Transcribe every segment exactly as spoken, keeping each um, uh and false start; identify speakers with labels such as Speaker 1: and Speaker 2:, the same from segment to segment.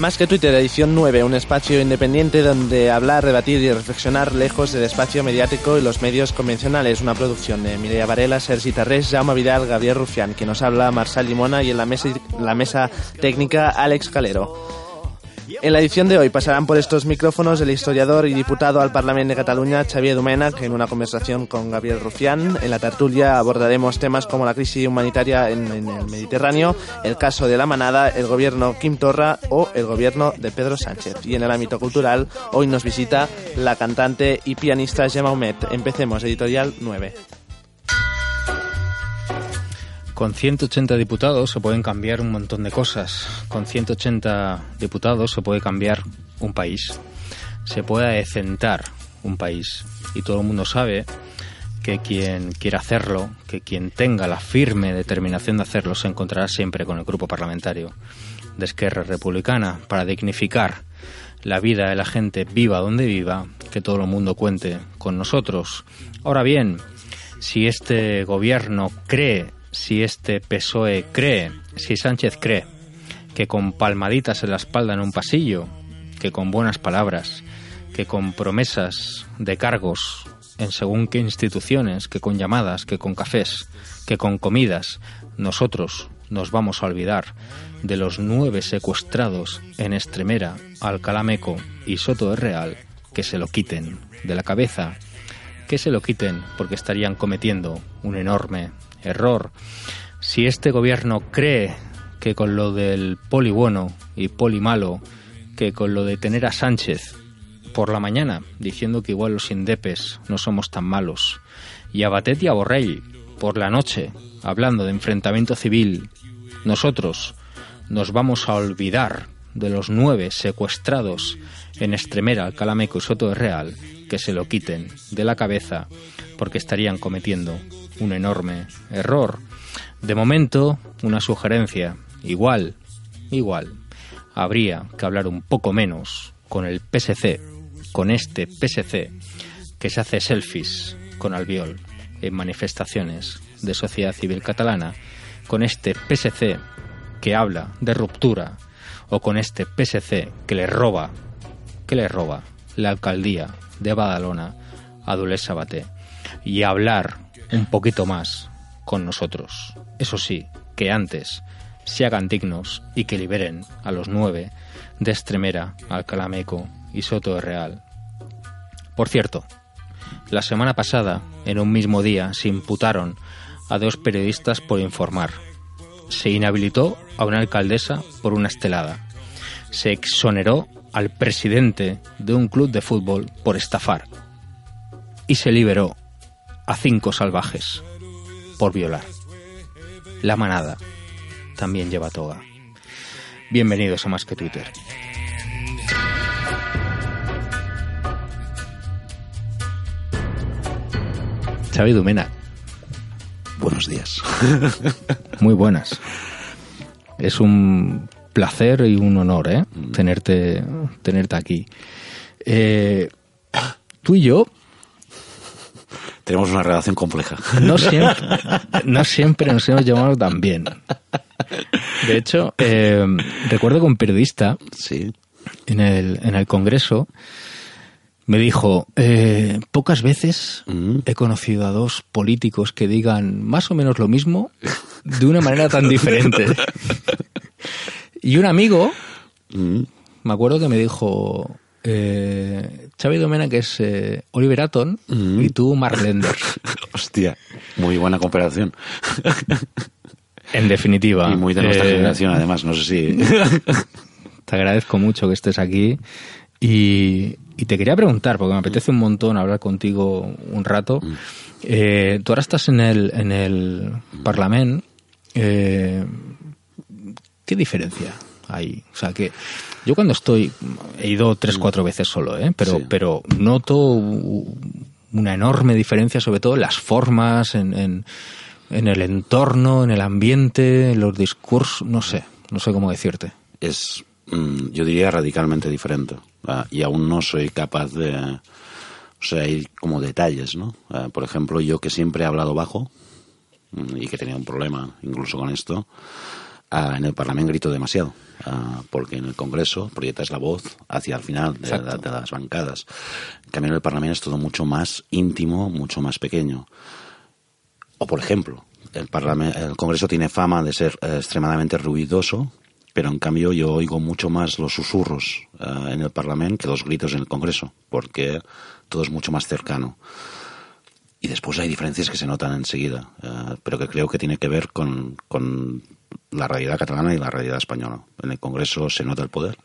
Speaker 1: Más que Twitter, edición nueve, un espacio independiente donde hablar, debatir y reflexionar lejos del espacio mediático y los medios convencionales. Una producción de Mireia Varela, Sergi Tarrés, Jaume Vidal, Gabriel Rufián. Quien nos habla, Marçal Llimona, y en la mesa, la mesa técnica, Àlex Calero. En la edición de hoy pasarán por estos micrófonos el historiador y diputado al Parlament de Cataluña, Xavier Domènech, en una conversación con Gabriel Rufián. En la tertulia abordaremos temas como la crisis humanitaria en, en el Mediterráneo, el caso de la Manada, el gobierno Quim Torra o el gobierno de Pedro Sánchez. Y en el ámbito cultural, hoy nos visita la cantante y pianista Gemma Humet. Empecemos, editorial nueve.
Speaker 2: Con ciento ochenta diputados se pueden cambiar un montón de cosas. Con ciento ochenta diputados se puede cambiar un país. Se puede adecentar un país. Y todo el mundo sabe que quien quiera hacerlo, que quien tenga la firme determinación de hacerlo, se encontrará siempre con el grupo parlamentario de Esquerra Republicana para dignificar la vida de la gente, viva donde viva, que todo el mundo cuente con nosotros. Ahora bien, si este gobierno cree, si este P S O E cree, si Sánchez cree que con palmaditas en la espalda en un pasillo, que con buenas palabras, que con promesas de cargos en según qué instituciones, que con llamadas, que con cafés, que con comidas, nosotros nos vamos a olvidar de los nueve secuestrados en Extremera, Alcalá Meco y Soto de Real, que se lo quiten de la cabeza, que se lo quiten porque estarían cometiendo un enorme error. Si este gobierno cree que con lo del poli bueno y poli malo, que con lo de tener a Sánchez por la mañana diciendo que igual los indepes no somos tan malos, y a Batet y a Borrell por la noche hablando de enfrentamiento civil, nosotros nos vamos a olvidar de los nueve secuestrados en Extremera, Alcalá Meco y Soto de Real, que se lo quiten de la cabeza porque estarían cometiendo un enorme error. De momento, una sugerencia, igual, igual, habría que hablar un poco menos con el P S C, con este P S C que se hace selfies con Albiol en manifestaciones de sociedad civil catalana, con este P S C que habla de ruptura, o con este P S C que le roba, que le roba la alcaldía de Badalona a Dolors Sabater, y hablar un poquito más con nosotros. Eso sí, que antes se hagan dignos y que liberen a los nueve de Extremera, Alcalá Meco y Soto de Real. Por cierto, la semana pasada, en un mismo día, se imputaron a dos periodistas por informar. Se inhabilitó a una alcaldesa por una estelada. Se exoneró al presidente de un club de fútbol por estafar. Y se liberó a cinco salvajes por violar. La Manada también lleva toga. Bienvenidos a Más que Twitter. Xavi Domènech.
Speaker 3: Buenos días.
Speaker 2: Muy buenas. Es un placer y un honor, ¿eh? Tenerte, tenerte aquí. Eh, tú y yo
Speaker 3: tenemos una relación compleja.
Speaker 2: No siempre, no siempre nos hemos llevado tan bien. De hecho, eh, recuerdo que un periodista,
Speaker 3: sí,
Speaker 2: en el, en el Congreso me dijo, eh, pocas veces mm. he conocido a dos políticos que digan más o menos lo mismo de una manera tan diferente. Y un amigo, mm. me acuerdo que me dijo, eh, Xavi Domènech es eh, Oliver Atom mm. y tú Mark Lenders.
Speaker 3: Hostia, muy buena comparación.
Speaker 2: En definitiva.
Speaker 3: Y muy de nuestra eh, generación, además, no sé si...
Speaker 2: Te agradezco mucho que estés aquí y... Y te quería preguntar, porque me apetece un montón hablar contigo un rato. Eh, tú ahora estás en el, en el Parlament. Eh, ¿Qué diferencia hay? O sea, que yo cuando estoy... He ido tres, cuatro veces solo, ¿eh? Pero, sí. pero noto una enorme diferencia, sobre todo en las formas, en, en, en el entorno, en el ambiente, en los discursos. No sé, no sé cómo decirte.
Speaker 3: Es, yo diría, radicalmente diferente. Uh, y aún no soy capaz de... O sea, hay como detalles, ¿no? Uh, por ejemplo, yo que siempre he hablado bajo y que tenía un problema incluso con esto, Uh, en el Parlamento grito demasiado, uh, porque en el Congreso proyectas la voz hacia el final de, de, de las bancadas. En cambio, en el Parlamento es todo mucho más íntimo, mucho más pequeño. O, por ejemplo, el, Parlamento, el Congreso tiene fama de ser eh, extremadamente ruidoso, pero en cambio yo oigo mucho más los susurros uh, en el Parlamento que los gritos en el Congreso, porque todo es mucho más cercano. Y después hay diferencias que se notan enseguida, uh, pero que creo que tiene que ver con, con la realidad catalana y la realidad española. En el Congreso se nota el poder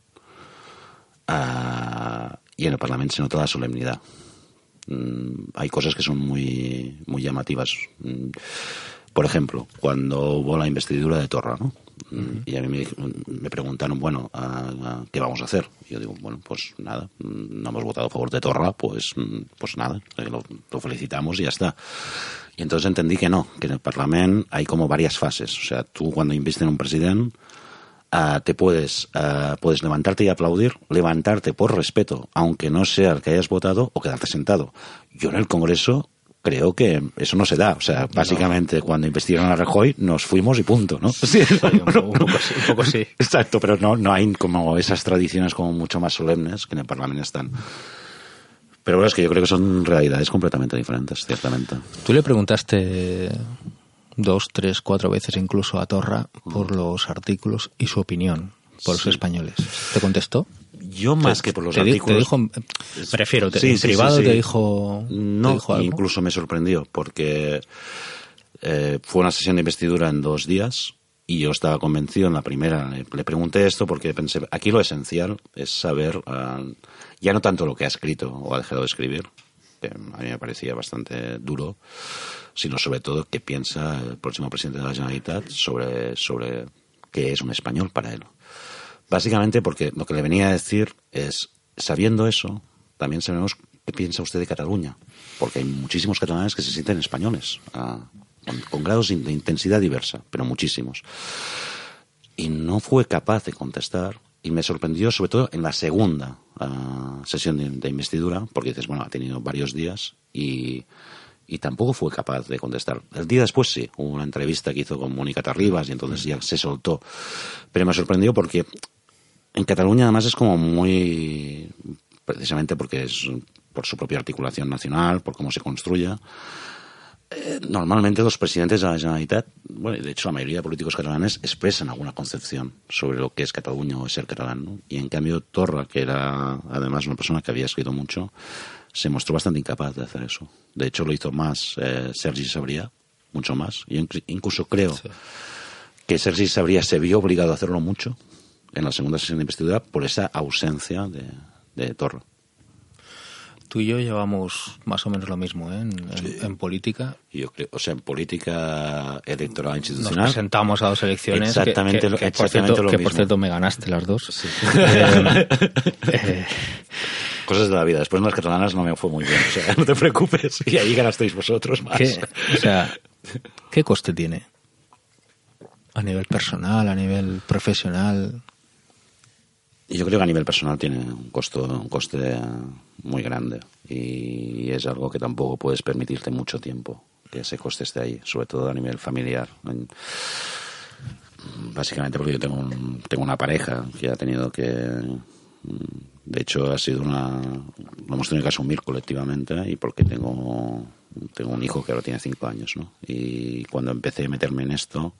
Speaker 3: uh, y en el Parlamento se nota la solemnidad. Mm, hay cosas que son muy, muy llamativas. Mm, por ejemplo, cuando hubo la investidura de Torra, ¿no? Uh-huh. Y a mí me, me preguntaron, bueno, uh, ¿qué vamos a hacer? Y yo digo, bueno, pues nada, no hemos votado a favor de Torra, pues, pues nada, lo, lo felicitamos y ya está. Y entonces entendí que no, que en el Parlamento hay como varias fases. O sea, tú cuando investes en un presidente, uh, te puedes, uh, puedes levantarte y aplaudir, levantarte por respeto, aunque no sea el que hayas votado, o quedarte sentado. Yo en el Congreso creo que eso no se da. O sea, básicamente no. Cuando investigaron a Rajoy nos fuimos y punto, ¿no? Sí,
Speaker 2: sí, un, poco, un, poco sí, un poco sí.
Speaker 3: Exacto, pero no, no hay como esas tradiciones como mucho más solemnes que en el Parlamento están. Pero bueno, es que yo creo que son realidades completamente diferentes, ciertamente.
Speaker 2: Tú le preguntaste dos, tres, cuatro veces incluso a Torra por los artículos y su opinión por sí. los españoles. ¿Te contestó?
Speaker 3: Yo más
Speaker 2: te,
Speaker 3: que por los
Speaker 2: te
Speaker 3: artículos...
Speaker 2: Te dijo, me refiero, te,
Speaker 3: sí,
Speaker 2: en
Speaker 3: sí,
Speaker 2: privado
Speaker 3: sí, sí.
Speaker 2: te dijo
Speaker 3: No,
Speaker 2: te dijo algo.
Speaker 3: Incluso me sorprendió, porque eh, fue una sesión de investidura en dos días y yo estaba convencido en la primera. Le, le pregunté esto porque pensé, aquí lo esencial es saber, uh, ya no tanto lo que ha escrito o ha dejado de escribir, que a mí me parecía bastante duro, sino sobre todo qué piensa el próximo presidente de la Generalitat sobre, sobre qué es un español para él. Básicamente porque lo que le venía a decir es, sabiendo eso, también sabemos qué piensa usted de Cataluña, porque hay muchísimos catalanes que se sienten españoles, uh, con, con grados de intensidad diversa, pero muchísimos. Y no fue capaz de contestar, y me sorprendió sobre todo en la segunda uh, sesión de, de investidura, porque dices, bueno, ha tenido varios días, y, y tampoco fue capaz de contestar. El día después sí, hubo una entrevista que hizo con Mónica Terribas, y entonces ya se soltó. Pero me sorprendió porque en Cataluña además es como muy, precisamente porque es por su propia articulación nacional, por cómo se construye, eh, normalmente los presidentes de la Generalitat, bueno, y de hecho la mayoría de políticos catalanes expresan alguna concepción sobre lo que es Cataluña o ser catalán, ¿no? Y en cambio Torra, que era además una persona que había escrito mucho, se mostró bastante incapaz de hacer eso. De hecho lo hizo más eh, Sergi Sabrià, mucho más. Yo incluso creo sí. que Sergi Sabrià se vio obligado a hacerlo mucho en la segunda sesión de investidura por esa ausencia de, de Torra.
Speaker 2: Tú y yo llevamos más o menos lo mismo, ¿eh? En, sí. en, en política.
Speaker 3: Yo creo, o sea, en política electoral institucional.
Speaker 2: Nos presentamos a dos elecciones.
Speaker 3: Exactamente,
Speaker 2: que,
Speaker 3: lo,
Speaker 2: que,
Speaker 3: exactamente
Speaker 2: por cierto,
Speaker 3: lo
Speaker 2: que
Speaker 3: mismo.
Speaker 2: por cierto me ganaste las dos.
Speaker 3: Sí.
Speaker 2: eh, eh,
Speaker 3: Cosas de la vida. Después en las catalanas no me fue muy bien. O sea, no te preocupes. Y ahí ganasteis vosotros más.
Speaker 2: ¿Qué, o sea, ¿qué coste tiene? A nivel personal, a nivel profesional.
Speaker 3: Yo creo que a nivel personal tiene un costo, un coste muy grande y es algo que tampoco puedes permitirte mucho tiempo, que ese coste esté ahí, sobre todo a nivel familiar. Básicamente porque yo tengo, un, tengo una pareja que ha tenido que, de hecho ha sido una, lo hemos tenido que asumir colectivamente y porque tengo, tengo un hijo que ahora tiene cinco años, ¿no? Y cuando empecé a meterme en esto,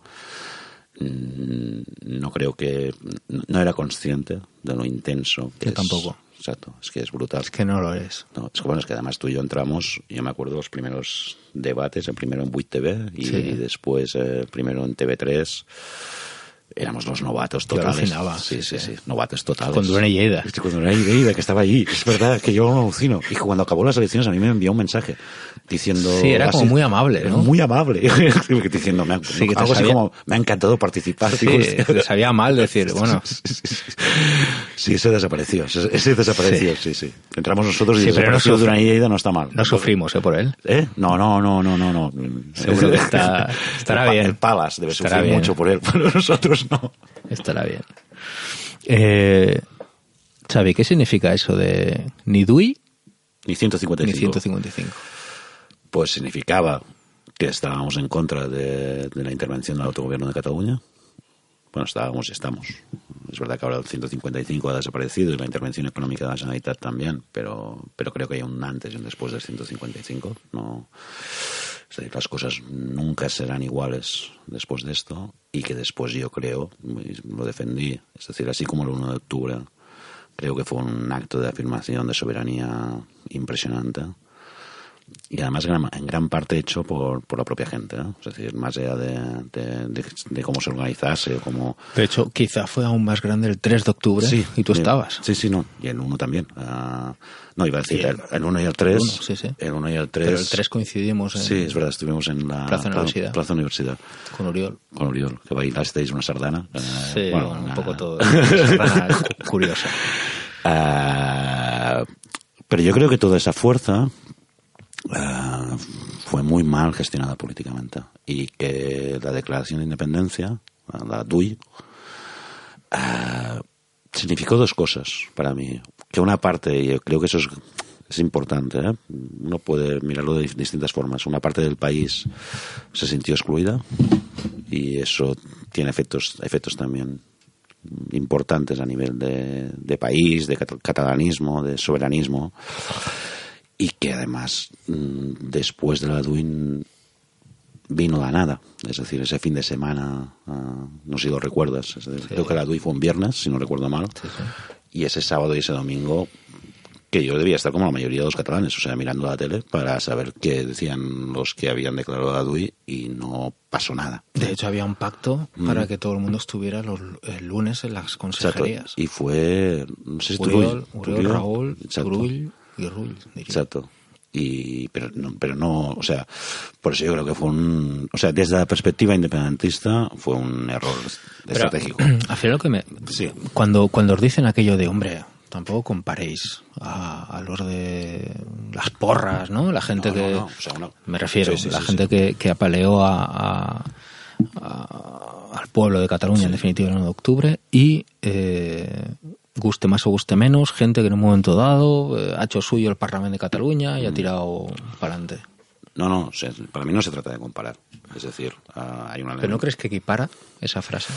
Speaker 3: no creo que no era consciente de lo intenso que
Speaker 2: yo
Speaker 3: es.
Speaker 2: Tampoco.
Speaker 3: Exacto, es que es brutal.
Speaker 2: Es que no lo eres.
Speaker 3: No, es que bueno, es que además tú y yo entramos, yo me acuerdo los primeros debates, el primero en Buit T V y, sí. y después eh, primero en T V tres. Éramos los novatos totales.
Speaker 2: Yo alucinaba.
Speaker 3: Sí, sí, sí, sí, novatos totales.
Speaker 2: Con Duran y Lleida.
Speaker 3: Con Duran y Lleida, que estaba allí. Es verdad que yo alucino. Y cuando acabó las elecciones a mí me envió un mensaje diciendo...
Speaker 2: Sí, era como muy amable, ¿no?
Speaker 3: Muy amable. Diciendo, me ha, sí, que algo sabía... así como, me ha encantado participar.
Speaker 2: Sí, te sabía mal decir, bueno...
Speaker 3: Sí, ese desapareció. Ese, ese desapareció, sí, sí. sí. Entramos nosotros y
Speaker 2: sí,
Speaker 3: desapareció
Speaker 2: no
Speaker 3: Duran y Lleida, no está mal.
Speaker 2: No sufrimos, ¿eh? Por él.
Speaker 3: ¿Eh? No, no, no, no, no. no.
Speaker 2: Seguro que está, estará
Speaker 3: el,
Speaker 2: bien.
Speaker 3: El Palas debe
Speaker 2: estará
Speaker 3: sufrir
Speaker 2: bien.
Speaker 3: mucho por él, pero nosotros no.
Speaker 2: Estará bien. Eh, Xavi, ¿qué significa eso de ni D U I
Speaker 3: ni ciento cincuenta y cinco?
Speaker 2: Ni ciento cincuenta y cinco.
Speaker 3: Pues significaba que estábamos en contra de, de la intervención del autogobierno de Cataluña, bueno, estábamos y estamos. Es verdad que ahora el ciento cincuenta y cinco ha desaparecido y la intervención económica de la Generalitat también, pero, pero creo que hay un antes y un después del ciento cincuenta y cinco. No, es decir, las cosas nunca serán iguales después de esto, y que después yo creo, lo defendí, es decir, así como el uno de octubre, creo que fue un acto de afirmación de soberanía impresionante. Y además en gran parte hecho por, por la propia gente, ¿no? Es decir, más allá de, de, de, de cómo se organizase o cómo...
Speaker 2: De hecho, quizá fue aún más grande el tres de octubre,
Speaker 3: sí,
Speaker 2: y tú
Speaker 3: sí,
Speaker 2: estabas.
Speaker 3: Sí, sí, no, y el uno también. Uh, no, iba a decir, el, el uno y el tres.
Speaker 2: El uno, sí, sí.
Speaker 3: El uno y el tres.
Speaker 2: Pero el tres coincidimos en...
Speaker 3: Sí, es verdad, estuvimos en la
Speaker 2: Plaza Universidad.
Speaker 3: Plaza Universidad.
Speaker 2: Con Oriol.
Speaker 3: Con Oriol, que bailasteis una sardana. Uh,
Speaker 2: sí,
Speaker 3: bueno,
Speaker 2: bueno, un
Speaker 3: una...
Speaker 2: poco todo. Una sardana curiosa.
Speaker 3: Uh, pero yo creo que toda esa fuerza... Uh, fue muy mal gestionada políticamente, y que la declaración de independencia, la D U I, uh, significó dos cosas para mí. Que una parte, y yo creo que eso es, es importante, ¿eh? Uno puede mirarlo de distintas formas. Una parte del país se sintió excluida, y eso tiene efectos, efectos también importantes a nivel de, de país, de catalanismo, de soberanismo. Y que además, después de la D U I, vino la nada. Es decir, ese fin de semana, uh, no sé si lo recuerdas, es decir, sí, creo que la D U I fue un viernes, si no recuerdo mal, sí, sí. Y ese sábado y ese domingo, que yo debía estar como la mayoría de los catalanes, o sea, mirando la tele para saber qué decían los que habían declarado la D U I, y no pasó nada.
Speaker 2: De hecho, había un pacto mm. para que todo el mundo estuviera los, el lunes en las consejerías.
Speaker 3: Exacto. Y fue, no sé si
Speaker 2: Uriol, Uriol, Raúl, Turull y Rull, diría.
Speaker 3: Exacto. Y, pero, no, pero no, o sea, por eso yo creo que fue un, o sea, desde la perspectiva independentista fue un error pero, estratégico.
Speaker 2: Al final lo que me,
Speaker 3: sí.
Speaker 2: cuando, cuando os dicen aquello de, hombre, tampoco comparéis a, a los de las porras, ¿no? La gente no, que,
Speaker 3: no, no. O sea, uno...
Speaker 2: me refiero,
Speaker 3: sí, sí,
Speaker 2: la
Speaker 3: sí,
Speaker 2: gente
Speaker 3: sí.
Speaker 2: que, que apaleó a, a, a, al pueblo de Cataluña, sí. En definitiva, el uno de octubre, y eh, guste más o guste menos, gente que en un momento dado eh, ha hecho suyo el Parlamento de Cataluña y ha tirado para adelante.
Speaker 3: No, no, o sea, para mí no se trata de comparar. Es decir, uh, hay una...
Speaker 2: ¿Pero no crees que equipara esa frase?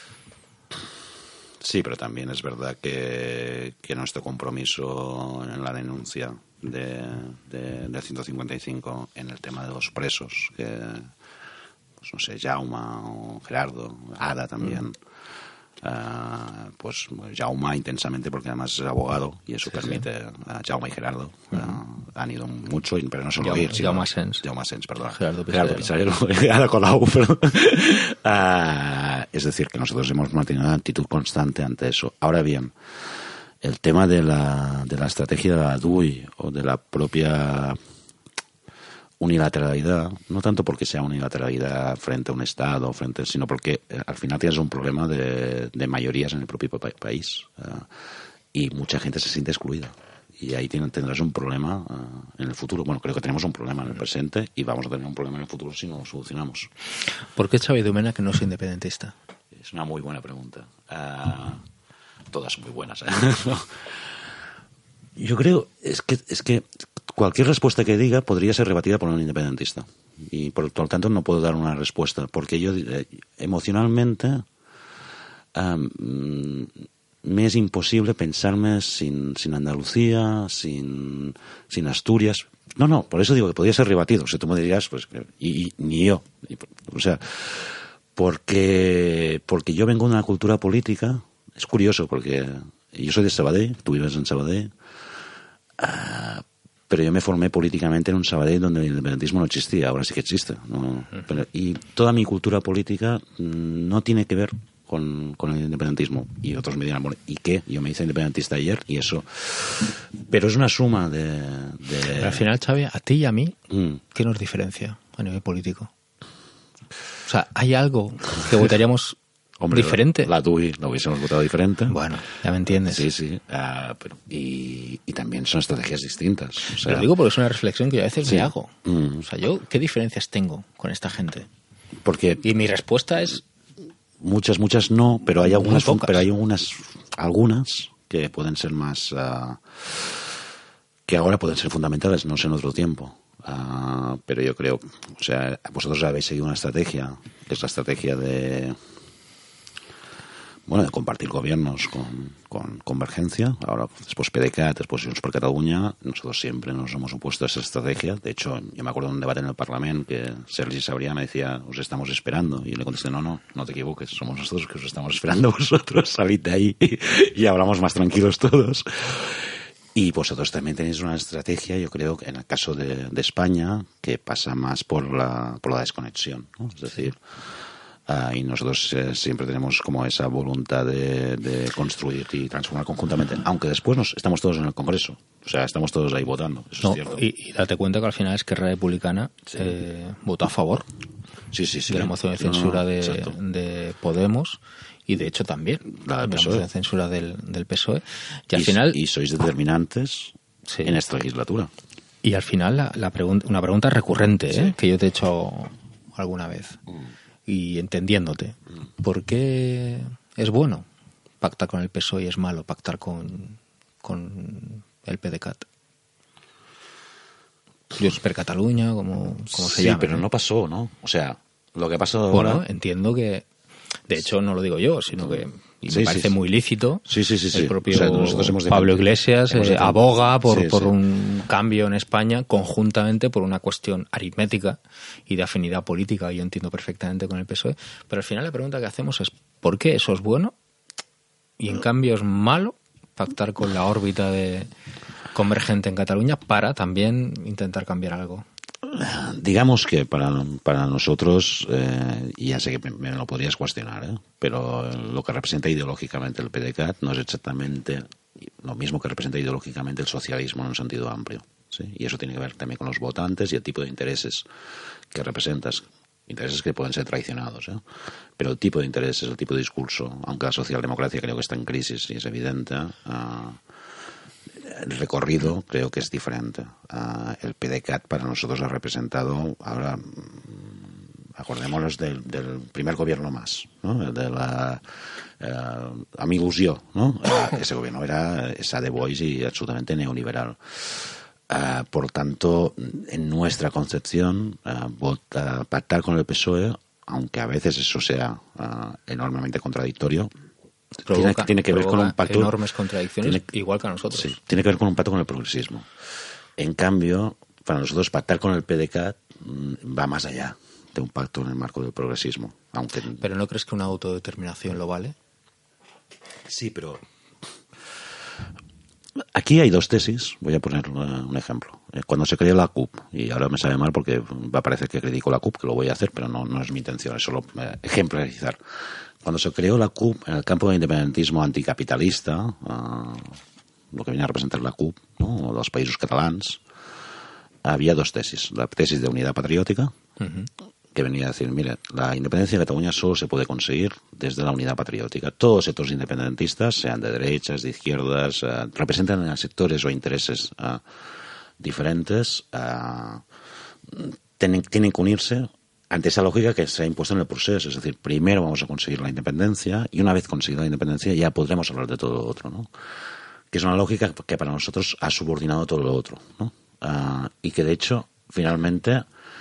Speaker 3: Sí, pero también es verdad que, que nuestro compromiso en la denuncia de, de, del ciento cincuenta y cinco en el tema de los presos, que, pues no sé, Jaume o Gerardo, Ada también... Mm. Uh, pues Jaume intensamente, porque además es abogado y eso sí, permite sí. a Jaume y Gerardo uh, uh-huh. han ido mucho, pero no solo ir, sino
Speaker 2: Jaume Sens
Speaker 3: Jaume Sens, perdón,
Speaker 2: Gerardo Pizarro,
Speaker 3: Gerardo Colau, perdón. Uh, es decir, que nosotros hemos mantenido una actitud constante ante eso. Ahora bien, el tema de la, de la estrategia de la D U I o de la propia unilateralidad, no tanto porque sea unilateralidad frente a un Estado, frente, sino porque eh, al final tienes un problema de, de mayorías en el propio pa- país uh, y mucha gente se siente excluida. Y ahí tiene, tendrás un problema uh, en el futuro. Bueno, creo que tenemos un problema en el presente y vamos a tener un problema en el futuro si no lo solucionamos.
Speaker 2: ¿Por qué Xavi Domènech no es independentista?
Speaker 3: Es una muy buena pregunta. Uh, todas son muy buenas, ¿eh? Yo creo, es que, es que cualquier respuesta que diga podría ser rebatida por un independentista. Y por, por lo tanto no puedo dar una respuesta. Porque yo eh, emocionalmente um, me es imposible pensarme sin, sin Andalucía, sin, sin Asturias. No, no, por eso digo que podría ser rebatido. O sea, tú me dirías, pues, y, y ni yo. Y, o sea, porque, porque yo vengo de una cultura política. Es curioso porque yo soy de Sabadell, tú vives en Sabadell. Uh, pero yo me formé políticamente en un Sabadell donde el independentismo no existía, ahora sí que existe, ¿no? Pero, y toda mi cultura política no tiene que ver con, con el independentismo. Y otros me dirán, bueno, ¿y qué? Yo me hice independentista ayer y eso. Pero es una suma de... de...
Speaker 2: Pero al final, Xavi, a ti y a mí,
Speaker 3: mm.
Speaker 2: ¿qué nos diferencia a nivel político? O sea, ¿hay algo que votaríamos... Hombre, diferente?
Speaker 3: La, la D U I lo hubiésemos votado diferente.
Speaker 2: Bueno, ya me entiendes.
Speaker 3: Sí, sí. Uh, pero, y, y también son estrategias distintas. O sea,
Speaker 2: lo digo porque es una reflexión que yo a veces
Speaker 3: sí.
Speaker 2: me hago.
Speaker 3: Mm.
Speaker 2: O sea, yo, ¿qué diferencias tengo con esta gente?
Speaker 3: Porque
Speaker 2: y mi respuesta es...
Speaker 3: Muchas, muchas no, pero hay algunas, pero hay algunas, algunas que pueden ser más... Uh, que ahora pueden ser fundamentales, no sé en otro tiempo. Uh, pero yo creo... O sea, vosotros habéis seguido una estrategia, que es la estrategia de... bueno, de compartir gobiernos con, con Convergencia, ahora después PDeCAT, después Junts per Catalunya. Nosotros siempre nos hemos opuesto a esa estrategia. De hecho, yo me acuerdo de un debate en el Parlamento que Sergi Sabrià me decía, os estamos esperando, y yo le contesté, no, no, no te equivoques, somos nosotros que os estamos esperando vosotros, salid de ahí y hablamos más tranquilos todos. Y vosotros también tenéis una estrategia, yo creo, que en el caso de, de España, que pasa más por la, por la desconexión, ¿no? Es decir, uh, y nosotros eh, siempre tenemos como esa voluntad de, de construir y transformar conjuntamente, aunque después nos, estamos todos en el Congreso, o sea, estamos todos ahí votando, eso
Speaker 2: no,
Speaker 3: es cierto.
Speaker 2: Y, y date cuenta que al final Esquerra Republicana sí. eh, votó a favor
Speaker 3: sí, sí, sí.
Speaker 2: de la moción de censura
Speaker 3: no, no,
Speaker 2: de, de Podemos. Y de hecho también
Speaker 3: la del P S O E.
Speaker 2: La censura del, del P S O E. Y al
Speaker 3: y,
Speaker 2: final.
Speaker 3: Y sois determinantes sí. en esta legislatura.
Speaker 2: Y al final, la, la pregunta, una pregunta recurrente, sí. ¿eh? Que yo te he hecho alguna vez. Mm. Y entendiéndote. Mm. ¿Por qué es bueno pactar con el P S O E y es malo pactar con, con el PDeCAT? Junts per Catalunya, como, como se
Speaker 3: sí,
Speaker 2: llama.
Speaker 3: Sí, pero ¿eh? no pasó, ¿no? O sea, lo que pasó
Speaker 2: bueno,
Speaker 3: ahora...
Speaker 2: entiendo que... De hecho, no lo digo yo, sino que y
Speaker 3: sí,
Speaker 2: me parece
Speaker 3: sí,
Speaker 2: muy lícito.
Speaker 3: Sí, sí, sí, sí.
Speaker 2: El propio
Speaker 3: o sea, nosotros hemos
Speaker 2: Pablo Iglesias hemos eh, aboga por, sí, por sí. un cambio en España conjuntamente por una cuestión aritmética y de afinidad política. Yo entiendo perfectamente con el P S O E. Pero al final la pregunta que hacemos es ¿por qué eso es bueno y en cambio es malo pactar con la órbita de Convergente en Cataluña para también intentar cambiar algo?
Speaker 3: Digamos que para, para nosotros, eh, y ya sé que me, me lo podrías cuestionar, ¿eh? Pero lo que representa ideológicamente el PDeCAT no es exactamente lo mismo que representa ideológicamente el socialismo en un sentido amplio, ¿sí? Y eso tiene que ver también con los votantes y el tipo de intereses que representas, intereses que pueden ser traicionados, ¿eh? Pero el tipo de intereses, el tipo de discurso, aunque la socialdemocracia creo que está en crisis y es evidente, uh, el recorrido creo que es diferente. Uh, el PDeCAT para nosotros ha representado, ahora acordémonos del, del primer gobierno más, ¿no? El de la uh, amb il·lusió, ¿no? Uh, ese gobierno era esa de Boys y absolutamente neoliberal. Uh, por tanto, en nuestra concepción, uh, vota, pactar con el P S O E, aunque a veces eso sea uh, enormemente contradictorio,
Speaker 2: Provoca,
Speaker 3: tiene, tiene que ver con un pacto
Speaker 2: enormes contradicciones,
Speaker 3: tiene,
Speaker 2: igual que a nosotros.
Speaker 3: Sí, tiene que ver con un pacto con el progresismo. En cambio, para nosotros pactar con el PDeCAT va más allá de un pacto en el marco del progresismo. Aunque...
Speaker 2: ¿Pero no crees que una autodeterminación lo vale?
Speaker 3: Sí, pero aquí hay dos tesis. Voy a poner un ejemplo. Cuando se creó la C U P, y ahora me sabe mal porque va a parecer que critico la C U P, que lo voy a hacer, pero no, no es mi intención, es solo ejemplarizar. Cuando se creó la C U P en el campo del independentismo anticapitalista, uh, lo que viene a representar la C U P, ¿no? Los països catalans, había dos tesis. La tesis de unidad patriótica, uh-huh. que venía a decir, mire, la independencia de Cataluña solo se puede conseguir desde la unidad patriótica. Todos los sectores independentistas, sean de derechas, de izquierdas, uh, representan a sectores o intereses uh, diferentes, uh, tienen, tienen que unirse ante esa lógica que se ha impuesto en el proceso. Es decir, primero vamos a conseguir la independencia y una vez conseguida la independencia ya podremos hablar de todo lo otro, ¿no? Que es una lógica que para nosotros ha subordinado todo lo otro, ¿no? Uh, y que de hecho, finalmente,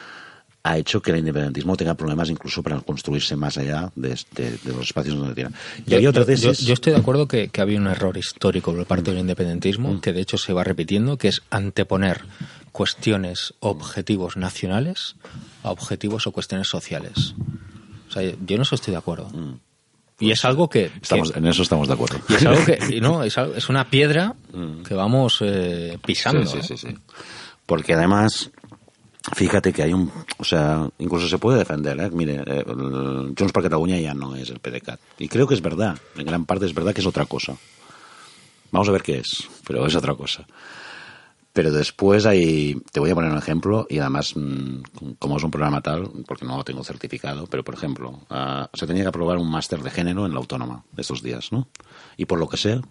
Speaker 3: ha hecho que el independentismo tenga problemas incluso para construirse más allá de, de, de los espacios donde tiene. Y
Speaker 2: yo,
Speaker 3: hay otra
Speaker 2: yo,
Speaker 3: tesis...
Speaker 2: yo, yo estoy de acuerdo que, que había un error histórico por parte del independentismo, mm. que de hecho se va repitiendo, que es anteponer cuestiones, objetivos nacionales a objetivos o cuestiones sociales. O sea, yo en eso estoy de acuerdo. Mm. Y es algo que...
Speaker 3: Estamos,
Speaker 2: que
Speaker 3: en eso estamos de acuerdo.
Speaker 2: Y es algo que... No, es, algo, es una piedra que vamos eh, pisando.
Speaker 3: Sí, sí, sí, sí. Porque además... Fíjate que hay un... O sea, incluso se puede defender, ¿eh? Mire, eh, el Junts per Catalunya ya no es el PDeCAT. Y creo que es verdad. En gran parte es verdad que es otra cosa. Vamos a ver qué es, pero es otra cosa. Pero después hay... Te voy a poner un ejemplo y además, como es un programa tal, porque no lo tengo certificado, pero por ejemplo, uh, se tenía que aprobar un máster de género en la Autónoma estos días, ¿no? Y por lo que sé...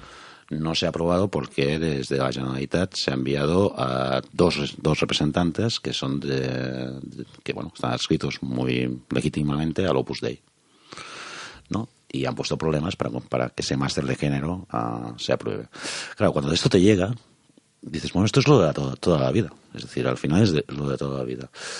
Speaker 3: no se ha aprobado porque desde la Generalitat se ha enviado a dos, dos representantes que son de, de que bueno están adscritos muy legítimamente al Opus Dei, ¿no? Y han puesto problemas para, para que ese máster de género uh, se apruebe. Claro, cuando esto te llega, dices, bueno, esto es lo de toda, toda la vida. Es decir, al final es de, lo de toda la vida.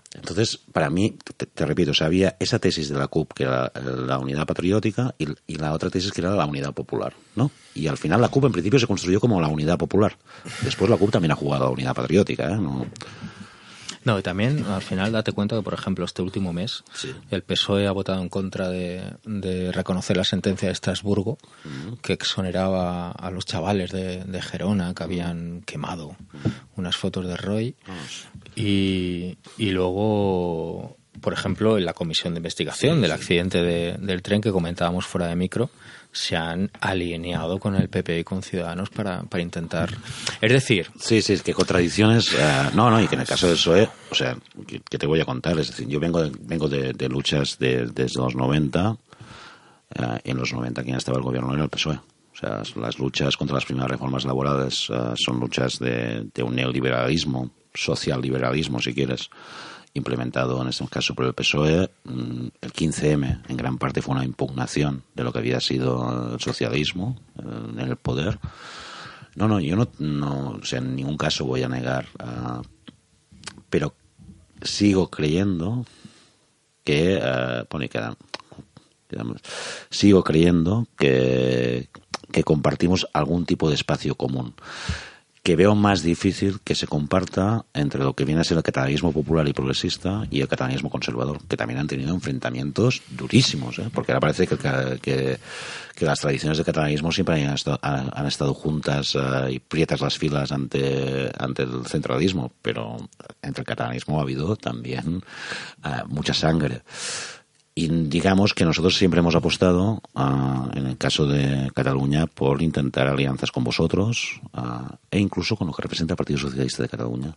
Speaker 3: Entonces, para mí, te, te repito, o sea, había esa tesis de la C U P, que era la unidad patriótica, y, y la otra tesis que era la unidad popular, ¿no? Y al final la C U P en principio se construyó como la unidad popular. Después la C U P también ha jugado a la unidad patriótica, ¿eh? No...
Speaker 2: No, y también al final date cuenta que, por ejemplo, este último mes
Speaker 3: sí.
Speaker 2: el P S O E ha votado en contra de, de reconocer la sentencia de Estrasburgo, uh-huh. que exoneraba a los chavales de, de Gerona que habían quemado uh-huh. unas fotos de Roy. Uh-huh. y, y luego, por ejemplo, en la comisión de investigación sí, del sí. accidente de, del tren que comentábamos fuera de micro, se han alineado con el P P y con Ciudadanos para, para intentar... Es decir...
Speaker 3: Sí, sí, es que contradicciones... Uh, no, no, y que en el caso del P S O E, o sea, que, que te voy a contar, es decir, yo vengo de, vengo de, de luchas de, desde los noventa, uh, en los noventa quien estaba el gobierno era el P S O E. O sea, las luchas contra las primeras reformas laborales uh, son luchas de, de un neoliberalismo, social liberalismo, si quieres, implementado en este caso por el P S O E. El quince eme en gran parte fue una impugnación de lo que había sido el socialismo en el poder. No, no, yo no, no o sea, en ningún caso voy a negar, uh, pero sigo creyendo que, uh, pone que digamos, sigo creyendo que, que compartimos algún tipo de espacio común, que veo más difícil que se comparta entre lo que viene a ser el catalanismo popular y progresista y el catalanismo conservador, que también han tenido enfrentamientos durísimos, ¿eh? Porque ahora parece que, que, que las tradiciones del catalanismo siempre han estado, han estado juntas uh, y prietas las filas ante, ante el centralismo, pero entre el catalanismo ha habido también uh, mucha sangre. Y digamos que nosotros siempre hemos apostado, uh, en el caso de Cataluña, por intentar alianzas con vosotros uh, e incluso con lo que representa el Partido Socialista de Cataluña.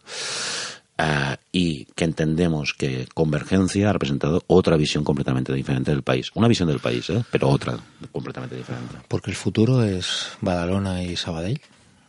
Speaker 3: Uh, y que entendemos que Convergencia ha representado otra visión completamente diferente del país. Una visión del país, ¿eh? Pero otra completamente diferente.
Speaker 2: Porque el futuro es Badalona y Sabadell.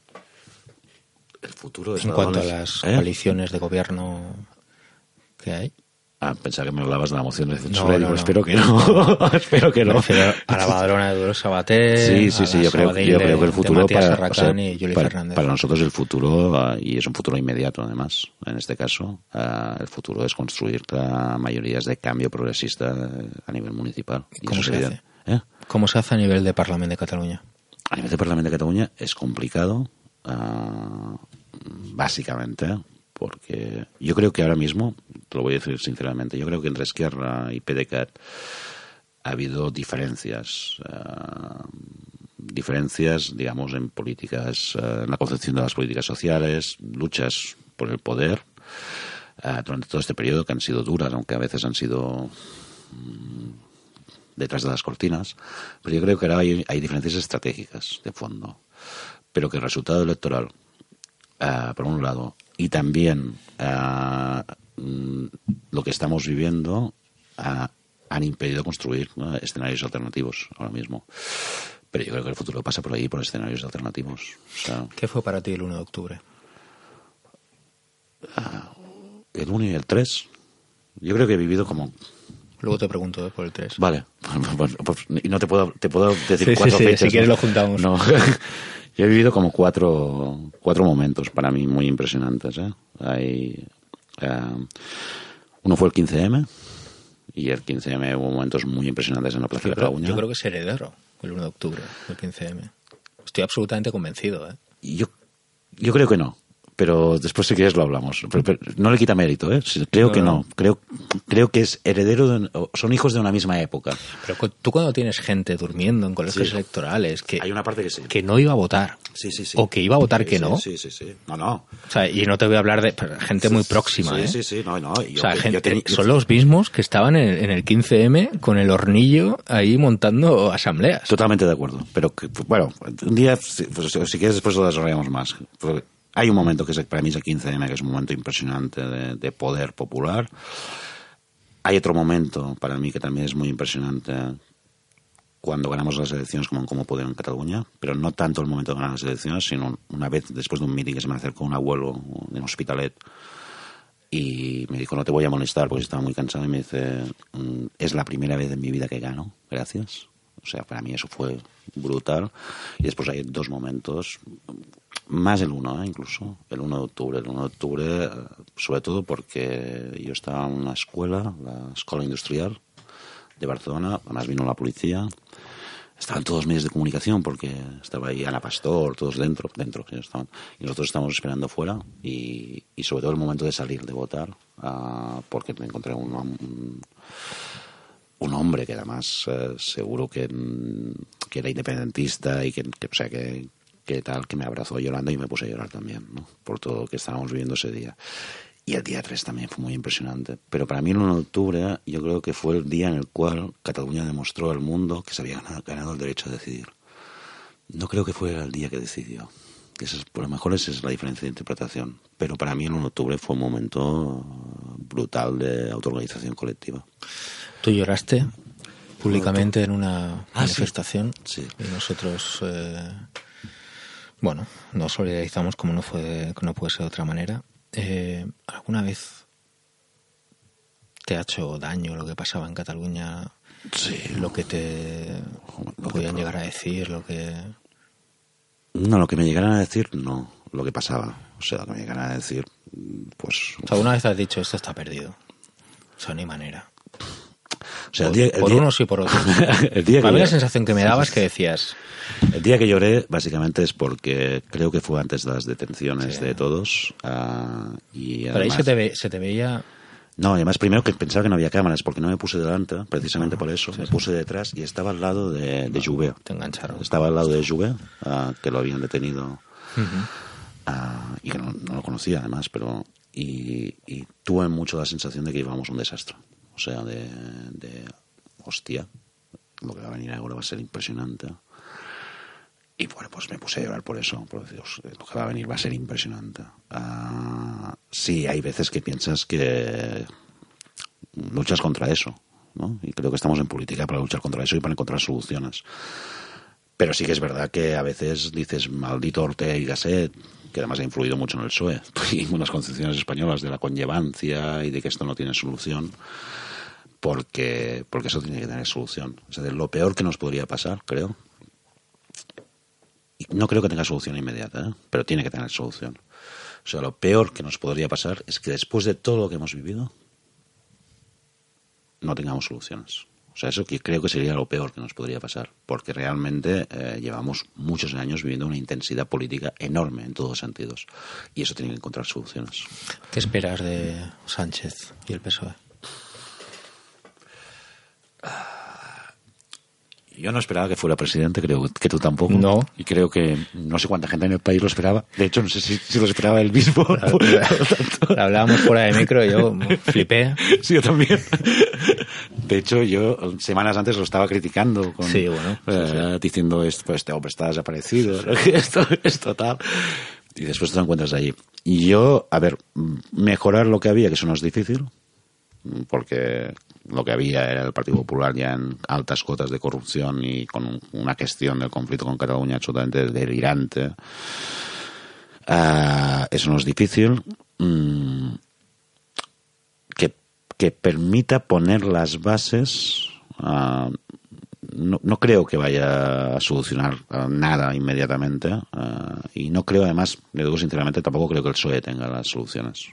Speaker 3: El futuro es
Speaker 2: En
Speaker 3: Badalona,
Speaker 2: cuanto a las
Speaker 3: ¿eh?
Speaker 2: coaliciones de gobierno que hay.
Speaker 3: Ah, pensaba que me hablabas de la moción de censura.
Speaker 2: No, no,
Speaker 3: digo,
Speaker 2: no.
Speaker 3: Espero que no. Espero que no.
Speaker 2: A la Badalona de Duro Sabater.
Speaker 3: Sí, sí, sí. Yo creo, yo creo que el futuro para, o sea,
Speaker 2: y
Speaker 3: para, para nosotros el futuro, uh, y es un futuro inmediato además, en este caso, uh, el futuro es construir uh, mayorías de cambio progresista a nivel municipal.
Speaker 2: ¿Y cómo
Speaker 3: eso
Speaker 2: se
Speaker 3: sería,
Speaker 2: hace?
Speaker 3: ¿eh?
Speaker 2: ¿Cómo se hace a nivel de Parlamento de Cataluña?
Speaker 3: A nivel de Parlamento de Cataluña es complicado, uh, básicamente, porque yo creo que ahora mismo, te lo voy a decir sinceramente, yo creo que entre Esquerra y PDeCAT ha habido diferencias, uh, diferencias, digamos, en políticas, uh, en la concepción de las políticas sociales, luchas por el poder, uh, durante todo este periodo que han sido duras, aunque a veces han sido um, detrás de las cortinas, pero yo creo que ahora hay, hay diferencias estratégicas de fondo, pero que el resultado electoral, uh, por un lado, y también uh, lo que estamos viviendo uh, han impedido construir, ¿no?, escenarios alternativos ahora mismo. Pero yo creo que el futuro pasa por ahí, por escenarios alternativos. O sea,
Speaker 2: ¿qué fue para ti el uno de octubre?
Speaker 3: Uh, el uno y el tres. Yo creo que he vivido como...
Speaker 2: Luego te pregunto, ¿eh?, por el tres.
Speaker 3: Vale. Pues, pues, y no te puedo, te puedo decir
Speaker 2: sí,
Speaker 3: cuatro
Speaker 2: sí, sí,
Speaker 3: fechas.
Speaker 2: Si quieres
Speaker 3: ¿no?
Speaker 2: lo juntamos.
Speaker 3: No. Yo he vivido como cuatro, cuatro momentos para mí muy impresionantes, ¿eh? Hay, uh, uno fue el quince eme, y el quince eme hubo momentos muy impresionantes en la Plaza de Cataluña.
Speaker 2: Yo creo que es heredero el uno de octubre, el quince eme. Estoy absolutamente convencido, ¿eh?
Speaker 3: Yo, yo creo que no. Pero después, si quieres, lo hablamos. Pero, pero no le quita mérito, ¿eh? Creo no, que no. no. Creo, creo que es heredero, de, son hijos de una misma época.
Speaker 2: Pero tú cuando tienes gente durmiendo en colegios sí. electorales que,
Speaker 3: hay una parte que, sí.
Speaker 2: que no iba a votar,
Speaker 3: sí, sí, sí.
Speaker 2: o que iba a votar
Speaker 3: sí,
Speaker 2: que
Speaker 3: sí,
Speaker 2: no.
Speaker 3: Sí, sí, sí. No, no.
Speaker 2: O sea, y no te voy a hablar de gente muy próxima,
Speaker 3: sí,
Speaker 2: ¿eh?
Speaker 3: Sí, sí, no, no. Yo,
Speaker 2: o sea,
Speaker 3: yo,
Speaker 2: gente,
Speaker 3: yo ten...
Speaker 2: son los mismos que estaban en, en el quince eme con el hornillo ahí montando asambleas.
Speaker 3: Totalmente de acuerdo. Pero, que, bueno, un día, pues, si quieres, después lo desarrollamos más. Porque hay un momento que es, para mí es el quince eme, que es un momento impresionante de, de poder popular. Hay otro momento para mí que también es muy impresionante cuando ganamos las elecciones como en Comú Podem en Cataluña, pero no tanto el momento de ganar las elecciones, sino una vez después de un meeting que se me acercó un abuelo en Hospitalet y me dijo, no te voy a molestar porque estaba muy cansado, y me dice, es la primera vez en mi vida que gano, gracias. O sea, para mí eso fue brutal. Y después hay dos momentos, más el uno, ¿eh? Incluso, el uno de octubre. El uno de octubre, sobre todo porque yo estaba en una escuela, la Escuela Industrial de Barcelona, además vino la policía. Estaban todos los medios de comunicación porque estaba ahí Ana Pastor, todos dentro, dentro estaban, y nosotros estábamos esperando fuera y, y sobre todo el momento de salir, de votar, uh, porque me encontré un, un, un hombre que además uh, seguro que, que era independentista y que, que o sea que, que tal, que me abrazó llorando y me puse a llorar también, ¿no? Por todo lo que estábamos viviendo ese día. Y el día tres también fue muy impresionante. Pero para mí el uno de octubre yo creo que fue el día en el cual Cataluña demostró al mundo que se había ganado, ganado el derecho a decidir. No creo que fuera el día que decidió. Eso es, por lo mejor esa es la diferencia de interpretación. Pero para mí el uno de octubre fue un momento brutal de autoorganización colectiva.
Speaker 2: ¿Tú lloraste públicamente en una
Speaker 3: ah,
Speaker 2: manifestación?
Speaker 3: Sí. Sí.
Speaker 2: Y nosotros, eh, bueno, nos solidarizamos como no, fue, no puede ser de otra manera. Eh, ¿Alguna vez te ha hecho daño lo que pasaba en Cataluña?
Speaker 3: Sí.
Speaker 2: Lo que te lo podían que llegar a decir, lo que...
Speaker 3: No, lo que me llegaran a decir, no. Lo que pasaba. O sea, lo que me llegaran a decir, pues...
Speaker 2: O sea, ¿alguna vez has dicho, esto está perdido? O sea, no hay manera.
Speaker 3: O sea,
Speaker 2: por,
Speaker 3: el día, el
Speaker 2: por
Speaker 3: día,
Speaker 2: unos y por otros.
Speaker 3: el día que
Speaker 2: a mí
Speaker 3: yo,
Speaker 2: la sensación que me daba es que decías...
Speaker 3: El día que lloré, básicamente, es porque creo que fue antes de las detenciones sí. de todos. Uh, y
Speaker 2: Pero además, ahí se te, ve, se te veía...
Speaker 3: No, además, primero que pensaba que no había cámaras, porque no me puse delante, precisamente no, por eso. Sí, me sí. puse detrás y estaba al lado de, de Jouvet.
Speaker 2: Te engancharon.
Speaker 3: Estaba al lado de Jouvet, uh, que lo habían detenido.
Speaker 2: Uh-huh.
Speaker 3: Uh, y que no, no lo conocía, además, pero... Y, y tuve mucho la sensación de que íbamos a un desastre. O sea, de, de... Hostia, lo que va a venir ahora va a ser impresionante. Y bueno, pues me puse a llorar por eso. Por Dios, lo que va a venir va a ser impresionante. Uh, sí, hay veces que piensas que luchas contra eso, ¿no? Y creo que estamos en política para luchar contra eso y para encontrar soluciones. Pero sí que es verdad que a veces dices, maldito Ortega y Gasset, que además ha influido mucho en el P S O E y en las concepciones españolas de la conllevancia y de que esto no tiene solución, porque, porque eso tiene que tener solución. Es decir, lo peor que nos podría pasar, creo, y no creo que tenga solución inmediata, ¿eh? Pero tiene que tener solución. O sea, lo peor que nos podría pasar es que después de todo lo que hemos vivido no tengamos soluciones. O sea, eso que creo que sería lo peor que nos podría pasar, porque realmente eh, llevamos muchos años viviendo una intensidad política enorme en todos los sentidos, y eso tiene que encontrar soluciones.
Speaker 2: ¿Qué esperas de Sánchez y el P S O E?
Speaker 3: Yo no esperaba que fuera presidente, creo que tú tampoco.
Speaker 2: No.
Speaker 3: Y creo que no sé cuánta gente en el país lo esperaba. De hecho, no sé si, si lo esperaba él mismo.
Speaker 2: Hablábamos fuera de micro y yo flipé.
Speaker 3: Sí, yo también. De hecho, yo semanas antes lo estaba criticando. Con,
Speaker 2: sí, bueno.
Speaker 3: Eh,
Speaker 2: sí, sí.
Speaker 3: Diciendo, esto, este hombre está desaparecido. esto, esto tal. Y después te lo encuentras allí. Y yo, a ver, mejorar lo que había, que eso no es difícil, porque lo que había era el Partido Popular ya en altas cotas de corrupción y con una gestión del conflicto con Cataluña absolutamente delirante. Uh, eso no es difícil. Mm, que, que permita poner las bases. Uh, no, no creo que vaya a solucionar uh, nada inmediatamente. Uh, y no creo, además, le digo sinceramente, tampoco creo que el P S O E tenga las soluciones.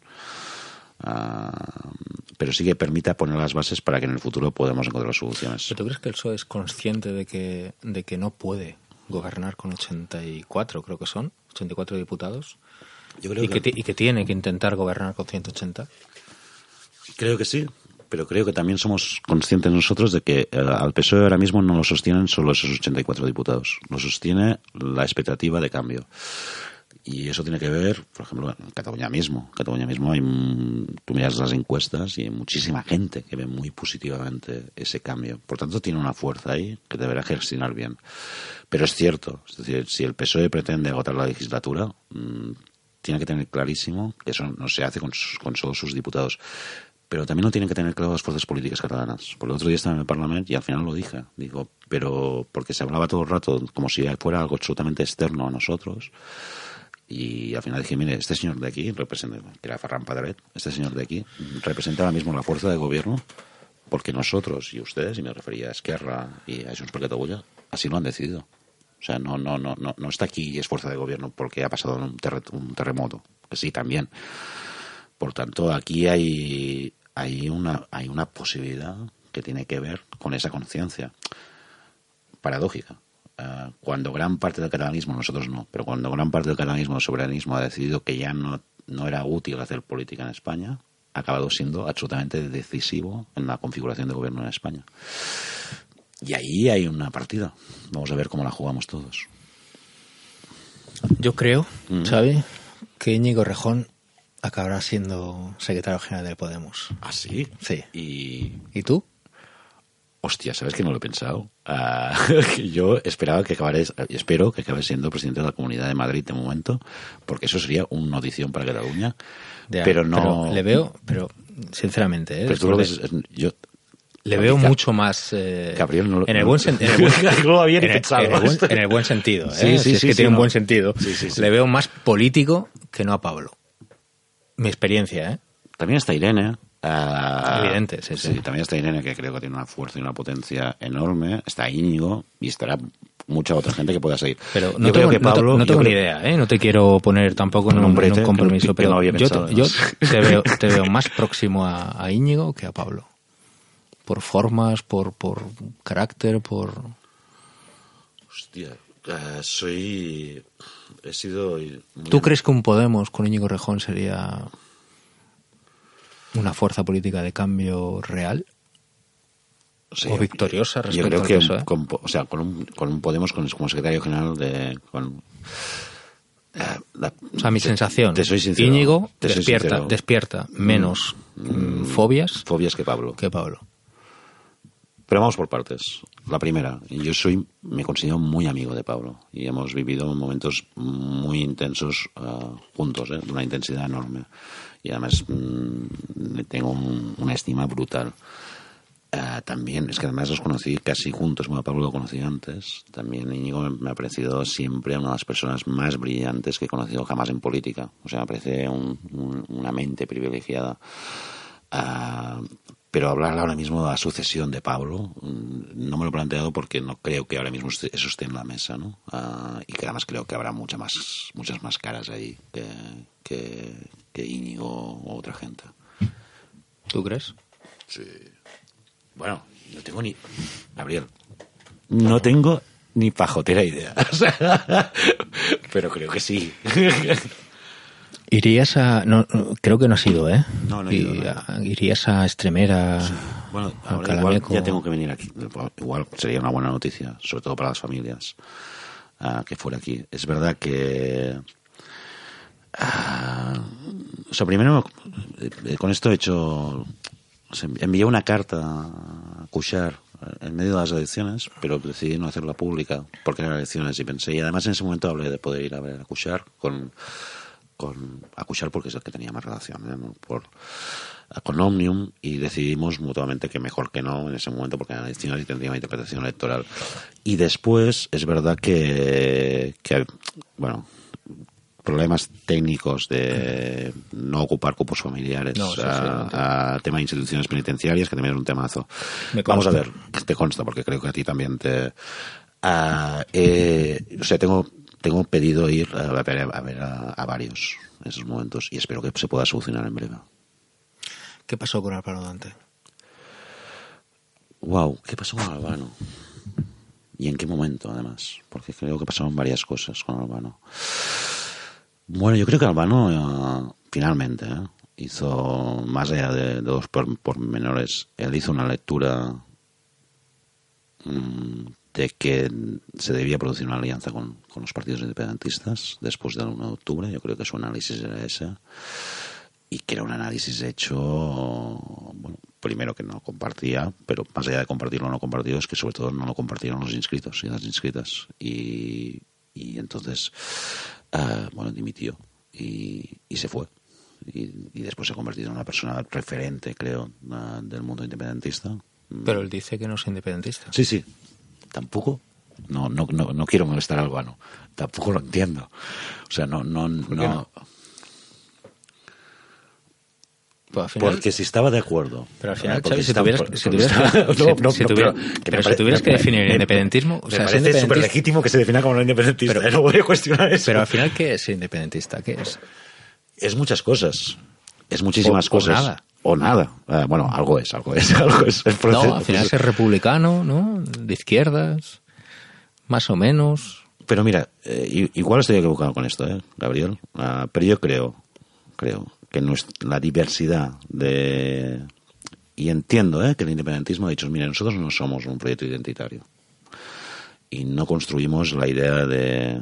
Speaker 3: Uh, pero sí que permita poner las bases para que en el futuro podamos encontrar soluciones.
Speaker 2: ¿Pero tú crees que el P S O E es consciente de que, de que no puede gobernar con ochenta y cuatro, creo que son, ochenta y cuatro diputados? Yo creo y, que, que, y que tiene que intentar gobernar con ciento ochenta.
Speaker 3: Creo que sí, pero creo que también somos conscientes nosotros de que uh, al P S O E ahora mismo no lo sostienen solo esos ochenta y cuatro diputados, lo sostiene la expectativa de cambio. Y eso tiene que ver, por ejemplo, en Cataluña mismo. En Cataluña mismo hay, tú miras las encuestas y hay muchísima gente que ve muy positivamente ese cambio. Por tanto, tiene una fuerza ahí que deberá gestionar bien. Pero es cierto, es decir, si el P S O E pretende agotar la legislatura, mmm, tiene que tener clarísimo que eso no se hace con, sus, con solo sus diputados. Pero también lo tienen que tener claro las fuerzas políticas catalanas. Por el otro día estaba en el Parlamento y al final lo dije. Digo, pero porque se hablaba todo el rato como si fuera algo absolutamente externo a nosotros. Y al final dije, mire, este señor de aquí representa, que era Ferran Pedret, este señor de aquí representa ahora mismo la fuerza de gobierno porque nosotros y ustedes, y me refería a Esquerra y a Junts per Catalunya, así lo han decidido. O sea, no, no, no, no, no está aquí y es fuerza de gobierno porque ha pasado un, terre, un terremoto, que sí, también. Por tanto, aquí hay, hay, una, hay una posibilidad que tiene que ver con esa conciencia paradójica. Uh, cuando gran parte del catalanismo, nosotros no, pero cuando gran parte del catalanismo, el soberanismo ha decidido que ya no, no era útil hacer política en España, ha acabado siendo absolutamente decisivo en la configuración de gobierno en España. Y ahí hay una partida. Vamos a ver cómo la jugamos todos.
Speaker 2: Yo creo,
Speaker 3: Mm.
Speaker 2: Xavi, que Íñigo Errejón acabará siendo secretario general de Podemos.
Speaker 3: ¿Ah, sí?
Speaker 2: Sí.
Speaker 3: Y...
Speaker 2: ¿Y tú?
Speaker 3: Hostia, ¿sabes que no lo he pensado? Uh, yo esperaba que acabara, espero que acabe siendo presidente de la Comunidad de Madrid de momento, porque eso sería una notición para Cataluña.
Speaker 2: Ya,
Speaker 3: pero no...
Speaker 2: Pero le veo, pero sinceramente, ¿eh?
Speaker 3: Pero tú lo ves... Yo...
Speaker 2: Le veo mucho más... Eh,
Speaker 3: Gabriel no lo...
Speaker 2: En el buen sentido.
Speaker 3: No lo había ni pensado.
Speaker 2: En el, buen, en el buen sentido, ¿eh?
Speaker 3: Sí, sí,
Speaker 2: si es
Speaker 3: sí,
Speaker 2: que
Speaker 3: sí,
Speaker 2: tiene
Speaker 3: no.
Speaker 2: un buen sentido.
Speaker 3: Sí, sí, sí.
Speaker 2: Le veo más político que no a Pablo. Mi experiencia, ¿eh?
Speaker 3: También está Irene. Uh,
Speaker 2: Evidente, sí, sí.
Speaker 3: Sí, también está Irene, que creo que tiene una fuerza y una potencia enorme. Está Íñigo y estará mucha otra gente que pueda seguir.
Speaker 2: Pero no
Speaker 3: yo
Speaker 2: tengo,
Speaker 3: creo que Pablo,
Speaker 2: no, no tengo
Speaker 3: yo
Speaker 2: ni
Speaker 3: creo...
Speaker 2: idea, ¿eh? No te quiero poner tampoco en un,
Speaker 3: un
Speaker 2: en un compromiso,
Speaker 3: que, que
Speaker 2: pero
Speaker 3: no había
Speaker 2: yo,
Speaker 3: pensado,
Speaker 2: yo te, veo, te veo más próximo a, a Íñigo que a Pablo. Por formas, por, por carácter, por...
Speaker 3: Hostia, uh, soy... He sido...
Speaker 2: ¿Tú crees que un Podemos con Íñigo Errejón sería una fuerza política de cambio real? Sí, o victoriosa respecto
Speaker 3: yo creo
Speaker 2: al
Speaker 3: que
Speaker 2: P S O E.
Speaker 3: con, o sea, con un, con un Podemos con, como secretario general de... Con,
Speaker 2: uh, la, o sea, mi te, sensación,
Speaker 3: te soy sincero,
Speaker 2: Íñigo
Speaker 3: te soy
Speaker 2: despierta,
Speaker 3: sincero.
Speaker 2: despierta menos mm, fobias,
Speaker 3: fobias que Pablo.
Speaker 2: que Pablo.
Speaker 3: Pero vamos por partes. La primera, yo soy, me considero muy amigo de Pablo y hemos vivido momentos muy intensos uh, juntos, ¿eh? De una intensidad enorme. Y además mmm, tengo un, una estima brutal. Uh, también, es que además los conocí casi juntos, bueno, Pablo lo conocí antes. También Íñigo me ha parecido siempre una de las personas más brillantes que he conocido jamás en política. O sea, me parece un, un, una mente privilegiada. Uh, pero hablar ahora mismo de la sucesión de Pablo no me lo he planteado porque no creo que ahora mismo eso esté en la mesa, ¿no? Uh, y que además creo que habrá mucha más, muchas más caras ahí que, que, que Íñigo o otra gente.
Speaker 2: ¿Tú crees?
Speaker 3: Sí. Bueno, no tengo ni... Gabriel, no tengo ni pajotera idea. Pero creo que sí.
Speaker 2: ¿Irías a...? No, no, creo que no has ido, ¿eh?
Speaker 3: No, no he ido. No.
Speaker 2: A, ¿Irías a Extremera?
Speaker 3: Sí. Bueno, ahora igual ya tengo que venir aquí. Igual sería una buena noticia, sobre todo para las familias, uh, que fuera aquí. Es verdad que... Uh, o sea, primero, eh, con esto he hecho... O sea, envié una carta a Cuixart en medio de las elecciones, pero decidí no hacerla pública porque eran elecciones y pensé... Y además en ese momento hablé de poder ir a ver a Cuixart con... con a Cuixart porque es el que tenía más relación, ¿eh? ¿No? Por, con Òmnium, y decidimos mutuamente que mejor que no en ese momento porque eran elecciones y tendría una interpretación electoral. Y después es verdad que, que bueno, problemas técnicos de no ocupar cupos familiares,
Speaker 2: no, sí, sí,
Speaker 3: a, a tema de instituciones penitenciarias, que también es un temazo. Vamos a ver, te consta porque creo que a ti también te... Uh, eh, o sea, tengo... Tengo pedido ir a ver a, ver a, a varios en esos momentos y espero que se pueda solucionar en breve.
Speaker 2: ¿Qué pasó con Albano Dante?
Speaker 3: Wow, ¿qué pasó con Albano? ¿Y en qué momento, además? Porque creo que pasaron varias cosas con Albano. Bueno, yo creo que Albano uh, finalmente ¿eh? hizo, más allá de, de los pormenores, él hizo una lectura mmm, de que se debía producir una alianza con, con los partidos independentistas después del uno de octubre. Yo creo que su análisis era ese. Y que era un análisis hecho, bueno, primero que no compartía, pero más allá de compartirlo o no compartido, es que sobre todo no lo compartieron los inscritos y las inscritas. Y, y entonces, uh, bueno, dimitió y, y se fue. Y, y después se ha convertido en una persona referente, creo, uh, del mundo independentista.
Speaker 2: Pero él dice que no es independentista.
Speaker 3: Sí, sí. Tampoco, no, no, no, no quiero molestar a Albano, tampoco lo entiendo. O sea, no, no, no.
Speaker 2: no? Pues al final,
Speaker 3: porque si estaba de acuerdo.
Speaker 2: Pero al final,
Speaker 3: porque
Speaker 2: Xavi, si
Speaker 3: estaba-
Speaker 2: tuvieras,
Speaker 3: porque
Speaker 2: si tuvieras,
Speaker 3: estaba-
Speaker 2: si-
Speaker 3: no, no,
Speaker 2: si
Speaker 3: no,
Speaker 2: tuviera-
Speaker 3: pero- que
Speaker 2: pero
Speaker 3: me
Speaker 2: si
Speaker 3: pare-
Speaker 2: tuvieras que
Speaker 3: me-
Speaker 2: definir el
Speaker 3: me-
Speaker 2: independentismo, o
Speaker 3: me
Speaker 2: sea, ser
Speaker 3: parece súper
Speaker 2: independentista,
Speaker 3: legítimo que se defina como no independentista.
Speaker 2: Pero-
Speaker 3: ¿eh? No voy a cuestionar eso.
Speaker 2: pero al final, ¿qué es ser independentista? ¿Qué es?
Speaker 3: Es muchas cosas. Es muchísimas
Speaker 2: O- o
Speaker 3: cosas.
Speaker 2: nada.
Speaker 3: O nada. Eh, bueno, algo es, algo es. Algo es. El
Speaker 2: No,
Speaker 3: proceso-
Speaker 2: al final ser republicano, ¿no? De izquierdas, más o menos.
Speaker 3: Pero mira, eh, i- igual estoy equivocado con esto, ¿eh, Gabriel? Ah, pero yo creo, creo que nues- la diversidad de... Y entiendo ¿eh? que el independentismo ha dicho, mire, nosotros no somos un proyecto identitario. Y no construimos la idea de...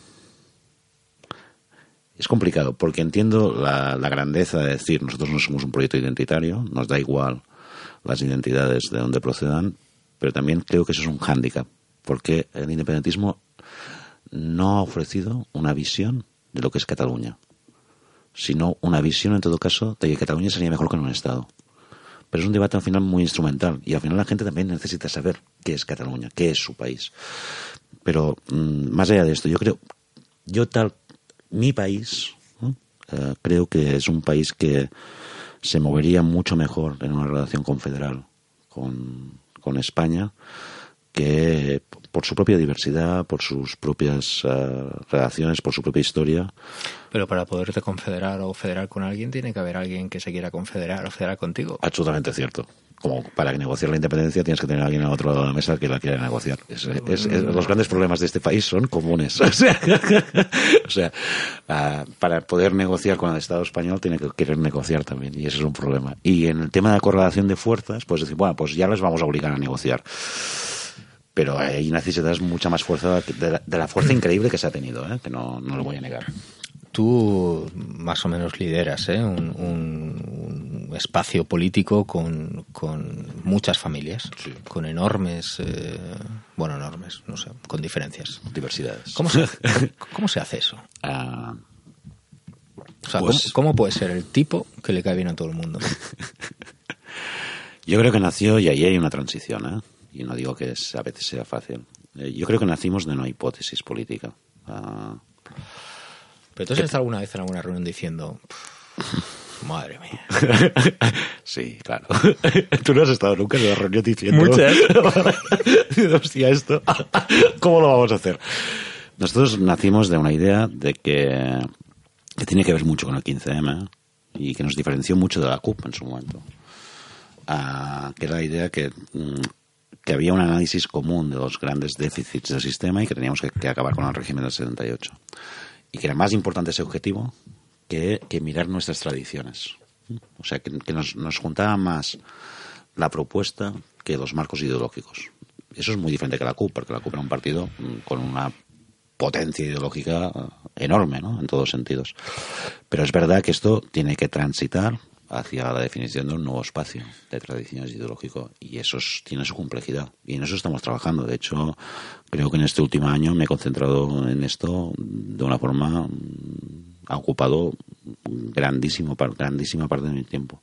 Speaker 3: Es complicado, porque entiendo la, la grandeza de decir, nosotros no somos un proyecto identitario, nos da igual las identidades de donde procedan, pero también creo que eso es un hándicap, porque el independentismo no ha ofrecido una visión de lo que es Cataluña, sino una visión, en todo caso, de que Cataluña sería mejor que un Estado. Pero es un debate al final muy instrumental, y al final la gente también necesita saber qué es Cataluña, qué es su país. Pero mmm, más allá de esto, yo creo, yo tal, mi país, ¿no? eh, creo que es un país que se movería mucho mejor en una relación confederal con, con España, que por su propia diversidad, por sus propias uh, relaciones, por su propia historia.
Speaker 2: Pero para poderte confederar o federar con alguien, tiene que haber alguien que se quiera confederar o federar contigo.
Speaker 3: Absolutamente cierto. Como para negociar la independencia tienes que tener a alguien al otro lado de la mesa que la quiera negociar. Es, es, es, los grandes problemas de este país son comunes. O sea, o sea uh, para poder negociar con el Estado español tiene que querer negociar también, y ese es un problema. Y en el tema de la correlación de fuerzas, pues decir, bueno, pues ya les vamos a obligar a negociar. Pero ahí necesitas mucha más fuerza, de la, de la fuerza increíble que se ha tenido, ¿eh? Que no, no lo voy a negar.
Speaker 2: Tú más o menos lideras ¿eh? un, un, un espacio político con, con muchas familias,
Speaker 3: Sí.
Speaker 2: con enormes, eh, bueno, enormes, no sé, con diferencias.
Speaker 3: Diversidades.
Speaker 2: ¿Cómo se, cómo, cómo se hace eso?
Speaker 3: Uh,
Speaker 2: O sea,
Speaker 3: pues,
Speaker 2: ¿cómo, ¿cómo puede ser el tipo que le cae bien a todo el mundo?
Speaker 3: Yo creo que nació, y ahí hay una transición, ¿eh? Y no digo que es, a veces sea fácil. Eh, yo creo que nacimos de una hipótesis política. Uh,
Speaker 2: Pero tú has estado alguna vez en alguna reunión diciendo, madre mía.
Speaker 3: Sí, claro. Tú no has estado nunca en una reunión diciendo...
Speaker 2: Muchas.
Speaker 3: Hostia, esto... ¿Cómo lo vamos a hacer? Nosotros nacimos de una idea de que, que tiene que ver mucho con el quince eme y que nos diferenció mucho de la C U P en su momento. Uh, que era la idea que... Mm, que había un análisis común de los grandes déficits del sistema y que teníamos que, que acabar con el régimen del setenta y ocho. Y que era más importante ese objetivo que, que mirar nuestras tradiciones. O sea, que, que nos, nos juntaba más la propuesta que los marcos ideológicos. Eso es muy diferente que la C U P, porque la C U P era un partido con una potencia ideológica enorme, ¿no? En todos sentidos. Pero es verdad que esto tiene que transitar hacia la definición de un nuevo espacio de tradiciones ideológico, y eso es, tiene su complejidad, y en eso estamos trabajando. De hecho, creo que en este último año me he concentrado en esto de una forma, ha ocupado grandísimo, grandísima parte de mi tiempo.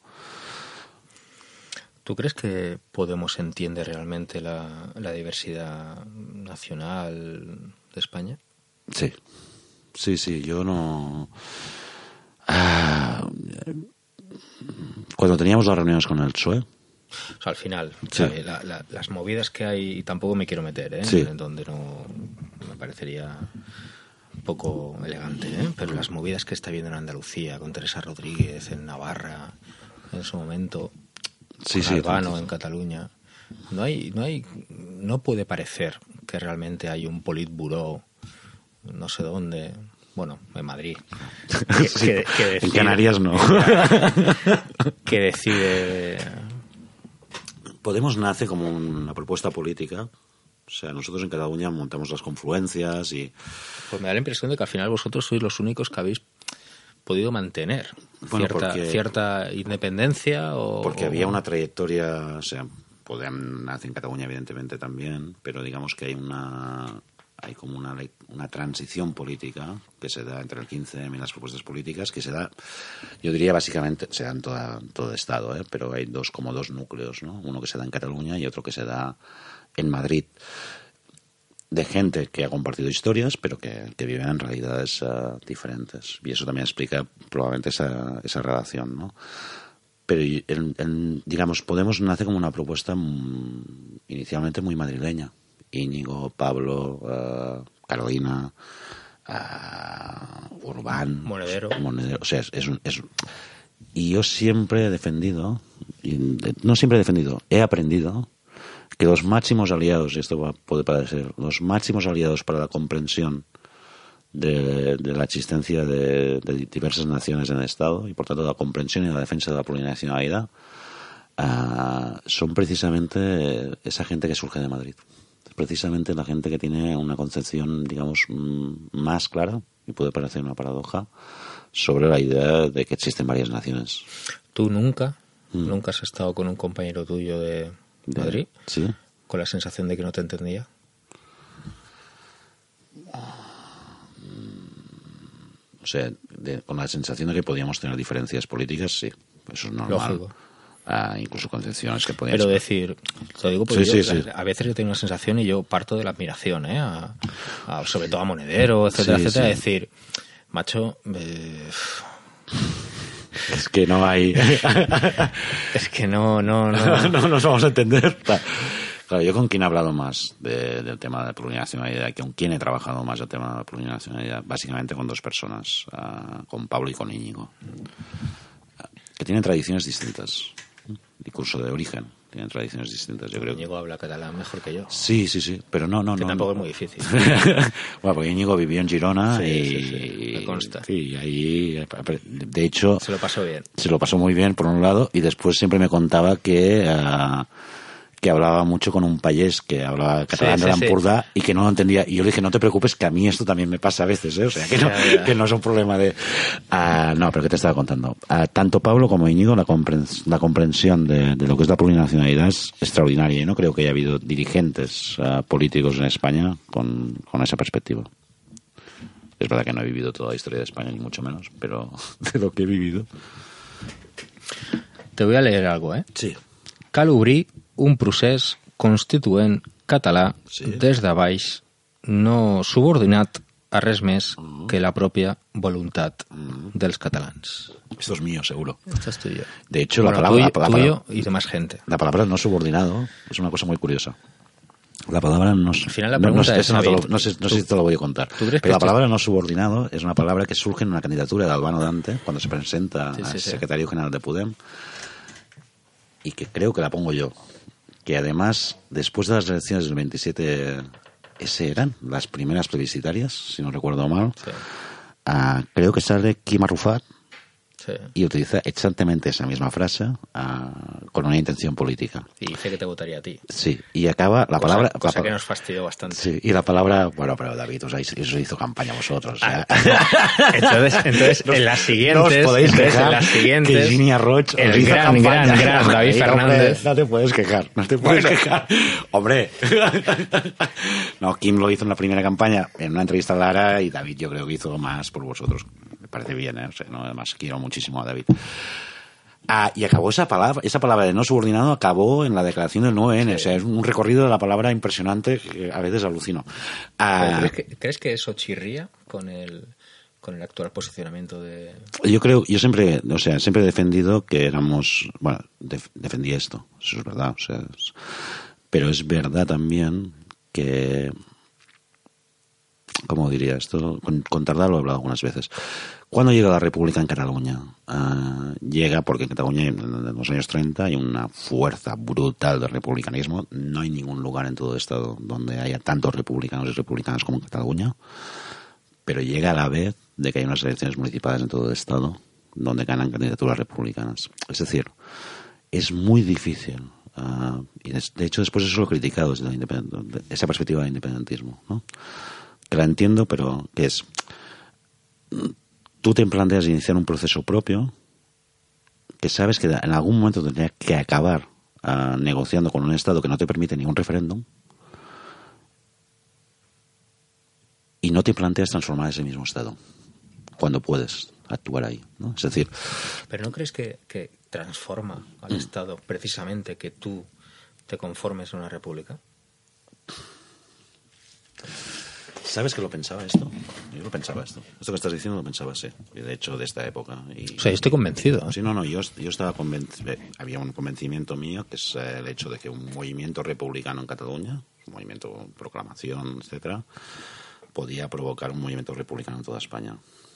Speaker 2: ¿Tú crees que Podemos entiende realmente la, la diversidad nacional de España?
Speaker 3: Sí, sí, sí, yo no... Ah, cuando teníamos las reuniones con el P S O E...
Speaker 2: O sea, al final,
Speaker 3: Sí.
Speaker 2: ¿sabe? La, la, las movidas que hay, y tampoco me quiero meter, ¿eh?
Speaker 3: Sí.
Speaker 2: En donde no me parecería un poco elegante, ¿eh? Pero las movidas que está viendo en Andalucía, con Teresa Rodríguez, en Navarra, en su momento,
Speaker 3: Sí,
Speaker 2: con
Speaker 3: sí,
Speaker 2: Albano
Speaker 3: entonces-
Speaker 2: en Cataluña, no hay, no hay, no puede parecer que realmente hay un politburó, no sé dónde, bueno, en Madrid, que,
Speaker 3: Sí,
Speaker 2: que- que
Speaker 3: en
Speaker 2: decide-
Speaker 3: Canarias no.
Speaker 2: que decide.
Speaker 3: Podemos nace como una propuesta política. O sea, nosotros en Cataluña montamos las confluencias y...
Speaker 2: Pues me da la impresión de que al final vosotros sois los únicos que habéis podido mantener
Speaker 3: Bueno,
Speaker 2: cierta,
Speaker 3: porque-
Speaker 2: cierta independencia o...
Speaker 3: Porque
Speaker 2: o-
Speaker 3: había una trayectoria, o sea, podrían nacer en Cataluña evidentemente también, pero digamos que hay una hay como una le- una transición política que se da entre el quince eme y las propuestas políticas, que se da, yo diría básicamente, se da en toda, todo el Estado, ¿eh? Pero hay dos como dos núcleos, ¿no? Uno que se da en Cataluña y otro que se da en Madrid, de gente que ha compartido historias, pero que, que viven en realidades uh, diferentes. Y eso también explica probablemente esa, esa relación, ¿no? pero el, el, digamos, Podemos nace como una propuesta mm, inicialmente muy madrileña. Íñigo, Pablo, uh, Carolina, uh, Urbán,
Speaker 2: Monedero.
Speaker 3: Monedero. O sea, es, es, un, es y yo siempre he defendido, y no siempre he defendido, he aprendido que los máximos aliados, y esto va, puede parecer, los máximos aliados para la comprensión de, de la existencia de, de diversas naciones en el Estado y por tanto la comprensión y la defensa de la plurinacionalidad uh, son precisamente esa gente que surge de Madrid. Precisamente la gente que tiene una concepción, digamos, más clara, y puede parecer una paradoja, sobre la idea de que existen varias naciones.
Speaker 2: ¿Tú nunca, mm. nunca has estado con un compañero tuyo de Madrid?
Speaker 3: De, sí.
Speaker 2: ¿Con la sensación de que no te entendía?
Speaker 3: O sea, de, con la sensación de que podíamos tener diferencias políticas, sí. Eso es normal.
Speaker 2: Lógico.
Speaker 3: Ah, incluso concepciones que podían
Speaker 2: pero
Speaker 3: ser.
Speaker 2: decir, te lo digo porque
Speaker 3: sí,
Speaker 2: yo,
Speaker 3: sí, sí.
Speaker 2: a veces yo tengo una sensación y yo parto de la admiración, ¿eh? A, a, sobre todo a Monedero, etcétera,
Speaker 3: sí,
Speaker 2: etcétera,
Speaker 3: sí.
Speaker 2: decir, macho, eh...
Speaker 3: es que no hay
Speaker 2: es que no no no.
Speaker 3: no nos vamos a entender. Claro, yo con quien he hablado más de, del tema de la plurinacionalidad, con quien he trabajado más el tema de la plurinacionalidad, básicamente con dos personas, uh, con Pablo y con Íñigo, uh, que tienen tradiciones distintas. Incluso de origen, tienen tradiciones distintas, yo creo.
Speaker 2: Íñigo habla catalán mejor que yo.
Speaker 3: Sí, sí, sí, pero no, no,
Speaker 2: que
Speaker 3: no.
Speaker 2: tampoco
Speaker 3: no.
Speaker 2: es muy difícil.
Speaker 3: Bueno, porque Íñigo vivió en Girona
Speaker 2: sí,
Speaker 3: y...
Speaker 2: Sí, sí, me consta.
Speaker 3: Sí, ahí, de hecho...
Speaker 2: Se lo pasó bien.
Speaker 3: Se lo pasó muy bien, por un lado, y después siempre me contaba que... Uh, que hablaba mucho con un payés que hablaba catalán
Speaker 2: sí,
Speaker 3: de
Speaker 2: sí,
Speaker 3: l'Empordà
Speaker 2: sí.
Speaker 3: y que no lo entendía. Y yo le dije, no te preocupes, que a mí esto también me pasa a veces, ¿eh? O sea, que no,
Speaker 2: ya, ya.
Speaker 3: que no es un problema de... Uh, no, pero ¿qué te estaba contando? Uh, tanto Pablo como Íñigo, la, comprens la comprensión de, de lo que es la plurinacionalidad es extraordinaria. Y no creo que haya habido dirigentes uh, políticos en España con, con esa perspectiva. Es verdad que no he vivido toda la historia de España, ni mucho menos, pero de lo que he vivido...
Speaker 2: Te voy a leer algo, ¿eh?
Speaker 3: Sí.
Speaker 2: Cal obrir un procés constituent català
Speaker 3: sí.
Speaker 2: des de baix, no subordinat a res més uh -huh. que la pròpia voluntat uh -huh. dels catalans.
Speaker 3: Esto es mío, seguro.
Speaker 2: Esto es tuyo.
Speaker 3: De hecho,
Speaker 2: bueno,
Speaker 3: la palabra...
Speaker 2: Tuyo,
Speaker 3: la palabra,
Speaker 2: tuyo y demás gente.
Speaker 3: La palabra no subordinado es una cosa muy curiosa. La palabra no...
Speaker 2: Al final la
Speaker 3: no, no,
Speaker 2: pregunta es,
Speaker 3: no,
Speaker 2: David,
Speaker 3: no, no, sé, no sé si te lo voy a contar.
Speaker 2: Pero
Speaker 3: la palabra no subordinado es una palabra que surge en una candidatura de Albano Dante cuando se presenta
Speaker 2: sí, sí,
Speaker 3: al
Speaker 2: sí.
Speaker 3: secretario general de Podem, y que creo que la pongo yo. Que además, después de las elecciones del veintisiete, ese eran las primeras plebiscitarias, si no recuerdo mal,
Speaker 2: sí.
Speaker 3: uh, creo que sale Quim Arrufat
Speaker 2: sí.
Speaker 3: y utiliza exactamente esa misma frase uh, con una intención política.
Speaker 2: Y dice que te votaría a ti.
Speaker 3: Sí, y acaba la
Speaker 2: cosa,
Speaker 3: palabra...
Speaker 2: Cosa
Speaker 3: la,
Speaker 2: que nos fastidió bastante.
Speaker 3: Sí, y la palabra... Bueno, pero David, os, habéis, os hizo campaña vosotros.
Speaker 2: Ah,
Speaker 3: o sea.
Speaker 2: entonces, entonces en las siguientes...
Speaker 3: No os podéis
Speaker 2: entonces,
Speaker 3: quejar
Speaker 2: en las siguientes,
Speaker 3: que Ginny Arroch
Speaker 2: el
Speaker 3: os hizo
Speaker 2: gran,
Speaker 3: campaña.
Speaker 2: gran, gran David Fernández.
Speaker 3: No te puedes quejar, no te puedes
Speaker 2: Bueno.
Speaker 3: quejar. Hombre. No, Kim lo hizo en la primera campaña, en una entrevista a Lara, y David yo creo que hizo más por vosotros. Me parece bien, ¿eh? O sea, no, además quiero muchísimo a David. Ah, y acabó esa palabra, esa palabra de no subordinado acabó en la declaración del nueve ene. Sí. O sea, es un recorrido de la palabra impresionante que a veces alucino. Ah,
Speaker 2: ¿Crees que, ¿Crees que eso chirría con el, con el actual posicionamiento de...?
Speaker 3: Yo creo, yo siempre, o sea, siempre he defendido que éramos, bueno, def, defendí esto, eso es verdad, o sea, es, pero es verdad también que, ¿cómo diría esto? Con, con Tardá lo he hablado algunas veces. ¿Cuándo llega la República en Cataluña? Uh, llega porque en Cataluña en los años treinta hay una fuerza brutal de republicanismo. No hay ningún lugar en todo el Estado donde haya tantos republicanos y republicanas como en Cataluña. Pero llega a la vez de que hay unas elecciones municipales en todo el Estado donde ganan candidaturas republicanas. Es decir, es muy difícil. Uh, y de hecho después eso lo he criticado desde la esa perspectiva del independentismo, ¿no? Que la entiendo, pero que es... Tú te planteas iniciar un proceso propio que sabes que en algún momento tendría que acabar uh, negociando con un Estado que no te permite ningún referéndum, y no te planteas transformar ese mismo Estado cuando puedes actuar ahí, ¿no? Es decir...
Speaker 2: ¿Pero no crees que, que transforma al mm. Estado precisamente que tú te conformes a una república?
Speaker 3: ¿Sabes que lo pensaba esto? Yo lo pensaba esto. Esto que estás diciendo lo pensaba, sí. Y de hecho, de esta época. Y,
Speaker 2: o sea, yo estoy convencido. ¿eh?
Speaker 3: Sí, no, no, yo, yo estaba convencido. Había un convencimiento mío, que es el hecho de que un movimiento republicano en Cataluña, un movimiento proclamación, etcétera, podía provocar un movimiento republicano en toda España.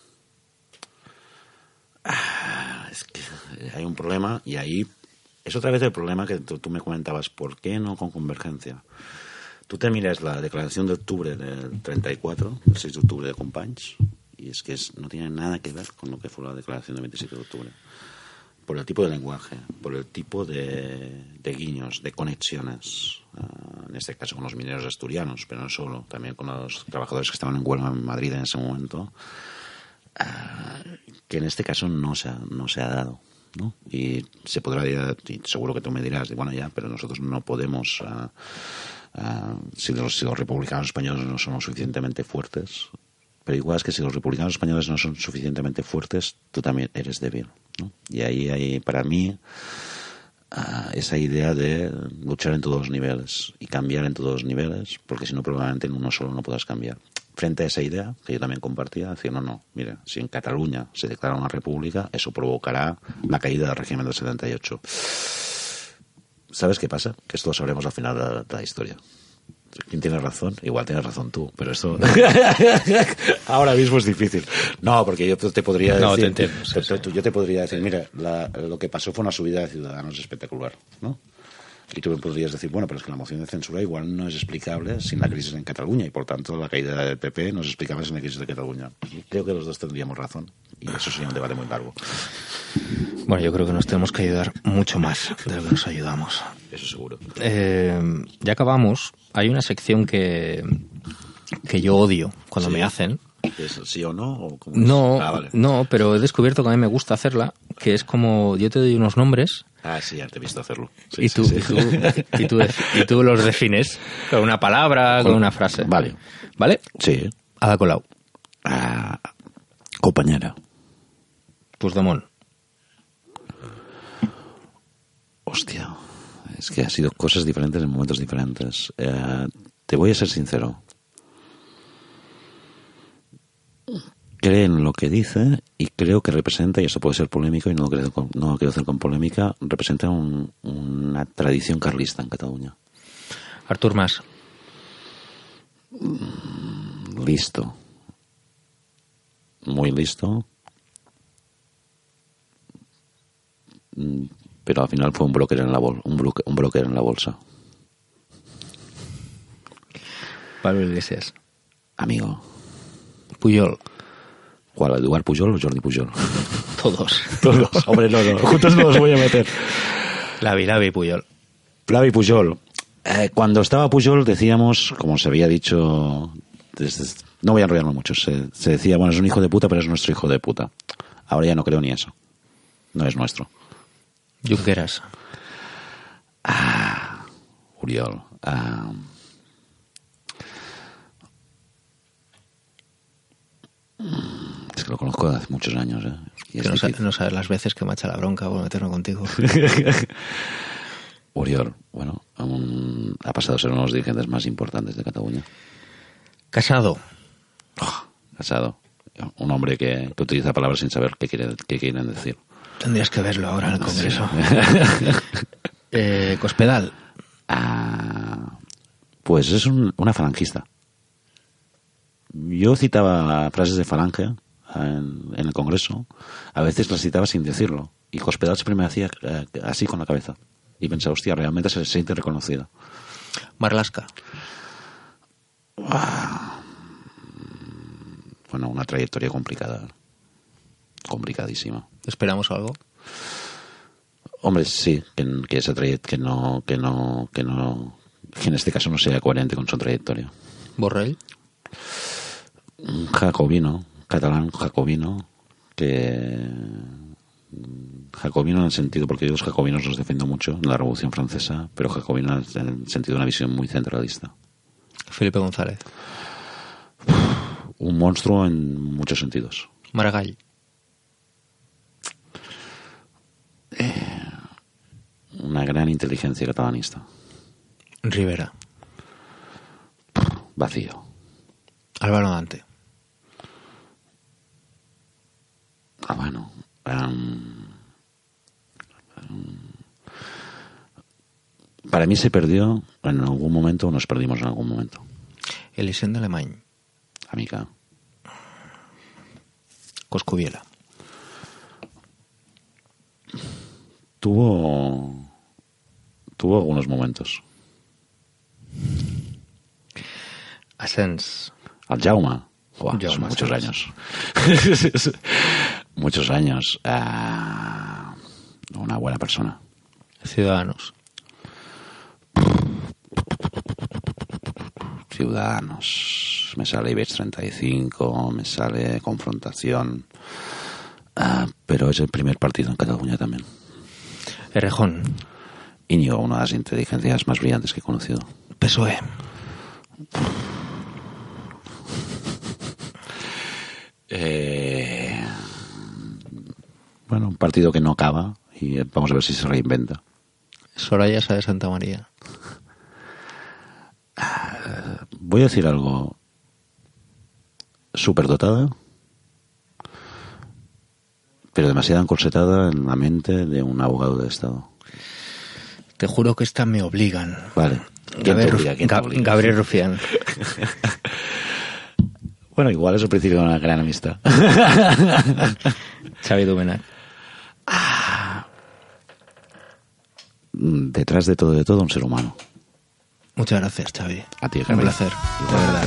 Speaker 3: Ah, es que hay un problema, y ahí es otra vez el problema que tú, tú me comentabas. ¿Por qué no con Convergencia? Tú te miras la declaración de octubre del treinta y cuatro, el seis de octubre de Companys, y es que es, no tiene nada que ver con lo que fue la declaración del veintisiete de octubre. Por el tipo de lenguaje, por el tipo de, de guiños, de conexiones, uh, en este caso con los mineros asturianos, pero no solo, también con los trabajadores que estaban en huelga en Madrid en ese momento, uh, que en este caso no se ha, no se ha dado, ¿no? Y se podrá, y seguro que tú me dirás, bueno, ya, pero nosotros no podemos... Uh, Uh, si, los, si los republicanos españoles no son lo suficientemente fuertes, pero igual es que si los republicanos españoles no son suficientemente fuertes, tú también eres débil, ¿no? Y ahí hay, para mí, uh, esa idea de luchar en todos los niveles y cambiar en todos los niveles, porque si no, probablemente en uno solo no puedas cambiar. Frente a esa idea, que yo también compartía, decir, no, no, mira, si en Cataluña se declara una república, eso provocará la caída del régimen del setenta y ocho. ¿Sabes qué pasa? Que esto lo sabremos al final de la, de la historia. ¿Quién tiene razón? Igual tienes razón tú, pero esto ahora mismo es difícil. No, porque yo te podría decir...
Speaker 2: No, te entiendo. Sí,
Speaker 3: te, te, yo te podría decir, mira, la, lo que pasó fue una subida de Ciudadanos espectacular, ¿no? Y tú me podrías decir, bueno, pero es que la moción de censura igual no es explicable sin la crisis en Cataluña, y por tanto la caída del P P no es explicable sin la crisis de Cataluña. Y creo que los dos tendríamos razón, y eso sería un debate muy largo.
Speaker 2: Bueno, yo creo que nos tenemos que ayudar mucho más de lo que nos ayudamos.
Speaker 3: Eso seguro.
Speaker 2: Eh, ya acabamos. Hay una sección que, que yo odio cuando
Speaker 3: sí.
Speaker 2: me hacen.
Speaker 3: ¿Es sí o no? ¿O cómo
Speaker 2: no,
Speaker 3: ah, vale.
Speaker 2: no, pero he descubierto que a mí me gusta hacerla, que es como yo te doy unos nombres.
Speaker 3: Ah, sí, ya te he visto hacerlo. Sí,
Speaker 2: y, tú,
Speaker 3: sí,
Speaker 2: y,
Speaker 3: sí.
Speaker 2: tú, y, tú, y tú los defines con una palabra, con, con una frase.
Speaker 3: Vale.
Speaker 2: ¿Vale?
Speaker 3: Sí.
Speaker 2: Ada Colau.
Speaker 3: Ah, compañera.
Speaker 2: Puigdemont.
Speaker 3: Hostia, es que ha sido cosas diferentes en momentos diferentes. Eh, te voy a ser sincero. Cree en lo que dice y creo que representa, y esto puede ser polémico y no lo quiero, no lo quiero hacer con polémica, representa un, una tradición carlista en Cataluña.
Speaker 2: Artur Mas.
Speaker 3: Listo. Muy listo. Pero al final fue un broker en la bol, un, broker, un broker en la bolsa.
Speaker 2: Pablo Iglesias.
Speaker 3: Amigo.
Speaker 2: Puyol.
Speaker 3: ¿Cuál? ¿Eduard Pujol o Jordi Pujol?
Speaker 2: Todos.
Speaker 3: Todos. Hombre, no, no. Juntos no los voy a meter.
Speaker 2: Lavi, Lavi Puyol.
Speaker 3: Lavi Pujol. Eh, cuando estaba Pujol decíamos, como se había dicho, desde, no voy a enrollarme mucho, se, se decía, bueno, es un hijo de puta, pero es nuestro hijo de puta. Ahora ya no creo ni eso. No es nuestro.
Speaker 2: Junqueras.
Speaker 3: Ah, Oriol. Ah, es que lo conozco hace muchos años. ¿eh? Y
Speaker 2: que no, sa- no sabes las veces que me echa la bronca por meterme contigo.
Speaker 3: Oriol, bueno, un, ha pasado a ser uno de los dirigentes más importantes de Cataluña.
Speaker 2: Casado.
Speaker 3: Oh, Casado. Un hombre que, que utiliza palabras sin saber qué, quiere, qué quieren decir.
Speaker 2: Tendrías que verlo ahora en el Congreso. eh, Cospedal.
Speaker 3: Ah, pues es un, una falangista. Yo citaba frases de Falange en, en el Congreso. A veces las citaba sin decirlo. Y Cospedal siempre me hacía eh, así con la cabeza. Y pensaba, hostia, realmente se siente reconocida.
Speaker 2: Marlaska.
Speaker 3: Ah, bueno, una trayectoria complicada. Complicadísima.
Speaker 2: ¿Esperamos algo?
Speaker 3: Hombre, sí, que, que esa trayectoria, que no, que no, que no, que en este caso no sea coherente con su trayectoria.
Speaker 2: Borrell.
Speaker 3: Un jacobino, catalán jacobino, que jacobino en el sentido, porque yo los jacobinos los defiendo mucho en la Revolución Francesa, pero jacobino en el sentido de una visión muy centralista.
Speaker 2: Felipe González.
Speaker 3: Un monstruo en muchos sentidos.
Speaker 2: Maragall.
Speaker 3: Eh, una gran inteligencia catalanista.
Speaker 2: Rivera.
Speaker 3: Vacío.
Speaker 2: Álvaro Dante.
Speaker 3: Ah, bueno. Um, um, para mí se perdió en algún momento o nos perdimos en algún momento.
Speaker 2: Elisenda Alemany.
Speaker 3: Amiga.
Speaker 2: Coscubiela.
Speaker 3: Tuvo... Tuvo algunos momentos.
Speaker 2: Asens.
Speaker 3: Al Jaume. Buah,
Speaker 2: Jaume
Speaker 3: son muchos
Speaker 2: Asens.
Speaker 3: años. Muchos años. Uh, una buena persona.
Speaker 2: Ciudadanos.
Speaker 3: Ciudadanos. Me sale IBEX treinta y cinco, me sale Confrontación. Uh, pero es el primer partido en Cataluña también.
Speaker 2: Errejón.
Speaker 3: Íñigo, una de las inteligencias más brillantes que he conocido.
Speaker 2: P S O E.
Speaker 3: Eh, bueno, un partido que no acaba y vamos a ver si se reinventa.
Speaker 2: Soraya Sá de Santa María.
Speaker 3: Uh, voy a decir algo. Superdotada, pero demasiado encorsetada en la mente de un abogado de Estado.
Speaker 2: Te juro que esta me obligan.
Speaker 3: Vale. ¿Quién te obliga? ¿Quién te obliga?
Speaker 2: Gabriel Rufián.
Speaker 3: Bueno, igual es el principio de una gran amistad.
Speaker 2: Xavi Domènech.
Speaker 3: Ah. Detrás de todo, de todo, un ser humano.
Speaker 2: Muchas gracias, Xavi.
Speaker 3: A ti,
Speaker 2: un
Speaker 3: Javi.
Speaker 2: placer, de verdad.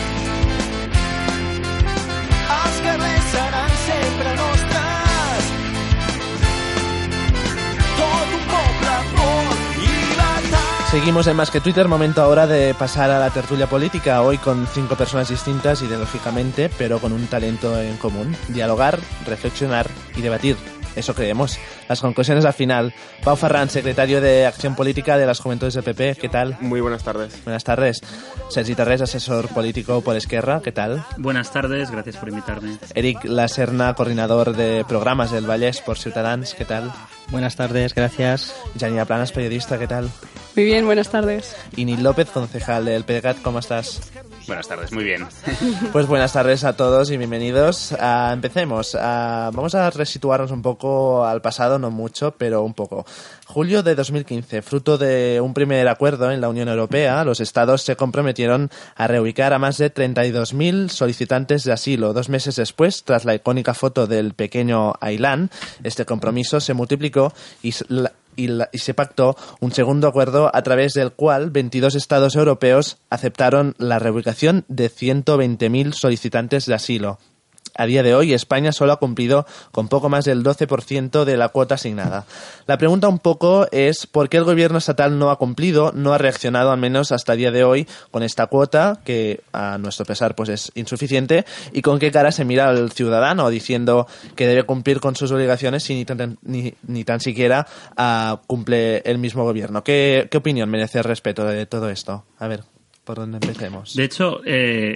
Speaker 1: Seguimos en Más que Twitter, momento ahora de pasar a la tertulia política, hoy con cinco personas distintas ideológicamente, pero con un talento en común: dialogar, reflexionar y debatir. Eso creemos. Las conclusiones al final. Pau Ferran, secretario de Acción Política de las Juventudes del P P, ¿qué tal?
Speaker 4: Muy buenas tardes.
Speaker 1: Buenas tardes. Sergi Tarrés, asesor político por Esquerra, ¿qué tal?
Speaker 5: Buenas tardes, gracias por invitarme.
Speaker 1: Eric Laserna, coordinador de programas del Vallès por Ciutadans, ¿qué tal?
Speaker 6: Buenas tardes, gracias.
Speaker 1: Janina Planas, periodista, ¿qué tal?
Speaker 7: Muy bien, buenas tardes.
Speaker 1: Y Nil López, concejal del P D C A T, ¿cómo estás?
Speaker 8: Buenas tardes, muy bien.
Speaker 1: Pues buenas tardes a todos y bienvenidos. Uh, empecemos. Uh, vamos a resituarnos un poco al pasado, no mucho, pero un poco. Julio de dos mil quince, fruto de un primer acuerdo en la Unión Europea, los estados se comprometieron a reubicar a más de treinta y dos mil solicitantes de asilo. Dos meses después, tras la icónica foto del pequeño Ailán, este compromiso se multiplicó y la Y, la, y se pactó un segundo acuerdo a través del cual veintidós estados europeos aceptaron la reubicación de ciento veinte mil solicitantes de asilo. A día de hoy, España solo ha cumplido con poco más del doce por ciento de la cuota asignada. La pregunta un poco es ¿por qué el gobierno estatal no ha cumplido, no ha reaccionado al menos hasta el día de hoy con esta cuota, que a nuestro pesar pues es insuficiente, y con qué cara se mira al ciudadano diciendo que debe cumplir con sus obligaciones si ni tan, ni, ni tan siquiera uh, cumple el mismo gobierno? ¿Qué, qué opinión merece el respeto de todo esto? A ver, ¿por dónde empecemos?
Speaker 5: De hecho, eh,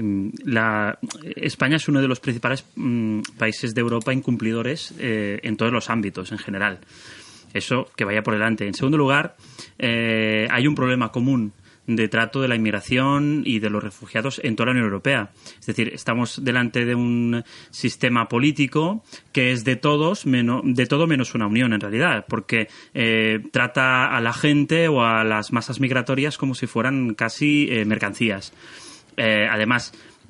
Speaker 5: la, España es uno de los principales mm, países de Europa incumplidores eh, en todos los ámbitos en general. Eso que vaya por delante. En segundo lugar, eh, hay un problema común de trato de la inmigración y de los refugiados en toda la Unión Europea. Es decir, estamos delante de un sistema político que es de todos, menos, de todo menos una unión en realidad, porque eh, trata a la gente o a las masas migratorias como si fueran casi eh, mercancías. Eh, además,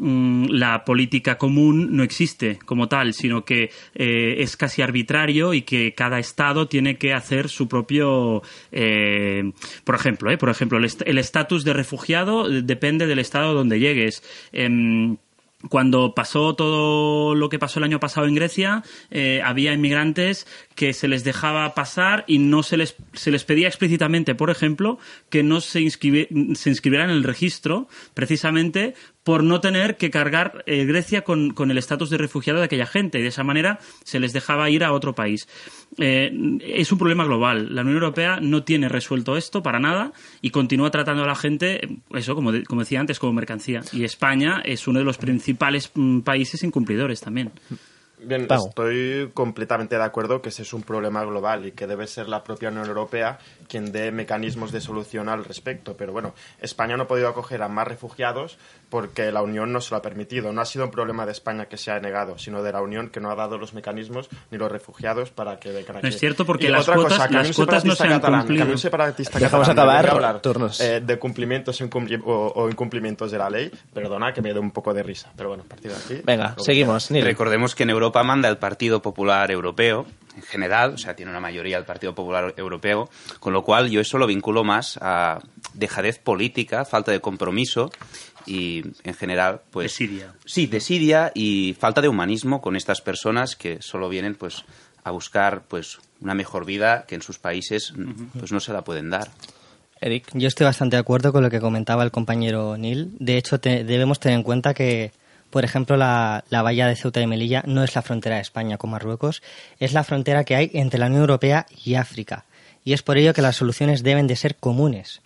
Speaker 5: la política común no existe como tal, sino que eh, es casi arbitrario y que cada estado tiene que hacer su propio eh, por ejemplo, eh, por ejemplo el estatus de refugiado depende del estado donde llegues. Eh, Cuando pasó todo lo que pasó el año pasado en Grecia, eh, había inmigrantes que se les dejaba pasar y no se les, se les pedía explícitamente, por ejemplo, que no se, inscribi- se inscribieran en el registro, precisamente por no tener que cargar eh, Grecia con, con el estatus de refugiado de aquella gente. Y de esa manera se les dejaba ir a otro país. Eh, es un problema global. La Unión Europea no tiene resuelto esto para nada y continúa tratando a la gente, eso, como, de, como decía antes, como mercancía. Y España es uno de los principales mm, países incumplidores también.
Speaker 4: Bien,
Speaker 1: Pau.
Speaker 4: estoy completamente de acuerdo que ese es un problema global y que debe ser la propia Unión Europea quien dé mecanismos de solución al respecto. Pero bueno, España no ha podido acoger a más refugiados porque la Unión no se lo ha permitido. No ha sido un problema de España que se ha negado, sino de la Unión que no ha dado los mecanismos ni los refugiados para que vengan aquí.
Speaker 5: No es cierto, porque
Speaker 4: y
Speaker 5: las
Speaker 4: otra
Speaker 5: cuotas,
Speaker 4: cosa, que
Speaker 5: las cuotas no se han
Speaker 4: catalán,
Speaker 5: cumplido.
Speaker 4: que a mí un separatista
Speaker 1: Dejamos
Speaker 4: catalán me
Speaker 1: acabar,
Speaker 4: venga a hablar
Speaker 1: turnos.
Speaker 4: eh, de cumplimientos incumpli- o, o incumplimientos de la ley, perdona que me dé un poco de risa. Pero bueno, a partir de aquí...
Speaker 1: Venga,
Speaker 4: lo
Speaker 1: seguimos. Neil.
Speaker 7: Recordemos que en Europa manda el Partido Popular Europeo, en general, o sea, tiene una mayoría el Partido Popular Europeo, con lo cual yo eso lo vinculo más a dejadez política, falta de compromiso y, en general, pues...
Speaker 5: Desidia.
Speaker 7: Sí, desidia y falta de humanismo con estas personas que solo vienen, pues, a buscar, pues, una mejor vida que en sus países, pues, no se la pueden dar.
Speaker 1: Eric.
Speaker 6: Yo estoy bastante de acuerdo con lo que comentaba el compañero Neil. De hecho, te- debemos tener en cuenta que, por ejemplo, la, la valla de Ceuta y Melilla no es la frontera de España con Marruecos, es la frontera que hay entre la Unión Europea y África. Y es por ello que las soluciones deben de ser comunes.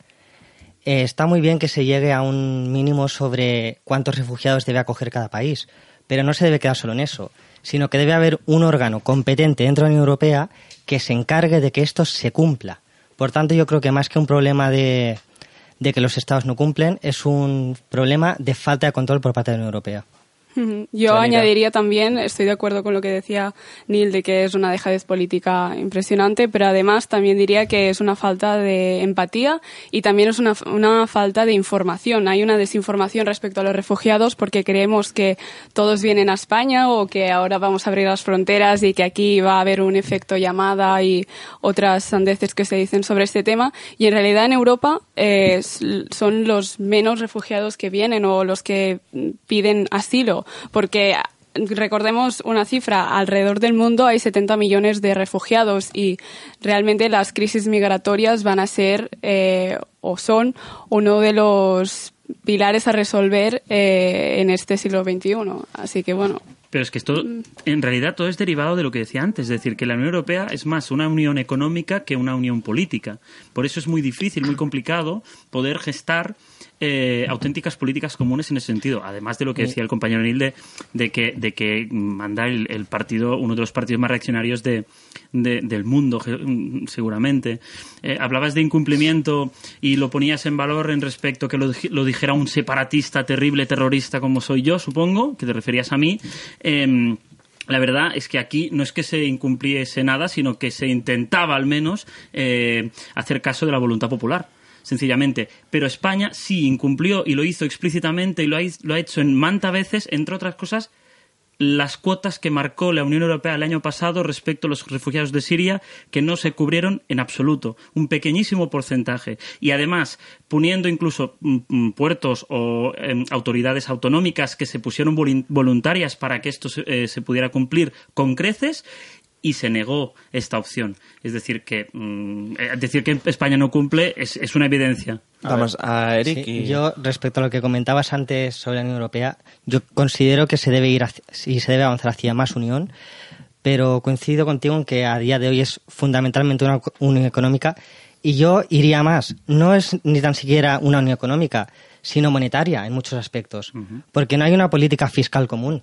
Speaker 6: Eh, está muy bien que se llegue a un mínimo sobre cuántos refugiados debe acoger cada país, pero no se debe quedar solo en eso, sino que debe haber un órgano competente dentro de la Unión Europea que se encargue de que esto se cumpla. Por tanto, yo creo que más que un problema de, de que los Estados no cumplen, es un problema de falta de control por parte de la Unión Europea.
Speaker 8: Yo
Speaker 1: Yanira.
Speaker 8: añadiría también, estoy de acuerdo con lo que decía Neil, de que es una dejadez política impresionante, pero además también diría que es una falta de empatía y también es una, una falta de información. Hay una desinformación respecto a los refugiados porque creemos que todos vienen a España o que ahora vamos a abrir las fronteras y que aquí va a haber un efecto llamada y otras sandeces que se dicen sobre este tema. Y en realidad en Europa eh, son los menos refugiados que vienen o los que piden asilo. Porque recordemos una cifra, alrededor del mundo hay setenta millones de refugiados y realmente las crisis migratorias van a ser eh, o son uno de los pilares a resolver eh, en este siglo veintiuno. Así que bueno.
Speaker 5: Pero es que esto, en realidad, todo es derivado de lo que decía antes. Es decir, que la Unión Europea es más una unión económica que una unión política. Por eso es muy difícil, muy complicado poder gestar eh, auténticas políticas comunes en ese sentido. Además de lo que decía el compañero Nilde, de que, de que manda el, el partido, uno de los partidos más reaccionarios de, de, del mundo, seguramente. Eh, hablabas de incumplimiento y lo ponías en valor en respecto que lo, lo dijera un separatista terrible, terrorista como soy yo, supongo, que te referías a mí. Eh, la verdad es que aquí no es que se incumpliese nada, sino que se intentaba al menos eh, hacer caso de la voluntad popular, sencillamente. Pero España sí incumplió y lo hizo explícitamente y lo ha, lo ha hecho en manta veces, entre otras cosas, las cuotas que marcó la Unión Europea el año pasado respecto a los refugiados de Siria, que no se cubrieron en absoluto, un pequeñísimo porcentaje. Y además, poniendo incluso mm, puertos o eh, autoridades autonómicas que se pusieron voluntarias para que esto se, eh, se pudiera cumplir con creces, y se negó esta opción. Es decir, que mm, decir que España no cumple es, es una evidencia.
Speaker 1: Vamos a Eric.
Speaker 6: Sí,
Speaker 1: y...
Speaker 6: Yo, respecto a lo que comentabas antes sobre la Unión Europea, yo considero que se debe ir hacia, y se debe avanzar hacia más unión, pero coincido contigo en que a día de hoy es fundamentalmente una unión económica y yo iría más. No es ni tan siquiera una unión económica, sino monetaria en muchos aspectos, uh-huh. porque no hay una política fiscal común,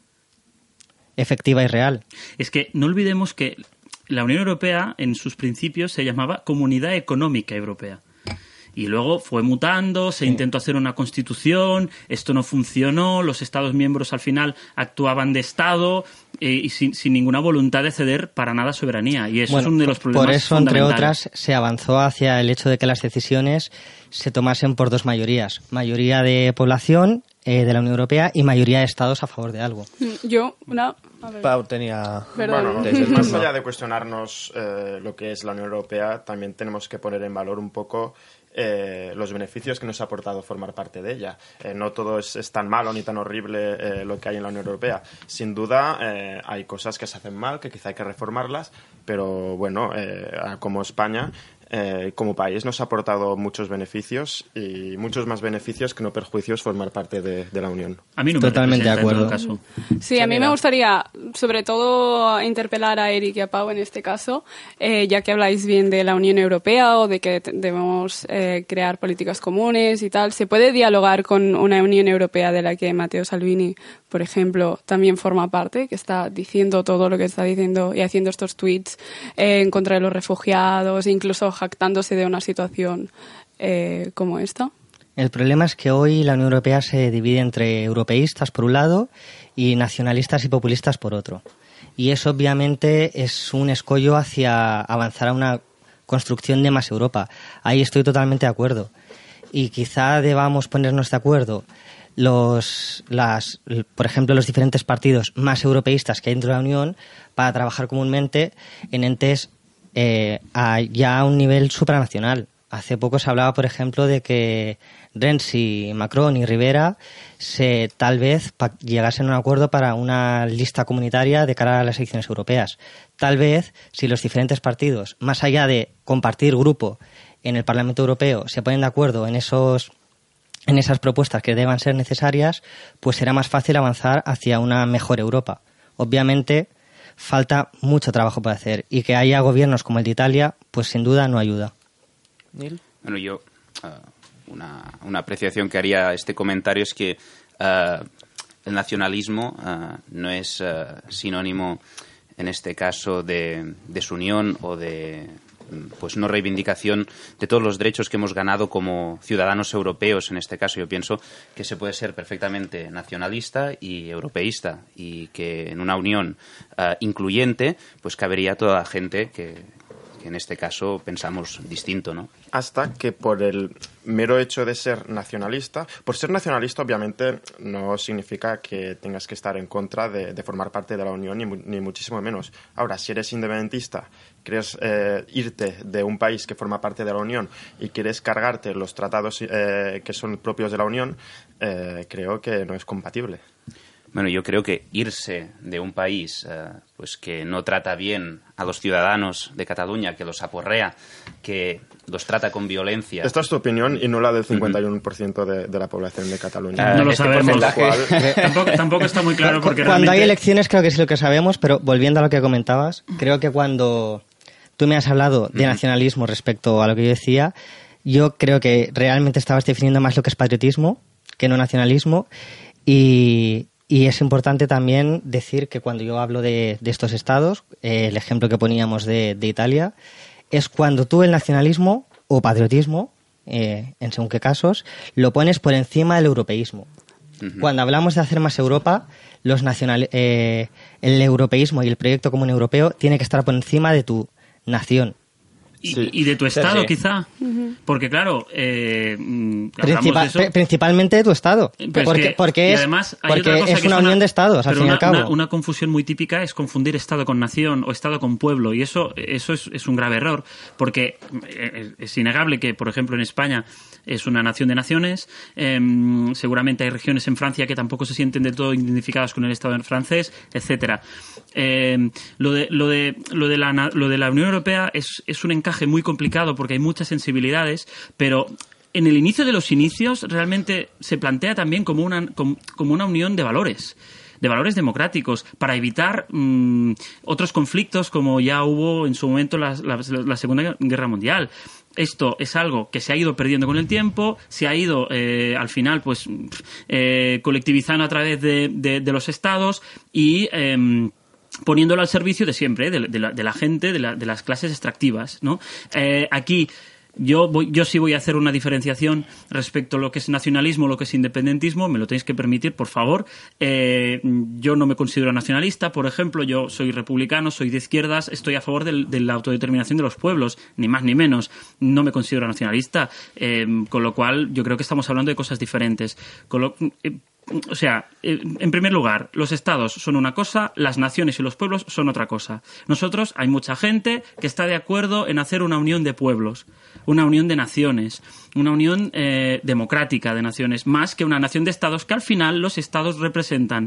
Speaker 6: efectiva y real.
Speaker 5: Es que no olvidemos que la Unión Europea en sus principios se llamaba Comunidad Económica Europea. Y luego fue mutando, se sí. intentó hacer una constitución, esto no funcionó, los Estados miembros al final actuaban de Estado eh, y sin, sin ninguna voluntad de ceder para nada soberanía. Y eso
Speaker 6: bueno,
Speaker 5: es uno de los problemas
Speaker 6: por eso, entre
Speaker 5: fundamentales.
Speaker 6: otras, se avanzó hacia el hecho de que las decisiones se tomasen por dos mayorías. Mayoría de población eh, de la Unión Europea y mayoría de Estados a favor de algo.
Speaker 8: Yo, una... A ver.
Speaker 1: Pau tenía...
Speaker 8: Perdón.
Speaker 4: Bueno, más allá de cuestionarnos eh, lo que es la Unión Europea, también tenemos que poner en valor un poco eh, los beneficios que nos ha aportado formar parte de ella. Eh, no todo es, es tan malo ni tan horrible eh, lo que hay en la Unión Europea. Sin duda eh, hay cosas que se hacen mal, que quizá hay que reformarlas, pero bueno, eh, como España... eh, como país nos ha aportado muchos beneficios y muchos más beneficios que no perjuicios formar parte de, de la Unión.
Speaker 5: A mí no
Speaker 6: Totalmente
Speaker 5: me
Speaker 6: de acuerdo.
Speaker 5: en todo caso.
Speaker 8: Sí, a mí me gustaría, sobre todo, interpelar a Eric y a Pau en este caso, eh, ya que habláis bien de la Unión Europea o de que te- debemos eh, crear políticas comunes y tal. ¿Se puede dialogar con una Unión Europea de la que Matteo Salvini, por ejemplo, también forma parte, que está diciendo todo lo que está diciendo y haciendo estos tweets eh, en contra de los refugiados, incluso jactándose de una situación eh, como esta?
Speaker 6: El problema es que hoy la Unión Europea se divide entre europeístas por un lado y nacionalistas y populistas por otro. Y eso obviamente es un escollo hacia avanzar a una construcción de más Europa. Ahí estoy totalmente de acuerdo. Y quizá debamos ponernos de acuerdo los, las, por ejemplo, los diferentes partidos más europeístas que hay dentro de la Unión para trabajar comúnmente en entes eh, a, ya a un nivel supranacional. Hace poco se hablaba, por ejemplo, de que Renzi, Macron y Rivera se tal vez pa- llegasen a un acuerdo para una lista comunitaria de cara a las elecciones europeas. Tal vez, si los diferentes partidos, más allá de compartir grupo en el Parlamento Europeo, se ponen de acuerdo en esos en esas propuestas que deban ser necesarias, pues será más fácil avanzar hacia una mejor Europa. Obviamente, falta mucho trabajo por hacer y que haya gobiernos como el de Italia, pues sin duda no ayuda.
Speaker 1: Neil.
Speaker 7: Bueno, yo uh, una, una apreciación que haría a este comentario es que uh, el nacionalismo uh, no es uh, sinónimo, en este caso, de desunión o de pues no reivindicación de todos los derechos que hemos ganado como ciudadanos europeos. En este caso yo pienso que se puede ser perfectamente nacionalista y europeísta y que en una unión uh, incluyente pues cabería toda la gente que, que en este caso pensamos distinto, ¿no?
Speaker 4: Hasta que por el mero hecho de ser nacionalista, por ser nacionalista obviamente no significa que tengas que estar en contra de, de formar parte de la Unión, ni, mu- ni muchísimo menos. Ahora, si eres independentista, quieres eh, irte de un país que forma parte de la Unión y quieres cargarte los tratados eh, que son propios de la Unión, eh, creo que no es compatible.
Speaker 7: Bueno, yo creo que irse de un país eh, pues que no trata bien a los ciudadanos de Cataluña, que los aporrea, que los trata con violencia.
Speaker 4: Esta es tu opinión y no la del cincuenta y uno por ciento de, de la población de Cataluña.
Speaker 7: Ah,
Speaker 5: No lo
Speaker 7: este
Speaker 5: sabemos.
Speaker 7: porcentaje-
Speaker 5: tampoco, tampoco está muy claro porque
Speaker 6: Cuando hay
Speaker 5: realmente...
Speaker 6: elecciones creo que es lo que sabemos, pero volviendo a lo que comentabas, creo que cuando tú me has hablado de nacionalismo respecto a lo que yo decía, yo creo que realmente estabas definiendo más lo que es patriotismo que no nacionalismo y... Y es importante también decir que cuando yo hablo de, de estos estados, eh, el ejemplo que poníamos de, de Italia, es cuando tú el nacionalismo o patriotismo, eh, en según qué casos, lo pones por encima del europeísmo.
Speaker 7: Ujú.
Speaker 6: Cuando hablamos de hacer más Europa, los nacional, eh, el europeísmo y el proyecto común europeo tiene que estar por encima de tu nación.
Speaker 5: Y,
Speaker 4: Sí.
Speaker 5: y de tu estado,
Speaker 7: Sí.
Speaker 5: quizá. Porque, claro, eh, mm, hablamos
Speaker 6: Principal-
Speaker 5: de eso.
Speaker 6: pri- principalmente de tu estado.
Speaker 5: Pero es
Speaker 6: porque
Speaker 5: que-
Speaker 6: porque
Speaker 5: y
Speaker 6: es,
Speaker 5: además hay
Speaker 6: porque
Speaker 5: otra cosa
Speaker 6: es
Speaker 5: que
Speaker 6: una
Speaker 5: suena-
Speaker 6: unión de estados, al
Speaker 5: pero
Speaker 6: fin y
Speaker 5: una,
Speaker 6: al cabo.
Speaker 5: Una, una confusión muy típica es confundir estado con nación o estado con pueblo, y eso, eso es, es un grave error, porque eh, es innegable que, por ejemplo, en España es una nación de naciones, eh, seguramente hay regiones en Francia que tampoco se sienten del todo identificadas con el estado francés, etcétera. Eh, lo de lo de lo de la na- lo de la Unión Europea es, es un encaje muy complicado porque hay muchas sensibilidades, pero en el inicio de los inicios realmente se plantea también como una como, como una unión de valores de valores democráticos para evitar mmm, otros conflictos como ya hubo en su momento la, la, la Segunda Guerra Mundial. Esto es algo que se ha ido perdiendo con el tiempo, se ha ido eh, al final pues eh, colectivizando a través de, de, de los estados y eh, poniéndolo al servicio de siempre, de, de, la, de la gente, de, la, de las clases extractivas, ¿no? Eh, aquí yo voy, yo sí voy a hacer una diferenciación respecto a lo que es nacionalismo, lo que es independentismo, me lo tenéis que permitir, por favor. Eh, yo no me considero nacionalista, por ejemplo, yo soy republicano, soy de izquierdas, estoy a favor del, de la autodeterminación de los pueblos, ni más ni menos. No me considero nacionalista, eh, con lo cual yo creo que estamos hablando de cosas diferentes. Con lo, eh, O sea, en primer lugar, los estados son una cosa, las naciones y los pueblos son otra cosa. Nosotros, hay mucha gente que está de acuerdo en hacer una unión de pueblos, una unión de naciones, una unión eh, democrática de naciones, más que una nación de estados, que al final los estados representan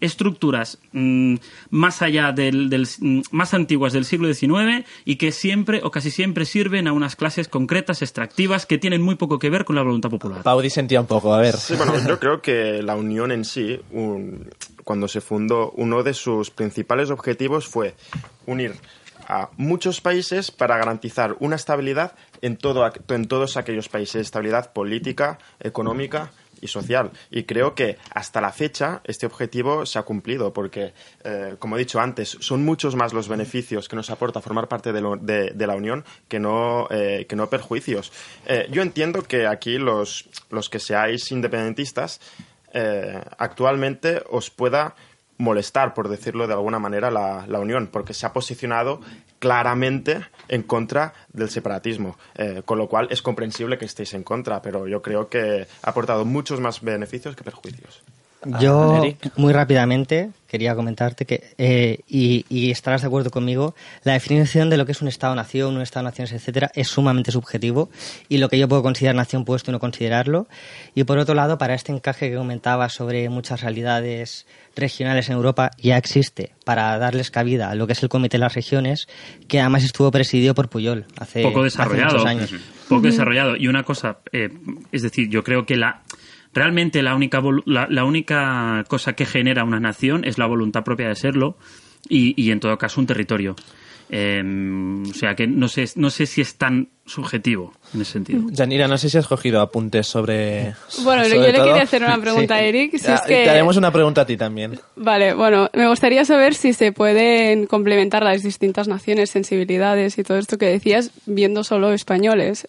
Speaker 5: estructuras mmm, más allá del, del mmm, más antiguas del siglo diecinueve y que siempre o casi siempre sirven a unas clases concretas, extractivas, que tienen muy poco que ver con la voluntad popular.
Speaker 1: Pau disentía un poco, a ver.
Speaker 4: Sí, bueno, yo creo que la Unión en sí, un, cuando se fundó, uno de sus principales objetivos fue unir a muchos países para garantizar una estabilidad en, todo, en todos aquellos países, estabilidad política, económica y social. Y creo que hasta la fecha este objetivo se ha cumplido porque, eh, como he dicho antes, son muchos más los beneficios que nos aporta formar parte de, lo, de, de la Unión que no, eh, que no perjuicios. Eh, yo entiendo que aquí los, los que seáis independentistas eh, actualmente os pueda molestar, por decirlo de alguna manera, la, la Unión, porque se ha posicionado claramente en contra del separatismo, eh, con lo cual es comprensible que estéis en contra, pero yo creo que ha aportado muchos más beneficios que perjuicios.
Speaker 6: Yo, muy rápidamente, quería comentarte que, eh, y, y estarás de acuerdo conmigo, la definición de lo que es un Estado-nación, un Estado-naciones, etcétera, es sumamente subjetivo, y lo que yo puedo considerar nación puedo tú no considerarlo. Y por otro lado, para este encaje que comentaba sobre muchas realidades regionales en Europa, ya existe, para darles cabida a lo que es el Comité de las Regiones, que además estuvo presidido por Pujol hace,
Speaker 5: poco desarrollado,
Speaker 6: hace muchos años.
Speaker 5: Poco uh-huh. desarrollado. Y una cosa, eh, es decir, yo creo que la... Realmente la única, la, la única cosa que genera una nación es la voluntad propia de serlo y, y en todo caso un territorio. Eh, o sea que no sé, no sé si es tan subjetivo en ese sentido.
Speaker 1: Yanira, no sé si has cogido apuntes sobre...
Speaker 8: Bueno,
Speaker 1: sobre
Speaker 8: yo le
Speaker 1: todo.
Speaker 8: quería hacer una pregunta
Speaker 1: sí.
Speaker 8: a Eric. Si
Speaker 1: ya,
Speaker 8: es que...
Speaker 1: Te haremos una pregunta a ti también.
Speaker 8: Vale, bueno, me gustaría saber si se pueden complementar las distintas naciones, sensibilidades y todo esto que decías, viendo solo españoles.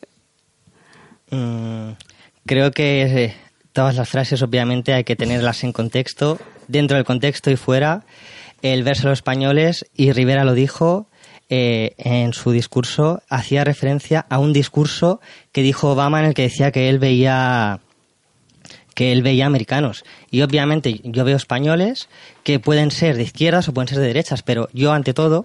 Speaker 6: Mm, creo que... Eh, todas las frases, obviamente, hay que tenerlas en contexto, dentro del contexto y fuera. El verso de los españoles, y Rivera lo dijo eh, en su discurso, hacía referencia a un discurso que dijo Obama en el que decía que él veía que él veía americanos. Y obviamente yo veo españoles que pueden ser de izquierdas o pueden ser de derechas, pero yo ante todo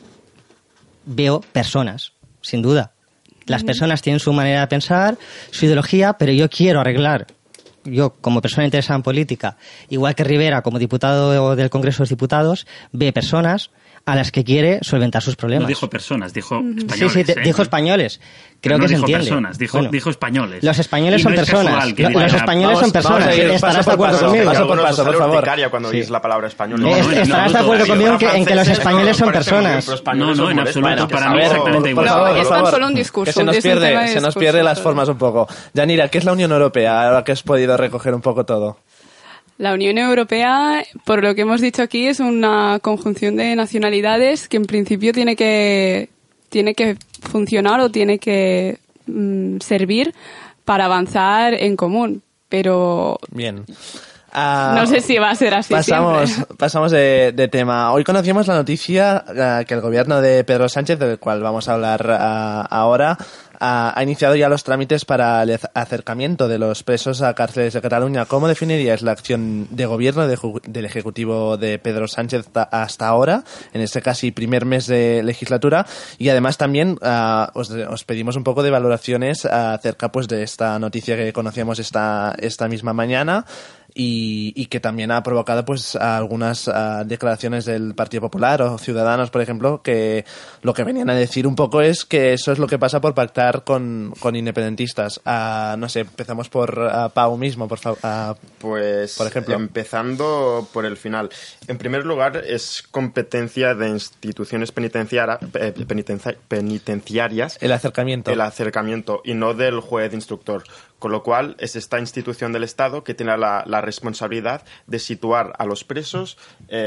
Speaker 6: veo personas, sin duda. Las personas tienen su manera de pensar, su ideología, pero yo quiero arreglar. Yo, como persona interesada en política, igual que Rivera, como diputado del Congreso de los Diputados, ve personas a las que quiere solventar sus problemas.
Speaker 5: No dijo personas, dijo españoles.
Speaker 6: Sí, sí, te,
Speaker 5: ¿eh?
Speaker 6: dijo españoles. Creo
Speaker 5: no
Speaker 6: que se
Speaker 5: dijo
Speaker 6: entiende.
Speaker 5: personas, dijo,
Speaker 6: bueno,
Speaker 5: dijo españoles.
Speaker 6: Los españoles
Speaker 5: y
Speaker 6: son
Speaker 5: no es
Speaker 6: personas.
Speaker 5: casual que
Speaker 6: Lo,
Speaker 5: diga,
Speaker 6: los españoles
Speaker 5: vamos,
Speaker 6: son personas.
Speaker 1: vamos a ir
Speaker 6: Estarás
Speaker 1: paso
Speaker 6: de acuerdo
Speaker 1: por paso,
Speaker 6: conmigo.
Speaker 1: paso por paso, por favor.
Speaker 4: Cuando
Speaker 6: Sí.
Speaker 4: dices la palabra español.
Speaker 5: No,
Speaker 6: Es-
Speaker 5: no,
Speaker 6: estarás
Speaker 5: no,
Speaker 6: de acuerdo
Speaker 5: no,
Speaker 6: conmigo en que, en que los
Speaker 4: franceses
Speaker 6: españoles son
Speaker 4: me parecen muy bien,
Speaker 6: personas.
Speaker 4: pero españoles
Speaker 5: No, no,
Speaker 4: son
Speaker 5: en
Speaker 4: molestos.
Speaker 5: absoluto,
Speaker 4: Bueno,
Speaker 5: para
Speaker 4: que
Speaker 5: mí
Speaker 4: sabor,
Speaker 5: exactamente igual.
Speaker 1: Por
Speaker 8: No,
Speaker 1: favor, por
Speaker 8: es tan
Speaker 1: favor.
Speaker 8: solo un discurso,
Speaker 1: Que se nos
Speaker 8: es un tema
Speaker 1: pierde,
Speaker 8: de
Speaker 1: se nos
Speaker 8: discurso,
Speaker 1: pierde las
Speaker 8: claro.
Speaker 1: formas un poco. Yanira, ¿qué es la Unión Europea? Ahora que has podido recoger un poco todo.
Speaker 8: La Unión Europea, por lo que hemos dicho aquí, es una conjunción de nacionalidades que en principio tiene que, tiene que funcionar o tiene que mm, servir para avanzar en común. Pero
Speaker 1: Bien. Ah,
Speaker 8: no sé si va a ser así
Speaker 1: Pasamos,
Speaker 8: siempre.
Speaker 1: pasamos de, de tema. Hoy conocíamos la noticia uh, que el gobierno de Pedro Sánchez, del cual vamos a hablar uh, ahora, uh, ha iniciado ya los trámites para el acercamiento de los presos a cárceles de Cataluña. ¿Cómo definirías la acción de gobierno de, del Ejecutivo de Pedro Sánchez hasta ahora, en este casi primer mes de legislatura? Y además también uh, os, os pedimos un poco de valoraciones uh, acerca pues de esta noticia que conocíamos esta, esta misma mañana. Y, y que también ha provocado pues algunas uh, declaraciones del Partido Popular o Ciudadanos, por ejemplo, que lo que venían a decir un poco es que eso es lo que pasa por pactar con, con independentistas. Uh, no sé, empezamos por uh, Pau mismo, por favor. Uh,
Speaker 4: Pues,
Speaker 1: por ejemplo.
Speaker 4: empezando por el final. En primer lugar, es competencia de instituciones penitenciara, eh, penitencia, penitenciarias
Speaker 1: el acercamiento.
Speaker 4: el acercamiento y no del juez instructor. Con lo cual, es esta institución del Estado que tiene la, la responsabilidad de situar a los presos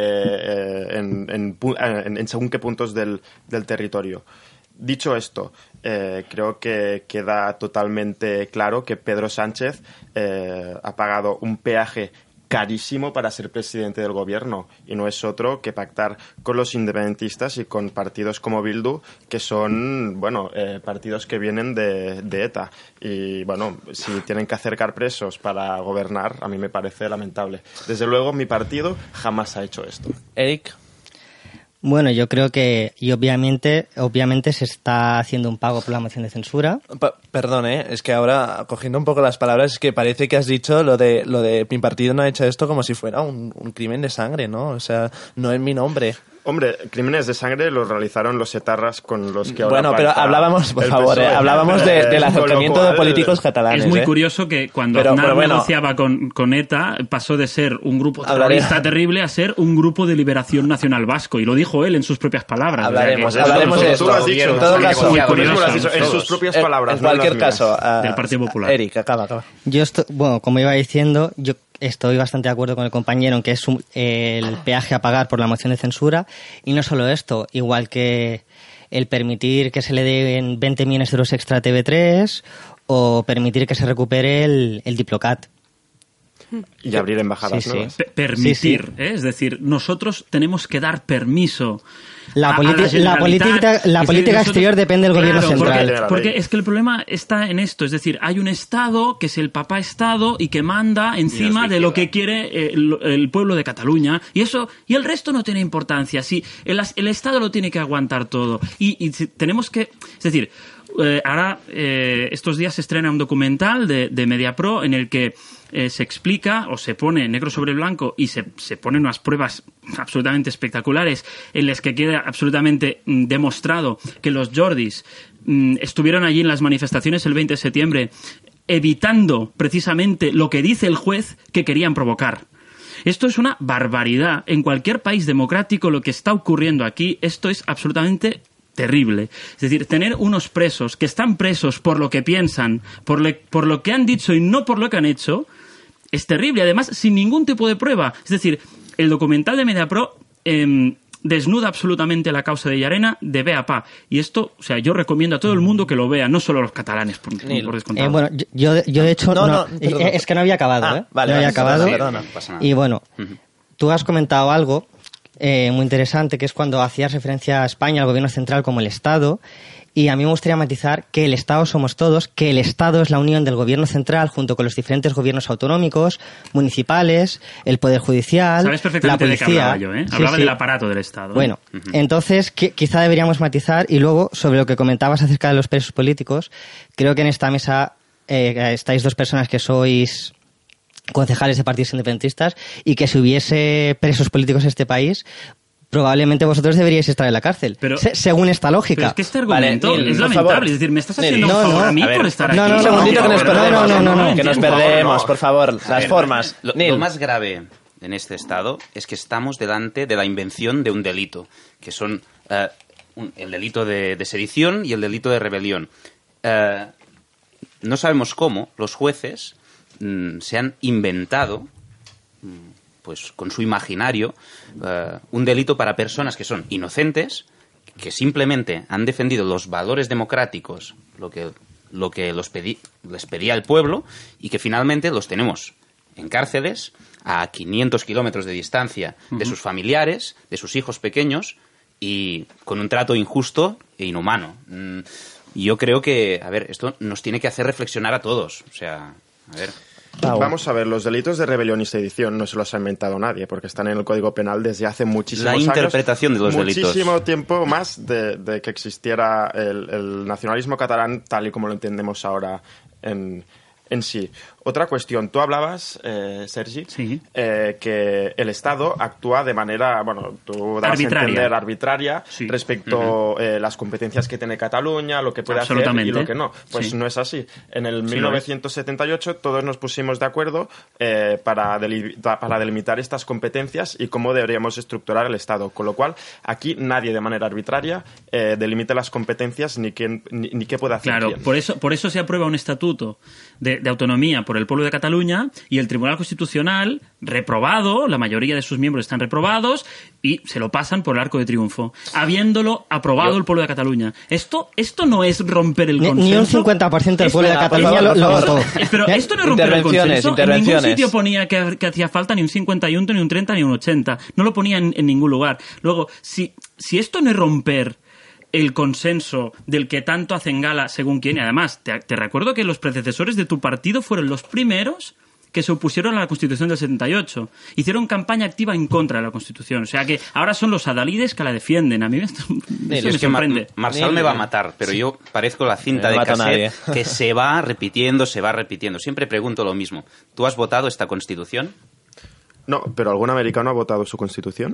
Speaker 4: eh, en, en, en, en según qué puntos del, del territorio. Dicho esto, eh, creo que queda totalmente claro que Pedro Sánchez eh, ha pagado un peaje carísimo para ser presidente del gobierno y no es otro que pactar con los independentistas y con partidos como Bildu, que son, bueno, eh, partidos que vienen de, de ETA. Y, bueno, si tienen que acercar presos para gobernar, a mí me parece lamentable. Desde luego, mi partido jamás ha hecho esto.
Speaker 1: Eric.
Speaker 6: Bueno, yo creo que, y obviamente, obviamente se está haciendo un pago por la moción de censura.
Speaker 1: Pa- perdón, ¿eh? Es que ahora, cogiendo un poco las palabras, es que parece que has dicho lo de lo de mi partido no ha hecho esto como si fuera un, un crimen de sangre, ¿no? O sea, no en mi nombre.
Speaker 4: Hombre, crímenes de sangre los realizaron los etarras con los que ahora
Speaker 1: Bueno, pero
Speaker 4: pacta
Speaker 1: hablábamos, por
Speaker 4: el
Speaker 1: favor,
Speaker 4: P S O E.
Speaker 1: eh, hablábamos de, del
Speaker 4: Eh,
Speaker 1: acercamiento
Speaker 4: con lo
Speaker 1: de
Speaker 4: cual,
Speaker 1: políticos catalanes.
Speaker 5: Es muy
Speaker 1: ¿eh?
Speaker 5: curioso que cuando
Speaker 1: Pero-
Speaker 5: Aznar
Speaker 1: pero bueno.
Speaker 5: negociaba con, con ETA pasó de ser un grupo
Speaker 1: Hablaré-
Speaker 5: terrorista terrible a ser un grupo de liberación nacional vasco. Y lo dijo él en sus propias palabras. O sea que-
Speaker 1: Hablaremos,
Speaker 4: Eso
Speaker 1: hablaremos
Speaker 4: tú-
Speaker 1: de
Speaker 4: tú
Speaker 1: esto.
Speaker 4: lo has dicho,
Speaker 1: En todo
Speaker 4: sí,
Speaker 1: caso,
Speaker 4: muy
Speaker 5: Muy
Speaker 4: curioso,
Speaker 5: curioso.
Speaker 4: lo has dicho en sus
Speaker 5: Todos.
Speaker 4: propias
Speaker 1: En-
Speaker 4: palabras.
Speaker 1: En
Speaker 4: no
Speaker 1: cualquier
Speaker 4: las mías.
Speaker 1: caso, ah,
Speaker 5: Del Partido Popular.
Speaker 1: Eric, acaba, acaba.
Speaker 6: Yo, esto, bueno, como iba diciendo, yo estoy bastante de acuerdo con el compañero en que es un- el peaje a pagar por la moción de censura. Y no solo esto, igual que el permitir que se le den veinte millones de euros extra a T V tres o permitir que se recupere el, el Diplocat.
Speaker 4: Y abrir embajadas
Speaker 6: Sí, sí.
Speaker 4: nuevas.
Speaker 5: Pe- permitir,
Speaker 6: Sí, sí.
Speaker 5: ¿eh? Es decir, nosotros tenemos que dar permiso.
Speaker 6: La
Speaker 5: a- a
Speaker 6: politi- la
Speaker 5: Generalitat.
Speaker 6: política- la
Speaker 5: Es decir,
Speaker 6: política
Speaker 5: nosotros-
Speaker 6: exterior depende del gobierno
Speaker 5: Claro,
Speaker 6: central.
Speaker 5: Porque, porque es que el problema está en esto, es decir, hay un Estado que es el papá Estado y que manda encima de lo que quiere eh, el, el pueblo de Cataluña y eso y el resto no tiene importancia. Sí, el, el Estado lo tiene que aguantar todo y, y si- tenemos que, es decir. Eh, ahora, eh, estos días se estrena un documental de, de Mediapro en el que eh, se explica o se pone negro sobre blanco y se, se ponen unas pruebas absolutamente espectaculares en las que queda absolutamente mm, demostrado que los Jordis mm, estuvieron allí en las manifestaciones el veinte de septiembre evitando precisamente lo que dice el juez que querían provocar. Esto es una barbaridad. En cualquier país democrático lo que está ocurriendo aquí, esto es absolutamente terrible. Es decir, tener unos presos que están presos por lo que piensan, por, le- por lo que han dicho y no por lo que han hecho, es terrible. Además, sin ningún tipo de prueba. Es decir, el documental de Mediapro eh, desnuda absolutamente la causa de Llarena de pe a pa. Y esto, o sea, yo recomiendo a todo el mundo que lo vea, no solo a los catalanes, por, por descontado.
Speaker 6: Eh, bueno, yo- yo, yo de hecho...
Speaker 1: No,
Speaker 6: no,
Speaker 1: no, perdón.
Speaker 6: eh, es que no había acabado,
Speaker 1: Ah,
Speaker 6: ¿eh?
Speaker 1: vale,
Speaker 6: no había
Speaker 1: vale,
Speaker 6: acabado.
Speaker 1: perdona,
Speaker 3: No pasa nada.
Speaker 6: Y bueno, tú has comentado algo eh, muy interesante, que es cuando hacías referencia a España, al gobierno central como el Estado, y a mí me gustaría matizar que el Estado somos todos, que el Estado es la unión del gobierno central junto con los diferentes gobiernos autonómicos, municipales, el Poder Judicial,
Speaker 5: Sabes
Speaker 6: la
Speaker 5: perfectamente de qué
Speaker 6: policía...
Speaker 5: hablaba yo, ¿eh?
Speaker 6: Sí,
Speaker 5: Hablaba
Speaker 6: sí.
Speaker 5: del aparato del Estado. ¿eh?
Speaker 6: Bueno, entonces qui- quizá deberíamos matizar, y luego sobre lo que comentabas acerca de los presos políticos, creo que en esta mesa eh, estáis dos personas que sois concejales de partidos independentistas y que si hubiese presos políticos en este país, probablemente vosotros deberíais estar en la cárcel,
Speaker 5: Pero-
Speaker 6: se- según esta lógica.
Speaker 5: Pero es que este argumento
Speaker 1: Vale, Neil,
Speaker 5: es
Speaker 1: por
Speaker 5: lamentable.
Speaker 1: favor.
Speaker 5: Es decir, me estás
Speaker 1: Neil.
Speaker 5: haciendo un
Speaker 6: No,
Speaker 5: favor
Speaker 6: no.
Speaker 5: a mí
Speaker 3: A ver,
Speaker 5: por estar
Speaker 6: no,
Speaker 5: aquí.
Speaker 6: no,
Speaker 1: Un
Speaker 6: no,
Speaker 1: segundito que nos
Speaker 6: no,
Speaker 1: perdemos.
Speaker 6: no, no, no,
Speaker 1: que nos
Speaker 4: entiendo.
Speaker 1: perdemos,
Speaker 4: No.
Speaker 1: por favor.
Speaker 3: A
Speaker 1: Las
Speaker 3: ver,
Speaker 1: formas.
Speaker 3: Lo,
Speaker 1: Neil.
Speaker 3: lo más grave en este estado es que estamos delante de la invención de un delito, que son eh, un- el delito de, de sedición y el delito de rebelión. Eh, no sabemos cómo los jueces mm, se han inventado, mm, pues con su imaginario, eh, un delito para personas que son inocentes, que simplemente han defendido los valores democráticos, lo que, lo que los pedí- les pedía el pueblo, y que finalmente los tenemos en cárceles a quinientos kilómetros de distancia de sus familiares, de sus hijos pequeños, y con un trato injusto e inhumano. Mm, Yo creo que, a ver, esto nos tiene que hacer reflexionar a todos. O sea, a ver...
Speaker 1: Pau.
Speaker 4: Vamos a ver, los delitos de rebelión y sedición no se los ha inventado nadie, porque están en el Código Penal desde hace muchísimos
Speaker 3: La
Speaker 4: años.
Speaker 3: interpretación de los delitos.
Speaker 4: Muchísimo tiempo más de, de que existiera el, el nacionalismo catalán tal y como lo entendemos ahora en, en sí. Otra cuestión, tú hablabas, eh, Sergi,
Speaker 5: Sí.
Speaker 4: eh, que el Estado actúa de manera, bueno, tú dabas
Speaker 5: Arbitraria.
Speaker 4: a entender arbitraria
Speaker 5: Sí.
Speaker 4: respecto eh, las competencias que tiene Cataluña, lo que puede hacer y
Speaker 5: Absolutamente.
Speaker 4: lo que no. Pues
Speaker 5: Sí.
Speaker 4: no es así. En el
Speaker 5: Sí lo
Speaker 4: mil novecientos setenta y ocho todos nos pusimos de acuerdo eh, para, deli- para delimitar estas competencias y cómo deberíamos estructurar el Estado. Con lo cual, aquí nadie de manera arbitraria eh, delimita las competencias ni, quién, ni, ni qué puede hacer
Speaker 5: Claro,
Speaker 4: quién.
Speaker 5: por eso, por eso se aprueba un estatuto de, de autonomía por el pueblo de Cataluña y el Tribunal Constitucional, reprobado, la mayoría de sus miembros están reprobados, y se lo pasan por el arco de triunfo, habiéndolo aprobado el pueblo de Cataluña. Esto, esto no es romper el
Speaker 6: Ni,
Speaker 5: consenso.
Speaker 6: ni un cincuenta por ciento del pueblo de
Speaker 1: Espera, por
Speaker 6: Cataluña lo,
Speaker 1: favor,
Speaker 6: lo
Speaker 1: por favor.
Speaker 6: votó.
Speaker 5: Eh, Pero
Speaker 6: ¿Eh?
Speaker 5: esto no es romper el
Speaker 1: Intervenciones,
Speaker 5: consenso. En ningún
Speaker 1: intervenciones.
Speaker 5: sitio ponía que, que hacía falta ni un cincuenta y uno, ni un treinta, ni un ochenta. No lo ponía en, en ningún lugar. Luego, si, si esto no es romper el consenso del que tanto hacen gala según quién, y además te, te recuerdo que los predecesores de tu partido fueron los primeros que se opusieron a la Constitución del setenta y ocho. Hicieron campaña activa en contra de la Constitución. O sea que ahora son los adalides que la defienden. A mí esto, esto
Speaker 7: es
Speaker 5: me
Speaker 7: que Mar
Speaker 5: sorprende.
Speaker 7: Marsal me va a matar, pero sí. Yo parezco la cinta no de cassette que se va repitiendo, se va repitiendo. Siempre pregunto lo mismo. ¿Tú has votado esta Constitución?
Speaker 4: No, pero ¿algún americano ha votado su Constitución?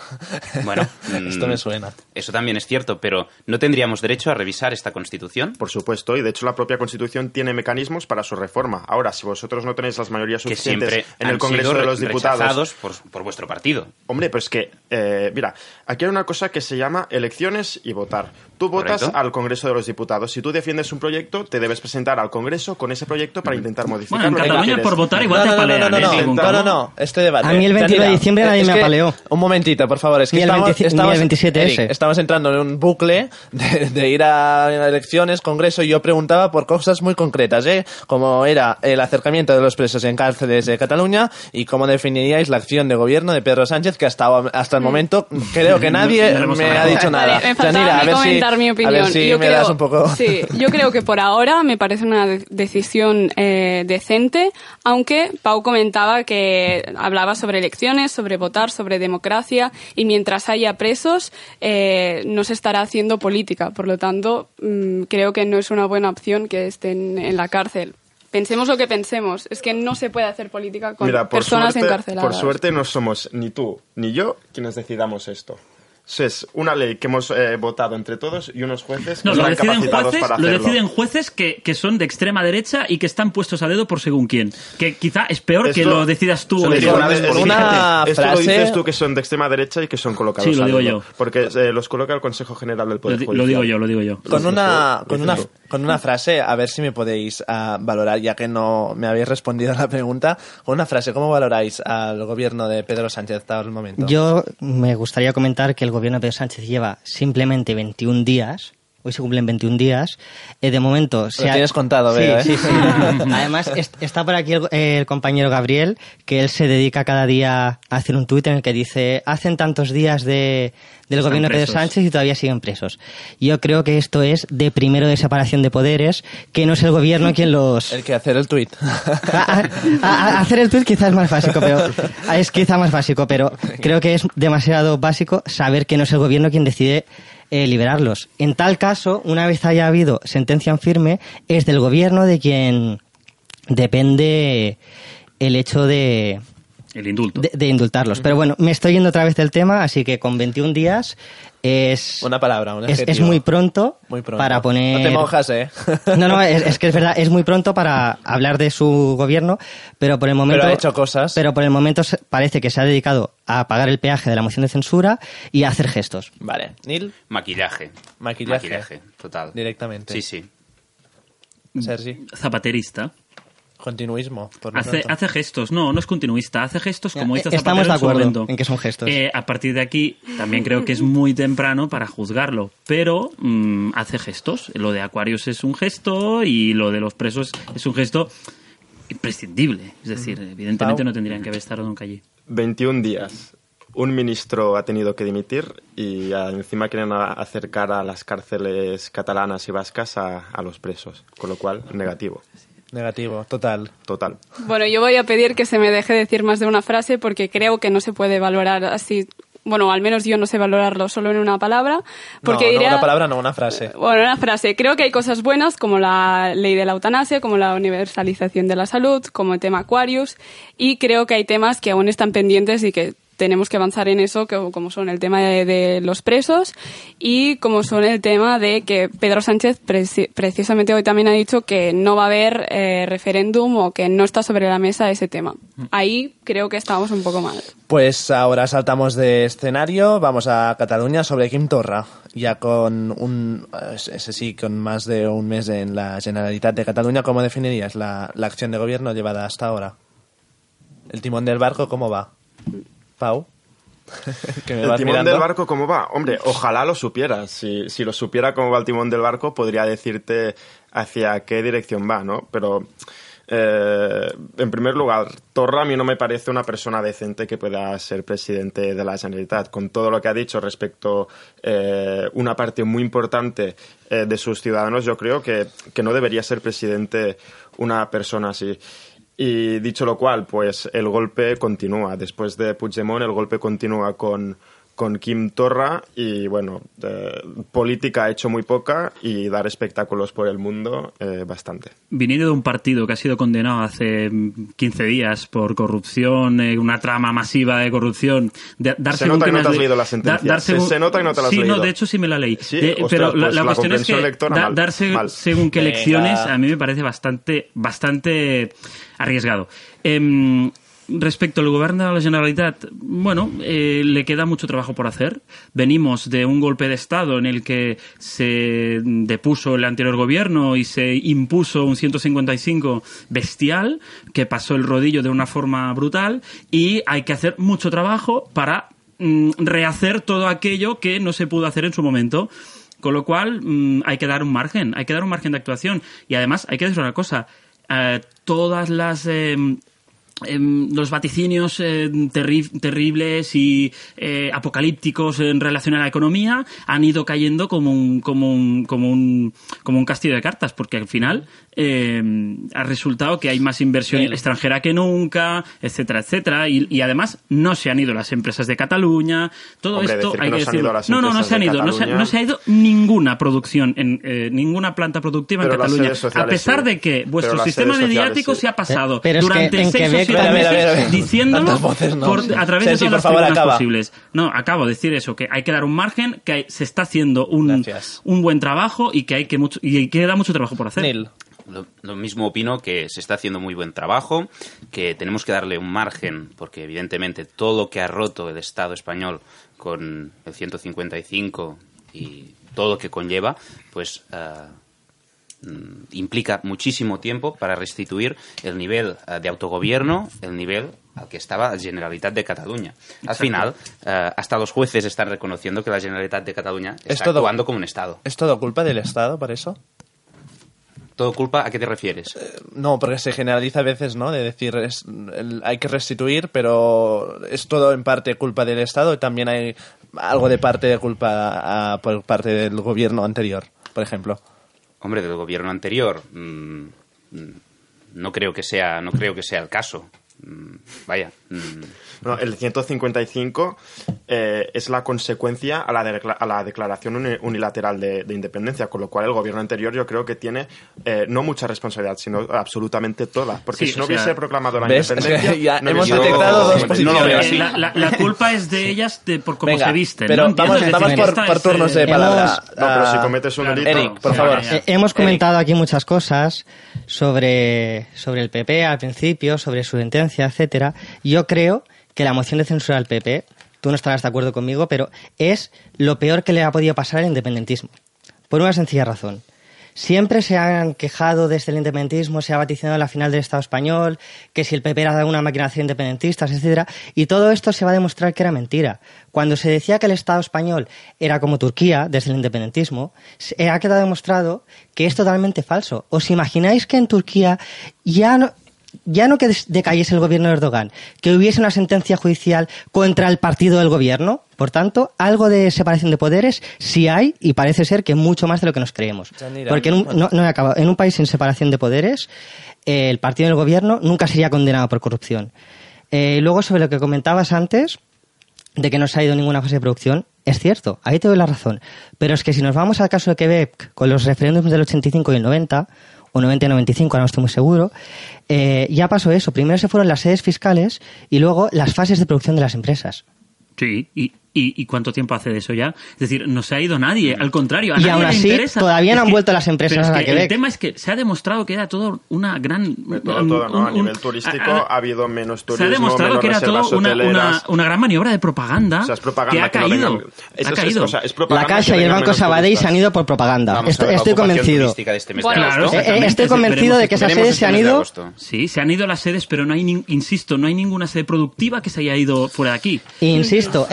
Speaker 7: Bueno,
Speaker 1: esto me suena.
Speaker 7: Eso también es cierto, pero ¿no tendríamos derecho a revisar esta Constitución?
Speaker 4: Por supuesto, y de hecho la propia Constitución tiene mecanismos para su reforma. Ahora, si vosotros no tenéis las mayorías suficientes en el Congreso de los Diputados...
Speaker 7: rechazados por, por vuestro partido.
Speaker 4: Hombre, pues que, eh, mira, aquí hay una cosa que se llama elecciones y votar. Tú votas
Speaker 7: ¿Correcto?
Speaker 4: Al Congreso de los Diputados. Si tú defiendes un proyecto, te debes presentar al Congreso con ese proyecto para intentar modificarlo.
Speaker 5: Bueno, en Cataluña por votar igual
Speaker 1: no,
Speaker 5: te
Speaker 1: no,
Speaker 5: apalean.
Speaker 1: No, no, no,
Speaker 5: ¿eh?
Speaker 1: no, no, no, no, este debate.
Speaker 6: A mí el veintiuno de diciembre nadie me apaleó.
Speaker 1: Un momentito, por favor. Es que
Speaker 6: Ni el
Speaker 1: estamos,
Speaker 6: veintisiete,
Speaker 1: estamos,
Speaker 6: ni el veintisiete ese.
Speaker 1: Eric, estamos entrando en un bucle de, de ir a elecciones, Congreso, y yo preguntaba por cosas muy concretas, ¿eh? Como era el acercamiento de los presos en cárceles de Cataluña y cómo definiríais la acción de gobierno de Pedro Sánchez, que hasta, hasta el momento creo que nadie me ha dicho nada.
Speaker 8: Vale, me faltaba
Speaker 1: Yanira, a ver
Speaker 8: comentar
Speaker 1: si,
Speaker 8: mi opinión.
Speaker 1: A ver si
Speaker 8: yo
Speaker 1: me
Speaker 8: creo,
Speaker 1: das un poco...
Speaker 8: Sí, yo creo que por ahora me parece una de- decisión eh, decente, aunque Pau comentaba que hablaba sobre elecciones, sobre votar, sobre democracia, y mientras haya presos eh, no se estará haciendo política. Por lo tanto, mmm, creo que no es una buena opción que estén en la cárcel. Pensemos lo que pensemos, es que no se puede hacer política con
Speaker 4: Mira, por
Speaker 8: personas
Speaker 4: suerte,
Speaker 8: encarceladas.
Speaker 4: Por suerte no somos ni tú ni yo quienes decidamos esto. Es una ley que hemos eh, votado entre todos y unos jueces que
Speaker 5: No, lo
Speaker 4: están
Speaker 5: deciden
Speaker 4: capacitados
Speaker 5: jueces,
Speaker 4: para
Speaker 5: lo
Speaker 4: hacerlo.
Speaker 5: deciden jueces que, que son de extrema derecha y que están puestos a dedo por según quién. Que quizá es peor
Speaker 4: Esto-
Speaker 5: que lo decidas tú.
Speaker 4: se
Speaker 5: o
Speaker 4: lo
Speaker 5: yo.
Speaker 4: digo una vez,
Speaker 1: Con
Speaker 4: es-
Speaker 1: una
Speaker 4: esto
Speaker 1: frase-
Speaker 4: lo dices tú, que son de extrema derecha y que son colocados
Speaker 5: Sí, lo
Speaker 4: a
Speaker 5: digo
Speaker 4: dedo,
Speaker 5: yo.
Speaker 4: porque eh, los coloca el Consejo General del
Speaker 5: Lo,
Speaker 4: Poder
Speaker 5: di-
Speaker 4: Judicial.
Speaker 5: lo digo yo, lo digo yo.
Speaker 1: Con una,
Speaker 4: Lo
Speaker 1: con,
Speaker 4: dices
Speaker 1: una,
Speaker 4: tú.
Speaker 1: con una frase, a ver si me podéis uh, valorar, ya que no me habéis respondido a la pregunta, con una frase, ¿cómo valoráis al gobierno de Pedro Sánchez hasta el momento?
Speaker 6: Yo me gustaría comentar que el gobierno de Pedro Sánchez lleva simplemente veintiún días. Hoy se cumplen veintiún días. Eh, de momento... Se
Speaker 1: Lo
Speaker 6: ha-
Speaker 1: tienes contado,
Speaker 6: sí,
Speaker 1: veo, ¿eh?
Speaker 6: Sí, sí. Además, est- está por aquí el, el compañero Gabriel, que él se dedica cada día a hacer un tuit en el que dice hacen tantos días de, del
Speaker 5: Están
Speaker 6: gobierno de Pedro
Speaker 5: presos.
Speaker 6: Sánchez y todavía siguen presos. Yo creo que esto es de primero de separación de poderes, que no es el gobierno quien los...
Speaker 1: El que hacer el tuit.
Speaker 6: A, a- a- hacer el tweet quizás es más básico, pero es quizá más básico, pero creo que es demasiado básico saber que no es el gobierno quien decide eh, liberarlos. En tal caso, una vez haya habido sentencia en firme, es del gobierno de quien depende el hecho de,
Speaker 5: El indulto.
Speaker 6: de, de indultarlos. Pero bueno, me estoy yendo otra vez del tema, así que con veintiún días es...
Speaker 1: Una palabra, un
Speaker 6: es,
Speaker 1: adjetivo.
Speaker 6: es muy pronto,
Speaker 1: Muy pronto.
Speaker 6: para poner...
Speaker 1: No te mojas, ¿eh?
Speaker 6: No, no, es, es que es verdad, es muy pronto para hablar de su gobierno, pero por el momento...
Speaker 1: Pero ha hecho cosas.
Speaker 6: Pero por el momento se- parece que se ha dedicado a pagar el peaje de la moción de censura y a hacer gestos.
Speaker 1: Vale. Nil,
Speaker 7: Maquillaje.
Speaker 1: Maquillaje.
Speaker 7: Maquillaje, total.
Speaker 1: directamente.
Speaker 7: Sí, sí.
Speaker 1: Sergi,
Speaker 5: Zapaterista.
Speaker 1: continuismo. Por lo
Speaker 5: Hace,
Speaker 1: tanto.
Speaker 5: hace gestos. No, no es continuista. Hace gestos como hizo Zapatero
Speaker 6: Estamos de
Speaker 5: en su
Speaker 6: acuerdo
Speaker 5: momento.
Speaker 6: en que son gestos.
Speaker 5: Eh, a partir de aquí, también creo que es muy temprano para juzgarlo, pero mm, hace gestos. Lo de Aquarius es un gesto y lo de los presos es un gesto imprescindible. Es decir, evidentemente
Speaker 1: Pau.
Speaker 5: no tendrían que haber estado nunca allí.
Speaker 4: veintiún días. Un ministro ha tenido que dimitir y ah, encima quieren a- acercar a las cárceles catalanas y vascas a, a los presos, con lo cual, negativo,
Speaker 1: Negativo, total.
Speaker 4: total.
Speaker 8: Bueno, yo voy a pedir que se me deje decir más de una frase porque creo que no se puede valorar así. Bueno, al menos yo no sé valorarlo solo en una palabra. Porque
Speaker 1: no,
Speaker 8: diría,
Speaker 1: no una palabra, no una frase.
Speaker 8: Bueno, una frase. Creo que hay cosas buenas como la ley de la eutanasia, como la universalización de la salud, como el tema Aquarius. Y creo que hay temas que aún están pendientes y que tenemos que avanzar en eso, que, como son el tema de, de los presos y como son el tema de que Pedro Sánchez preci- precisamente hoy también ha dicho que no va a haber eh, referéndum o que no está sobre la mesa ese tema. Ahí creo que estamos un poco mal.
Speaker 1: Pues ahora saltamos de escenario, vamos a Cataluña sobre Quim Torra, ya con un, ese sí, con más de un mes en la Generalitat de Cataluña. ¿Cómo definirías la, la acción de gobierno llevada hasta ahora? ¿El timón del barco cómo va? Pau, que me
Speaker 4: El
Speaker 1: vas
Speaker 4: timón
Speaker 1: mirando.
Speaker 4: del barco, ¿cómo va? Hombre, ojalá lo supiera. Si, si lo supiera cómo va el timón del barco, podría decirte hacia qué dirección va, ¿no? Pero, eh, en primer lugar, Torra a mí no me parece una persona decente que pueda ser presidente de la Generalitat. Con todo lo que ha dicho respecto a eh, una parte muy importante eh, de sus ciudadanos, yo creo que, que no debería ser presidente una persona así. Y dicho lo cual, pues el golpe continúa. Después de Puigdemont, el golpe continúa con, con Quim Torra y, bueno, eh, política ha hecho muy poca y dar espectáculos por el mundo eh, bastante.
Speaker 5: Viniendo de un partido que ha sido condenado hace quince días por corrupción, eh, una trama masiva de corrupción... De, dar
Speaker 4: se nota que no te has leído la sentencia.
Speaker 5: Da, dar según,
Speaker 4: se, se nota que no te la has
Speaker 5: sí,
Speaker 4: leído.
Speaker 5: Sí, no, de hecho sí me la leí.
Speaker 4: Sí,
Speaker 5: de,
Speaker 4: ostras,
Speaker 5: pero
Speaker 4: pues
Speaker 5: la, la,
Speaker 4: la
Speaker 5: cuestión es que
Speaker 4: lectora,
Speaker 5: da,
Speaker 4: mal,
Speaker 5: dar según,
Speaker 4: mal.
Speaker 5: según qué
Speaker 1: Venga.
Speaker 5: elecciones a mí me parece bastante, bastante arriesgado. Eh, Respecto al gobierno de la Generalitat, bueno, eh, le queda mucho trabajo por hacer. Venimos de un golpe de Estado en el que se depuso el anterior gobierno y se impuso un ciento cincuenta y cinco bestial que pasó el rodillo de una forma brutal y hay que hacer mucho trabajo para mm, rehacer todo aquello que no se pudo hacer en su momento. Con lo cual mmm, hay que dar un margen, hay que dar un margen de actuación. Y además hay que decir una cosa, eh, todas las... Eh, los vaticinios eh, terri terribles y eh, apocalípticos en relación a la economía han ido cayendo como un, como un, como un, como un castillo de cartas, porque al final eh, ha resultado que hay más inversión sí. extranjera que nunca, etcétera, etcétera, y, y además no se han ido las empresas de Cataluña, todo
Speaker 4: Hombre,
Speaker 5: esto
Speaker 4: decir
Speaker 5: hay
Speaker 4: que
Speaker 5: que
Speaker 4: no
Speaker 5: decirlo.
Speaker 4: Se han ido
Speaker 5: no, no, no se han ido, no se, no se ha ido ninguna producción, en eh, ninguna planta productiva
Speaker 4: pero
Speaker 5: en Cataluña, a pesar
Speaker 4: sí.
Speaker 5: de que vuestro sistema mediático
Speaker 4: sí.
Speaker 5: se ha pasado
Speaker 6: pero
Speaker 5: durante
Speaker 6: es que,
Speaker 5: seis o siete
Speaker 1: a ver, a ver, a ver.
Speaker 5: diciéndolo
Speaker 1: voces, no.
Speaker 5: por, a través
Speaker 1: Sergi,
Speaker 5: de todas las
Speaker 1: favor,
Speaker 5: tribunas
Speaker 1: acaba.
Speaker 5: posibles. No, acabo de decir eso, que hay que dar un margen, que hay, se está haciendo un, un buen trabajo y que hay que mucho, y queda mucho trabajo por hacer.
Speaker 1: Neil.
Speaker 7: Lo, lo mismo opino, que se está haciendo muy buen trabajo, que tenemos que darle un margen, porque evidentemente todo lo que ha roto el Estado español con el ciento cincuenta y cinco y todo lo que conlleva, pues... Uh, implica muchísimo tiempo para restituir el nivel uh, de autogobierno, el nivel al que estaba la Generalitat de Cataluña. Exacto. Al final, uh, hasta los jueces están reconociendo que la Generalitat de Cataluña está todo, actuando como un Estado.
Speaker 1: ¿Es todo culpa del Estado por eso?
Speaker 7: ¿Todo culpa? ¿A qué te refieres?
Speaker 1: Eh, no, porque se generaliza a veces, ¿no? De decir, es, el, hay que restituir, pero es todo en parte culpa del Estado y también hay algo de parte de culpa a, por parte del gobierno anterior, por ejemplo.
Speaker 7: Hombre, del gobierno anterior, mmm, no creo que sea, no creo que sea el caso. Mm, vaya. Mm.
Speaker 4: No, el ciento cincuenta y cinco eh, es la consecuencia a la, de, a la declaración unilateral de, de independencia, con lo cual el gobierno anterior yo creo que tiene eh, no mucha responsabilidad, sino absolutamente toda. Porque
Speaker 5: sí,
Speaker 4: si no
Speaker 5: o sea,
Speaker 4: hubiese proclamado la
Speaker 1: ¿ves?
Speaker 4: independencia...
Speaker 1: Es que ya
Speaker 4: no
Speaker 1: hemos
Speaker 4: hubiese
Speaker 1: detectado dos
Speaker 4: no,
Speaker 1: posiciones.
Speaker 5: No, la, la, la culpa es de ellas de por cómo
Speaker 1: Venga,
Speaker 5: se visten.
Speaker 1: pero
Speaker 5: ¿no?
Speaker 1: vamos,
Speaker 5: Entonces,
Speaker 1: vamos por, por turnos de
Speaker 6: hemos,
Speaker 1: palabra.
Speaker 4: No, pero si cometes un delito...
Speaker 1: Eric, por
Speaker 5: sí,
Speaker 1: favor.
Speaker 5: ya, ya.
Speaker 6: Eh, hemos comentado aquí muchas cosas sobre, sobre el P P al principio, sobre su sentencia, etcétera. Yo creo que la moción de censura al P P, tú no estarás de acuerdo conmigo, pero es lo peor que le ha podido pasar al independentismo. Por una sencilla razón. Siempre se han quejado desde el independentismo, se ha vaticinado la final del Estado español, que si el P P era una maquinación de independentistas, etcétera, y todo esto se va a demostrar que era mentira. Cuando se decía que el Estado español era como Turquía, desde el independentismo, se ha quedado demostrado que es totalmente falso. ¿Os imagináis que en Turquía ya no... ya no que decayese el gobierno de Erdogan, que hubiese una sentencia judicial contra el partido del gobierno? Por tanto, algo de separación de poderes sí hay, y parece ser que mucho más de lo que nos creemos. Porque en un, no, no he acabado, en un país sin separación de poderes, eh, el partido del gobierno nunca sería condenado por corrupción. Eh, luego, sobre lo que comentabas antes, de que no se ha ido ninguna fase de producción, es cierto, ahí te doy la razón. Pero es que si nos vamos al caso de Quebec, con los referéndums del ochenta y cinco y el noventa, o noventa y noventa y cinco, ahora no estoy muy seguro, eh, ya pasó eso. Primero se fueron las sedes fiscales y luego las fases de producción de las empresas.
Speaker 5: Sí, y, y, ¿y cuánto tiempo hace de eso ya? Es decir, no se ha ido nadie, al contrario, a
Speaker 6: y
Speaker 5: nadie
Speaker 6: aún
Speaker 5: le
Speaker 6: así,
Speaker 5: interesa.
Speaker 6: todavía no
Speaker 5: es
Speaker 6: han
Speaker 5: que,
Speaker 6: vuelto las empresas a
Speaker 5: que
Speaker 6: Quebec.
Speaker 5: El tema es que se ha demostrado que era todo una gran...
Speaker 4: Todo, todo, ¿no?
Speaker 5: Un,
Speaker 4: a nivel
Speaker 5: un,
Speaker 4: turístico
Speaker 5: a, a,
Speaker 4: ha habido menos turismo,
Speaker 5: se ha demostrado que era todo una, una, una gran maniobra de propaganda,
Speaker 4: o sea, es propaganda
Speaker 5: que ha
Speaker 4: que no
Speaker 5: caído.
Speaker 4: vengan,
Speaker 5: ha
Speaker 4: es,
Speaker 5: caído.
Speaker 4: Es, o sea, es
Speaker 6: la Caixa y el Banco Sabadell se han ido por propaganda.
Speaker 7: Vamos
Speaker 6: Estoy,
Speaker 7: a ver,
Speaker 6: estoy convencido.
Speaker 7: De este mes
Speaker 5: bueno,
Speaker 7: de agosto.
Speaker 6: Eh, eh, estoy convencido de que esas sedes se han ido...
Speaker 5: Sí, se han ido las sedes, pero no hay, insisto, no hay ninguna sede productiva que se haya ido fuera de aquí.
Speaker 6: Insisto, el primer
Speaker 1: Yo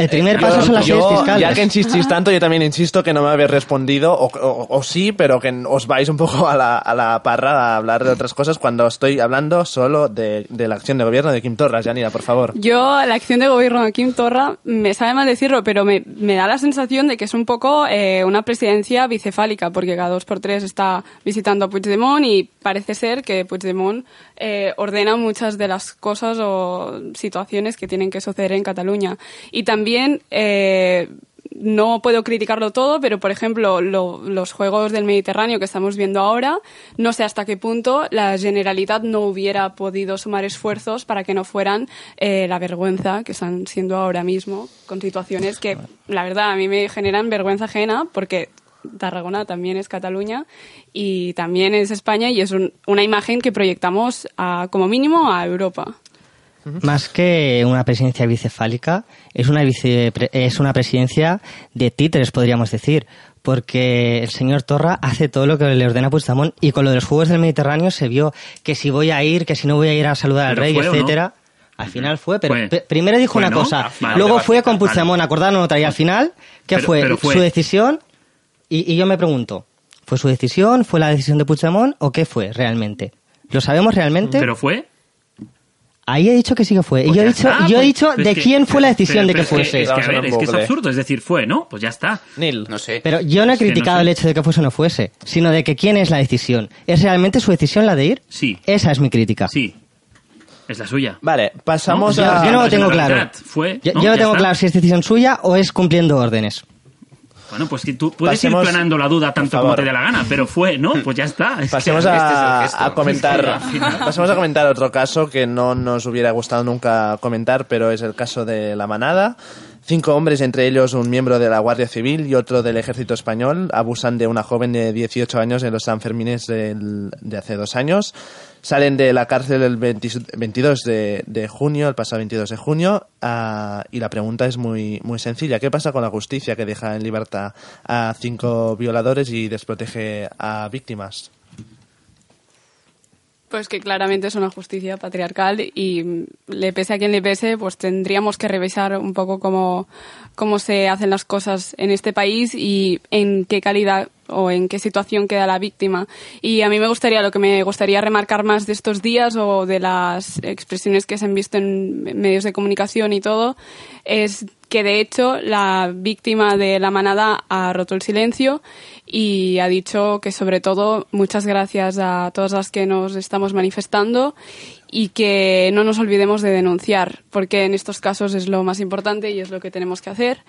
Speaker 6: eso son las
Speaker 1: yo,
Speaker 6: leyes fiscales.
Speaker 1: Ya que insistís tanto, yo también insisto que no me habéis respondido, o, o, o sí, pero que os vais un poco a la, a la parra a hablar de otras cosas cuando estoy hablando solo de, de la acción de gobierno de Quim Torra. Yanira, por favor.
Speaker 8: Yo, la acción de gobierno de Quim Torra, me sabe mal decirlo, pero me, me da la sensación de que es un poco eh, una presidencia bicefálica, porque cada dos por tres está visitando a Puigdemont y parece ser que Puigdemont eh, ordena muchas de las cosas o situaciones que tienen que suceder en Cataluña. Y también, eh, no puedo criticarlo todo, pero por ejemplo, lo, los Juegos del Mediterráneo que estamos viendo ahora, no sé hasta qué punto la Generalitat no hubiera podido sumar esfuerzos para que no fueran eh, la vergüenza que están siendo ahora mismo, con situaciones que, la verdad, a mí me generan vergüenza ajena, porque Tarragona también es Cataluña y también es España, y es un, una imagen que proyectamos a, como mínimo a Europa.
Speaker 6: Más que una presidencia bicefálica, es una, vice, es una presidencia de títeres, podríamos decir, porque el señor Torra hace todo lo que le ordena Puigdemont, y con lo de los Juegos del Mediterráneo se vio que si voy a ir, que si no voy a ir a saludar al rey, etcétera. No? Al final fue, pero fue. P- primero dijo fue, una ¿no? cosa, vale, luego vale, fue vale, con Puigdemont vale. a acordar otra, y al final, ¿qué pero, fue? Pero fue? Su decisión, y, y yo me pregunto, ¿fue su decisión? ¿Fue la decisión de Puigdemont? ¿O qué fue realmente? ¿Lo sabemos realmente?
Speaker 5: ¿Pero fue?
Speaker 6: Ahí he dicho que sí que fue. Pues y yo he dicho, está, yo he dicho pues, de que, quién fue la decisión pero, pero, de que fuese.
Speaker 5: Es que, es, que, a ver, es que es absurdo, es decir, fue, ¿no? Pues ya está.
Speaker 1: Neil,
Speaker 7: no sé.
Speaker 6: Pero yo no he criticado no sé. el hecho de que fuese o no fuese, sino de que quién es la decisión. ¿Es realmente su decisión la de ir?
Speaker 5: Sí.
Speaker 6: Esa es mi crítica.
Speaker 5: Sí. Es la suya.
Speaker 1: Vale, pasamos
Speaker 5: ¿No?
Speaker 1: a...
Speaker 6: Yo, yo no lo tengo claro.
Speaker 5: Fue,
Speaker 6: yo
Speaker 5: ¿no?
Speaker 6: yo no tengo
Speaker 5: está.
Speaker 6: claro si es decisión suya o es cumpliendo órdenes.
Speaker 5: Bueno, pues que tú puedes
Speaker 1: Pasemos,
Speaker 5: ir planando la duda tanto como te dé la gana, pero fue, ¿no? Pues ya está. Es
Speaker 1: pasemos
Speaker 5: que,
Speaker 1: a,
Speaker 5: este es
Speaker 1: a comentar pasemos a comentar otro caso que no nos hubiera gustado nunca comentar, pero es el caso de La Manada. Cinco hombres, entre ellos un miembro de la Guardia Civil y otro del Ejército Español, abusan de una joven de dieciocho años en los Sanfermines del, de hace dos años. Salen de la cárcel el veintidós de, de junio, el pasado veintidós de junio, uh, y la pregunta es muy, muy sencilla. ¿Qué pasa con la justicia que deja en libertad a cinco violadores y desprotege a víctimas?
Speaker 8: Pues que claramente es una justicia patriarcal y le pese a quien le pese, pues tendríamos que revisar un poco cómo, cómo se hacen las cosas en este país y en qué calidad o en qué situación queda la víctima. Y a mí me gustaría, lo que me gustaría remarcar más de estos días o de las expresiones que se han visto en medios de comunicación y todo, es que de hecho la víctima de La Manada ha roto el silencio y ha dicho que sobre todo muchas gracias a todas las que nos estamos manifestando y que no nos olvidemos de denunciar, porque en estos casos es lo más importante y es lo que tenemos que hacer.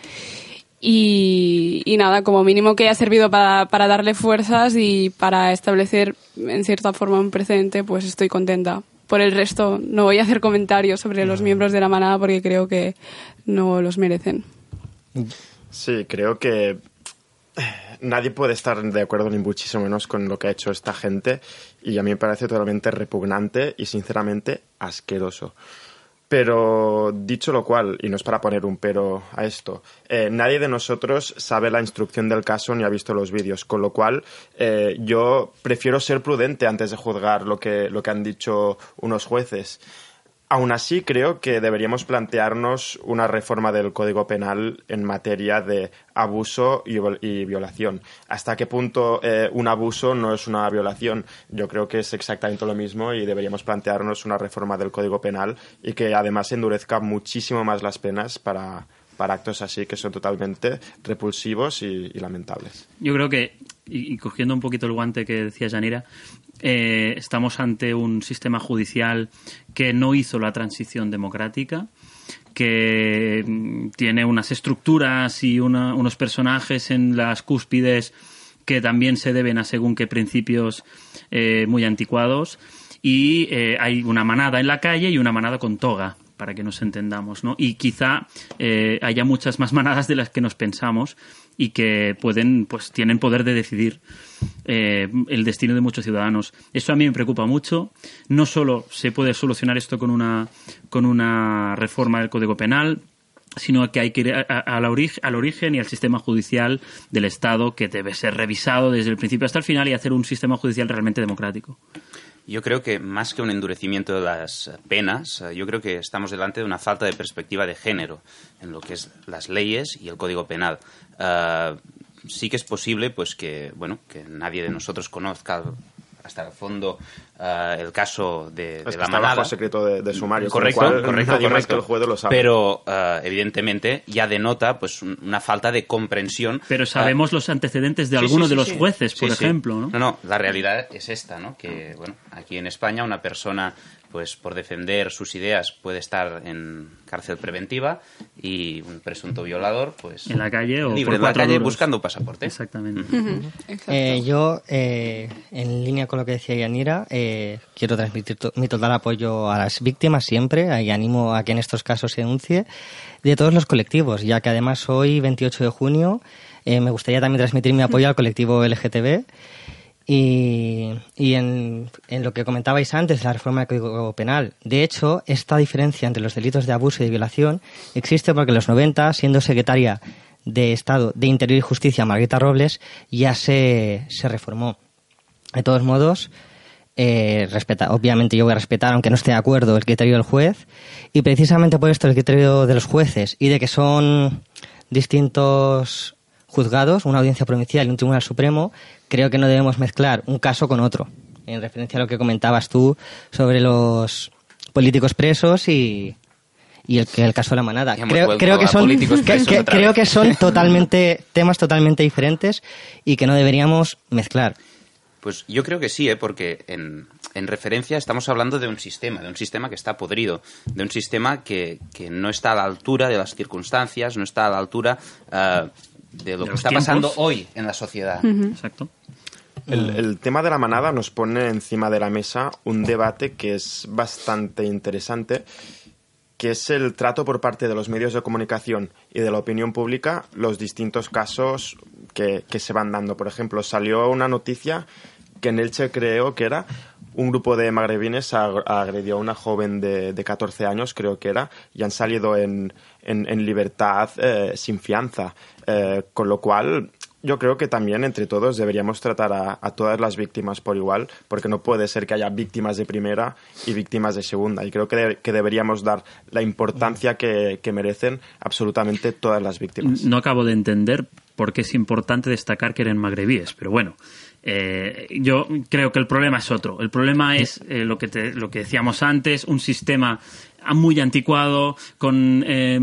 Speaker 8: Y, y nada, como mínimo que haya servido para, para darle fuerzas y para establecer en cierta forma un precedente, pues estoy contenta. Por el resto, no voy a hacer comentarios sobre los miembros de La Manada porque creo que no los merecen.
Speaker 4: Sí, creo que nadie puede estar de acuerdo ni muchísimo menos con lo que ha hecho esta gente y a mí me parece totalmente repugnante y sinceramente asqueroso. Pero dicho lo cual, y no es para poner un pero a esto, eh, nadie de nosotros sabe la instrucción del caso ni ha visto los vídeos, con lo cual eh, yo prefiero ser prudente antes de juzgar lo que, lo que han dicho unos jueces. Aún así, creo que deberíamos plantearnos una reforma del Código Penal en materia de abuso y, y violación. ¿Hasta qué punto eh, un abuso no es una violación? Yo creo que es exactamente lo mismo y deberíamos plantearnos una reforma del Código Penal y que además endurezca muchísimo más las penas para, para actos así que son totalmente repulsivos y, y lamentables.
Speaker 5: Yo creo que, y, y cogiendo un poquito el guante que decía Yanira, Eh, estamos ante un sistema judicial que no hizo la transición democrática, que tiene unas estructuras y una, unos personajes en las cúspides que también se deben a según qué principios eh, muy anticuados y eh, hay una manada en la calle y una manada con toga, para que nos entendamos, ¿no? Y quizá eh, haya muchas más manadas de las que nos pensamos y que pueden, pues tienen poder de decidir eh, el destino de muchos ciudadanos. Eso a mí me preocupa mucho. No solo se puede solucionar esto con una, con una reforma del Código Penal, sino que hay que ir a, a, a la ori- al origen y al sistema judicial del Estado, que debe ser revisado desde el principio hasta el final y hacer un sistema judicial realmente democrático.
Speaker 7: Yo creo que más que un endurecimiento de las penas, yo creo que estamos delante de una falta de perspectiva de género en lo que es las leyes y el Código Penal. Uh, sí que es posible pues que bueno que nadie de nosotros conozca hasta el fondo uh, el caso de,
Speaker 4: es
Speaker 7: de
Speaker 4: que
Speaker 7: la
Speaker 4: está
Speaker 7: manada.
Speaker 4: bajo secreto de, de sumario.
Speaker 7: Correcto,
Speaker 4: con lo cual,
Speaker 7: correcto,
Speaker 4: nadie más
Speaker 7: correcto.
Speaker 4: que el juez lo sabe.
Speaker 7: Pero uh, evidentemente ya denota pues un, una falta de comprensión.
Speaker 5: Pero sabemos uh, los antecedentes de
Speaker 7: sí,
Speaker 5: algunos
Speaker 7: sí, sí,
Speaker 5: de los
Speaker 7: sí.
Speaker 5: jueces,
Speaker 7: sí,
Speaker 5: por
Speaker 7: sí.
Speaker 5: ejemplo, ¿no?
Speaker 7: No, no, la realidad es esta, ¿no? Que bueno, aquí en España una persona pues por defender sus ideas puede estar en cárcel preventiva y un presunto violador pues
Speaker 5: en la calle o
Speaker 7: libre
Speaker 5: por
Speaker 7: en la
Speaker 5: cuatro
Speaker 7: calle
Speaker 5: duros.
Speaker 7: buscando pasaporte.
Speaker 5: Exactamente.
Speaker 8: Uh-huh.
Speaker 6: Eh, yo, eh, en línea con lo que decía Yanira, eh, quiero transmitir to- mi total apoyo a las víctimas siempre y animo a que en estos casos se denuncie de todos los colectivos, ya que además hoy, veintiocho de junio, eh, me gustaría también transmitir mi apoyo al colectivo L G T B. Y, y en, en lo que comentabais antes, la reforma del Código Penal. De hecho, esta diferencia entre los delitos de abuso y de violación existe porque en los noventa, siendo secretaria de Estado de Interior y Justicia, Margarita Robles, ya se, se reformó. De todos modos, eh, respeta, obviamente yo voy a respetar, aunque no esté de acuerdo, el criterio del juez. Y precisamente por esto el criterio de los jueces y de que son distintos juzgados, una audiencia provincial y un tribunal supremo, creo que no debemos mezclar un caso con otro. En referencia a lo que comentabas tú sobre los políticos presos y, y el, el caso de la manada.
Speaker 7: Y hemos
Speaker 6: Creo,
Speaker 7: vuelto
Speaker 6: creo que
Speaker 7: a
Speaker 6: son
Speaker 7: políticos
Speaker 6: que,
Speaker 7: presos
Speaker 6: que-
Speaker 7: otra
Speaker 6: creo
Speaker 7: vez.
Speaker 6: que son totalmente temas totalmente diferentes y que no deberíamos mezclar.
Speaker 7: Pues yo creo que sí, ¿eh? Porque en, en referencia estamos hablando de un sistema, de un sistema que está podrido, de un sistema que, que no está a la altura de las circunstancias, no está a la altura uh, de lo
Speaker 5: De
Speaker 7: que
Speaker 5: los
Speaker 7: está
Speaker 5: tiempos.
Speaker 7: pasando hoy en la sociedad.
Speaker 5: Exacto.
Speaker 4: El, el tema de la manada nos pone encima de la mesa un debate que es bastante interesante, que es el trato por parte de los medios de comunicación y de la opinión pública, los distintos casos que, que se van dando. Por ejemplo, salió una noticia que en Elche, creo que era, un grupo de magrebines ag- agredió a una joven de, de catorce años, creo que era, y han salido en, en, en libertad eh, sin fianza. Eh, con lo cual, yo creo que también entre todos deberíamos tratar a, a todas las víctimas por igual, porque no puede ser que haya víctimas de primera y víctimas de segunda. Y creo que, de- que deberíamos dar la importancia que, que merecen absolutamente todas las víctimas.
Speaker 5: No acabo de entender por qué es importante destacar que eran magrebíes, pero bueno. Eh, yo creo que el problema es otro. El problema es eh, lo que te, lo que decíamos antes, un sistema muy anticuado con eh,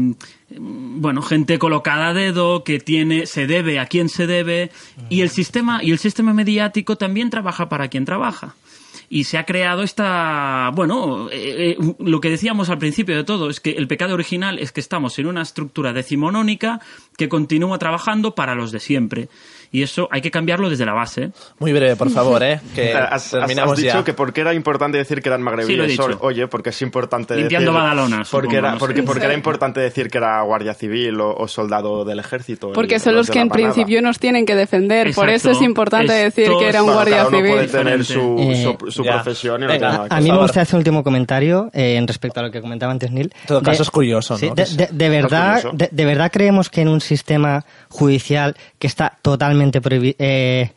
Speaker 5: bueno, gente colocada a dedo que tiene se debe a quien se debe y el sistema y el sistema mediático también trabaja para quien trabaja. Y se ha creado esta... Bueno, eh, eh, lo que decíamos al principio de todo es que el pecado original es que estamos en una estructura decimonónica que continúa trabajando para los de siempre. Y eso hay que cambiarlo desde la base.
Speaker 1: Muy breve, por favor, ¿eh? Que
Speaker 4: Has, has-
Speaker 1: terminamos
Speaker 4: has dicho
Speaker 1: ya.
Speaker 4: que por qué era importante decir que eran
Speaker 5: Sí, lo he
Speaker 4: magrebíes.
Speaker 5: dicho.
Speaker 4: Oye, porque es importante
Speaker 5: Limpiando
Speaker 4: decir...
Speaker 5: Badalona,
Speaker 4: Porque,
Speaker 5: supongo,
Speaker 4: era,
Speaker 5: no sé.
Speaker 4: porque, porque era importante decir que era guardia civil o, o soldado del ejército.
Speaker 8: Porque
Speaker 4: el-
Speaker 8: son los
Speaker 4: de
Speaker 8: que
Speaker 4: la
Speaker 8: en
Speaker 4: manada.
Speaker 8: principio nos tienen que defender. Por eso
Speaker 5: Exacto.
Speaker 8: es importante
Speaker 5: Esto
Speaker 8: decir que era un
Speaker 5: es-
Speaker 4: Bueno,
Speaker 8: guardia
Speaker 4: cada uno
Speaker 8: civil.
Speaker 4: puede tener su,
Speaker 6: Eh,
Speaker 4: su, su
Speaker 1: ya.
Speaker 4: profesión y no
Speaker 1: Venga,
Speaker 4: tiene nada que
Speaker 6: A mí
Speaker 1: por
Speaker 6: me
Speaker 1: favor.
Speaker 6: gustaría hacer un último comentario eh, en respecto a lo que comentaba antes Neil.
Speaker 1: En todo caso es curioso, ¿no?
Speaker 6: Sí,
Speaker 1: Que
Speaker 6: de,
Speaker 1: es-
Speaker 6: de- de verdad,
Speaker 4: curioso.
Speaker 6: de, de verdad creemos que en un sistema judicial que está totalmente prohibi- eh,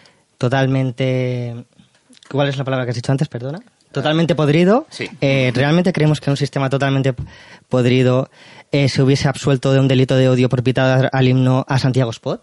Speaker 6: totalmente... ¿Cuál es la palabra que has dicho antes? Perdona. Totalmente podrido.
Speaker 7: Sí.
Speaker 6: Eh, ¿Realmente creemos que en un sistema totalmente podrido eh, se hubiese absuelto de un delito de odio por pitar al himno a Santiago Spot?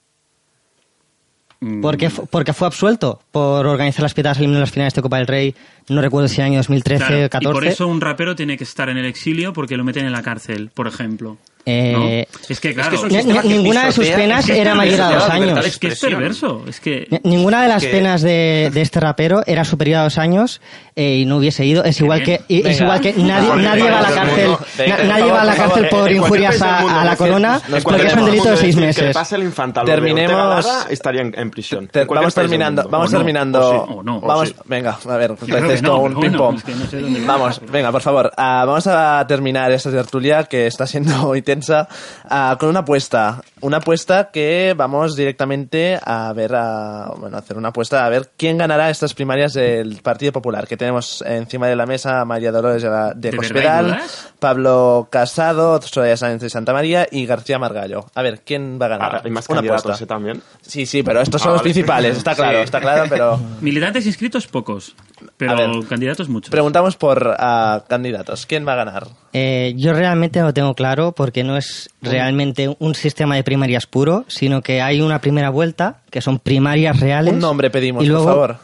Speaker 6: ¿Por qué fu- porque fue absuelto por organizar las pitadas al himno en las finales de Copa del Rey, no recuerdo si año dos mil trece,
Speaker 5: Claro,
Speaker 6: catorce.
Speaker 5: y por eso un rapero tiene que estar en el exilio porque lo meten en la cárcel, por ejemplo.
Speaker 6: Eh,
Speaker 5: ¿No? Es que, claro,
Speaker 7: que es un
Speaker 6: Ni-
Speaker 7: sistema
Speaker 6: ni-
Speaker 7: que
Speaker 6: ninguna de sus
Speaker 7: pisotea-
Speaker 6: penas
Speaker 7: es que es
Speaker 6: era mayor a
Speaker 7: perverso,
Speaker 6: dos
Speaker 7: la libertad
Speaker 6: años.
Speaker 7: de
Speaker 5: es que es
Speaker 7: expresión.
Speaker 5: perverso. Es que...
Speaker 6: Ni- Ninguna de las
Speaker 7: que-
Speaker 6: penas de, de este rapero era superior a dos años eh, y no hubiese ido. Es
Speaker 5: Qué
Speaker 6: igual
Speaker 5: bien.
Speaker 6: que y- es
Speaker 1: Venga.
Speaker 6: igual que nadie,
Speaker 4: Por
Speaker 6: nadie
Speaker 4: favor,
Speaker 6: va a la
Speaker 4: del
Speaker 6: cárcel.
Speaker 4: mundo.
Speaker 1: Venga,
Speaker 6: na-
Speaker 1: por
Speaker 6: nadie
Speaker 1: favor,
Speaker 6: va a la
Speaker 1: por favor,
Speaker 6: cárcel
Speaker 1: en
Speaker 6: por
Speaker 4: cualquier
Speaker 6: injurias
Speaker 4: país del
Speaker 6: a,
Speaker 4: mundo,
Speaker 6: a la
Speaker 4: en
Speaker 6: corona
Speaker 4: cualquier
Speaker 6: porque
Speaker 4: país
Speaker 6: son
Speaker 4: del
Speaker 6: delitos
Speaker 4: mundo
Speaker 6: de seis
Speaker 4: decir que
Speaker 6: meses.
Speaker 4: pasa el infantado
Speaker 1: Terminemos-
Speaker 4: de Ortega Lara, estaría en, en prisión.
Speaker 1: Te-
Speaker 4: En cualquier
Speaker 1: vamos
Speaker 4: país del
Speaker 1: terminando,
Speaker 4: mundo.
Speaker 1: vamos
Speaker 5: O no,
Speaker 1: terminando.
Speaker 5: o sí, o no, o
Speaker 1: vamos,
Speaker 4: sí.
Speaker 1: venga, a ver,
Speaker 5: creo
Speaker 1: entonces
Speaker 5: que no,
Speaker 1: con un
Speaker 5: pero bueno,
Speaker 1: ping-pong.
Speaker 5: es que no sé dónde-
Speaker 1: Vamos, venga, por favor. ah, vamos a terminar esta tertulia que está siendo intensa ah, con una apuesta. una apuesta que vamos directamente a ver, a, bueno, a hacer una apuesta a ver quién ganará estas primarias del Partido Popular, que tenemos encima de la mesa a María Dolores de, la, de,
Speaker 5: ¿De
Speaker 1: Cospedal,
Speaker 5: verdad?
Speaker 1: Pablo Casado, Soraya Sáenz de Santa María y García Margallo. A ver, ¿quién va a ganar?
Speaker 4: Ah, hay más
Speaker 1: una
Speaker 4: candidatos
Speaker 1: apuesta.
Speaker 4: ¿eh, también.
Speaker 1: Sí, sí, pero estos son
Speaker 4: Ah,
Speaker 1: los
Speaker 4: vale.
Speaker 1: principales, está claro,
Speaker 4: Sí.
Speaker 1: está claro, pero...
Speaker 5: Militantes inscritos pocos, pero
Speaker 1: A ver.
Speaker 5: candidatos muchos.
Speaker 1: Preguntamos por uh, candidatos. ¿Quién va a ganar?
Speaker 6: Eh, yo realmente lo tengo claro porque no es realmente un sistema de primarias puro, sino que hay una primera vuelta, que son primarias reales.
Speaker 1: Un nombre pedimos,
Speaker 6: y luego,
Speaker 1: por favor.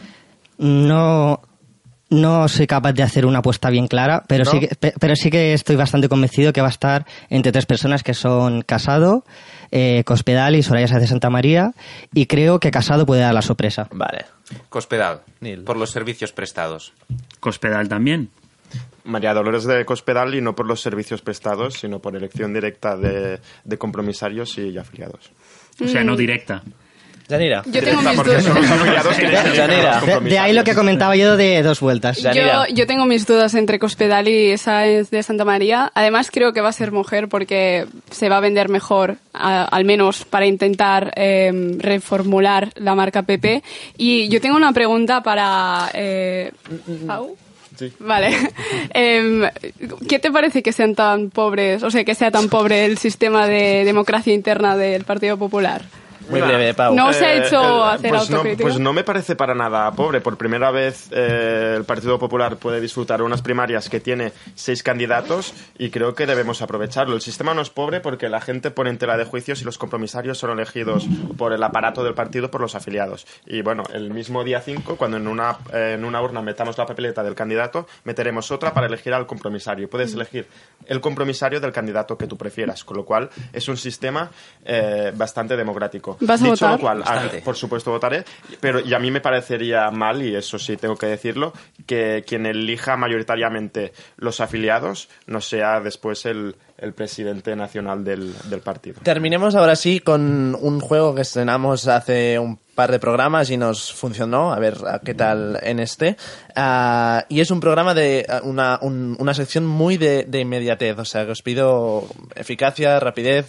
Speaker 6: No, no soy capaz de hacer una apuesta bien clara, pero,
Speaker 1: ¿No?
Speaker 6: sí que, pe- pero sí que estoy bastante convencido que va a estar entre tres personas que son Casado, eh, Cospedal y Soraya Sáenz de Santa María, y creo que Casado puede dar la sorpresa.
Speaker 1: Vale.
Speaker 7: Cospedal,
Speaker 1: Nil.
Speaker 7: por los servicios prestados.
Speaker 5: Cospedal también.
Speaker 4: María Dolores de Cospedal, y no por los servicios prestados, sino por elección directa de, de compromisarios y afiliados.
Speaker 5: O sea, no directa.
Speaker 1: Yanira.
Speaker 8: Yo tengo mis
Speaker 4: Porque son
Speaker 8: dudas.
Speaker 4: los afiliados que deciden
Speaker 1: Yanira.
Speaker 4: a los
Speaker 6: De, de ahí lo que
Speaker 4: compromisarios.
Speaker 6: comentaba yo de dos vueltas.
Speaker 1: Ya. Yanira.
Speaker 8: Yo, yo tengo mis dudas entre Cospedal y Sáenz de Santa María. Además, creo que va a ser mujer porque se va a vender mejor, a- al menos para intentar eh, reformular la marca P P. Y yo tengo una pregunta para... Eh, ¿Pau?
Speaker 4: Sí.
Speaker 8: Vale. Em, ¿Qué te parece que sean tan pobres, o sea, que sea tan pobre el sistema de democracia interna del Partido Popular?
Speaker 1: Muy breve, Pau.
Speaker 8: No se ha
Speaker 4: Eh,
Speaker 8: hecho
Speaker 4: eh,
Speaker 8: hacer
Speaker 4: pues no,
Speaker 8: autocrítica.
Speaker 4: pues no me parece para nada pobre. Por primera vez eh, el Partido Popular puede disfrutar unas primarias que tiene seis candidatos y creo que debemos aprovecharlo. El sistema no es pobre porque la gente pone en tela de juicio si los compromisarios son elegidos por el aparato del partido, por los afiliados. Y bueno, el mismo día cinco, cuando en una, eh, en una urna metamos la papeleta del candidato, meteremos otra para elegir al compromisario. Puedes elegir el compromisario del candidato que tú prefieras, con lo cual es un sistema eh, bastante democrático.
Speaker 8: ¿Vas a
Speaker 4: Dicho
Speaker 8: votar?
Speaker 4: lo cual, ah,
Speaker 7: Bastante.
Speaker 4: por supuesto votaré, pero y a mí me parecería mal, y eso sí tengo que decirlo, que quien elija mayoritariamente los afiliados no sea después el, el presidente nacional del, del partido.
Speaker 1: Terminemos ahora sí con un juego que estrenamos hace un par de programas y nos funcionó, a ver a qué tal en este. Ah, y es un programa de ah, una, un- una sección muy de, de inmediatez, o sea que os pido eficacia, rapidez.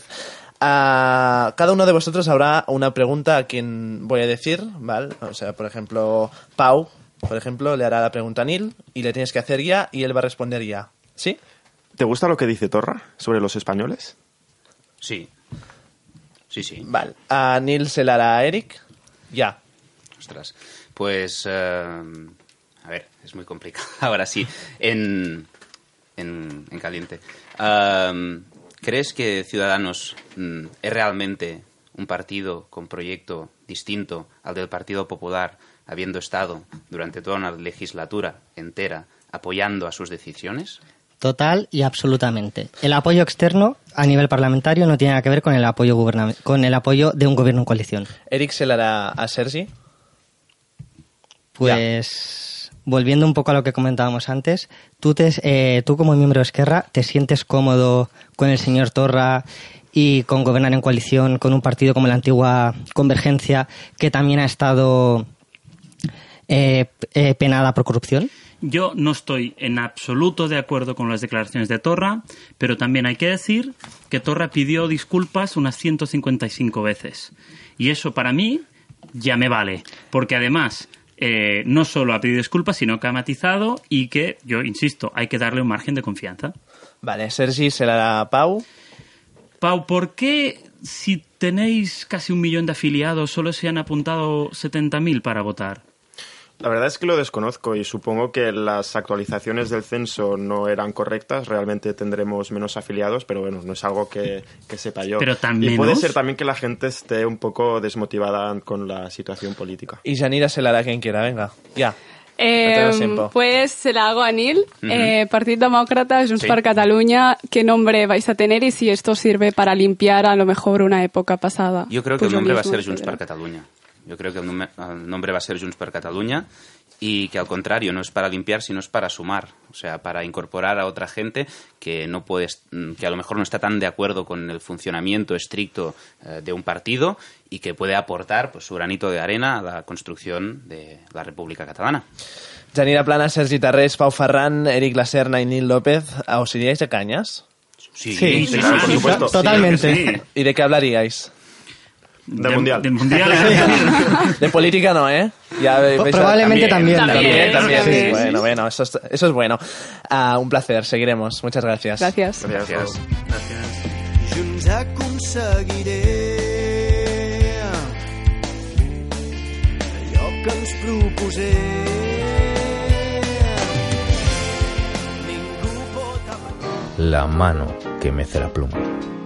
Speaker 1: Ah, cada uno de vosotros habrá una pregunta a quien voy a decir, ¿vale? O sea, por ejemplo, Pau, por ejemplo, le hará la pregunta a Nil y le tienes que hacer ya y él va a responder ya. ¿Sí?
Speaker 4: ¿Te gusta lo que dice Torra sobre los españoles?
Speaker 7: Sí. Sí, sí.
Speaker 1: Vale. A Nil se la hará a Eric. Ya.
Speaker 7: Ostras. Pues, eh, a ver, es muy complicado. Ahora sí, en, en, en caliente. Um, ¿Crees que Ciudadanos mm, es realmente un partido con proyecto distinto al del Partido Popular, habiendo estado durante toda una legislatura entera apoyando a sus decisiones?
Speaker 6: Total y absolutamente. El apoyo externo a nivel parlamentario no tiene nada que ver con el apoyo gubernam- con el apoyo de un gobierno en coalición.
Speaker 1: Eric se la hará a Sergi.
Speaker 6: Pues volviendo un poco a lo que comentábamos antes, tú, te, eh, tú como miembro de Esquerra, ¿te sientes cómodo con el señor Torra y con gobernar en coalición con un partido como la antigua Convergencia, que también ha estado eh, eh, penada por corrupción?
Speaker 5: Yo no estoy en absoluto de acuerdo con las declaraciones de Torra, pero también hay que decir que Torra pidió disculpas unas ciento cincuenta y cinco veces. Y eso para mí ya me vale, porque además eh, no solo ha pedido disculpas, sino que ha matizado y que, yo insisto, hay que darle un margen de confianza.
Speaker 1: Vale, Sergi se la hará a Pau.
Speaker 5: Pau, ¿por qué si tenéis casi un millón de afiliados solo se han apuntado setenta mil para votar?
Speaker 4: La verdad es que lo desconozco y supongo que las actualizaciones del censo no eran correctas. Realmente tendremos menos afiliados, pero bueno, no es algo que, que sepa yo.
Speaker 5: ¿Pero tan
Speaker 4: y puede
Speaker 5: menos?
Speaker 4: ser también que la gente esté un poco desmotivada con la situación política.
Speaker 1: Y Yanira se la hará a quien quiera, venga. Ya.
Speaker 8: Eh,
Speaker 1: tenemos tiempo.
Speaker 8: pues se la hago a Nil.
Speaker 7: Ujú.
Speaker 8: eh, Partido Demócrata, Junts
Speaker 7: Sí.
Speaker 8: per Catalunya. ¿Qué nombre vais a tener y si esto sirve para limpiar a lo mejor una época pasada?
Speaker 7: Yo creo que
Speaker 8: Pues
Speaker 7: el
Speaker 8: lo
Speaker 7: nombre va a
Speaker 8: mismo,
Speaker 7: ser Junts per
Speaker 8: etcétera.
Speaker 7: Catalunya. Yo creo que el, nume- el nombre va a ser Junts per Catalunya y que al contrario no es para limpiar sino es para sumar, o sea, para incorporar a otra gente que no puede, est- que a lo mejor no está tan de acuerdo con el funcionamiento estricto eh, de un partido y que puede aportar pues su granito de arena a la construcción de la República Catalana.
Speaker 1: Yanira Plana, Sergi Tarrés, Pau Ferran, Eric Laserna y Nil López, ¿os iríais de cañas?
Speaker 7: Sí,
Speaker 1: Sí,
Speaker 7: sí,
Speaker 4: claro,
Speaker 7: sí,
Speaker 4: por
Speaker 7: sí,
Speaker 4: supuesto.
Speaker 7: sí,
Speaker 6: Totalmente.
Speaker 7: sí, sí.
Speaker 1: ¿Y de qué hablaríais?
Speaker 4: Del mundial.
Speaker 5: Del mundial.
Speaker 1: De política no, ¿eh? Ya veis- veis-
Speaker 6: Probablemente también.
Speaker 1: También, también.
Speaker 8: También,
Speaker 1: sí.
Speaker 8: sí.
Speaker 1: Bueno, bueno, eso es, eso es bueno. Ah, un placer, seguiremos. Muchas gracias.
Speaker 8: Gracias.
Speaker 4: Gracias.
Speaker 9: Junts aconseguiré allò que ens proposem. Ningú pot amagar.
Speaker 10: La mano que mece la pluma.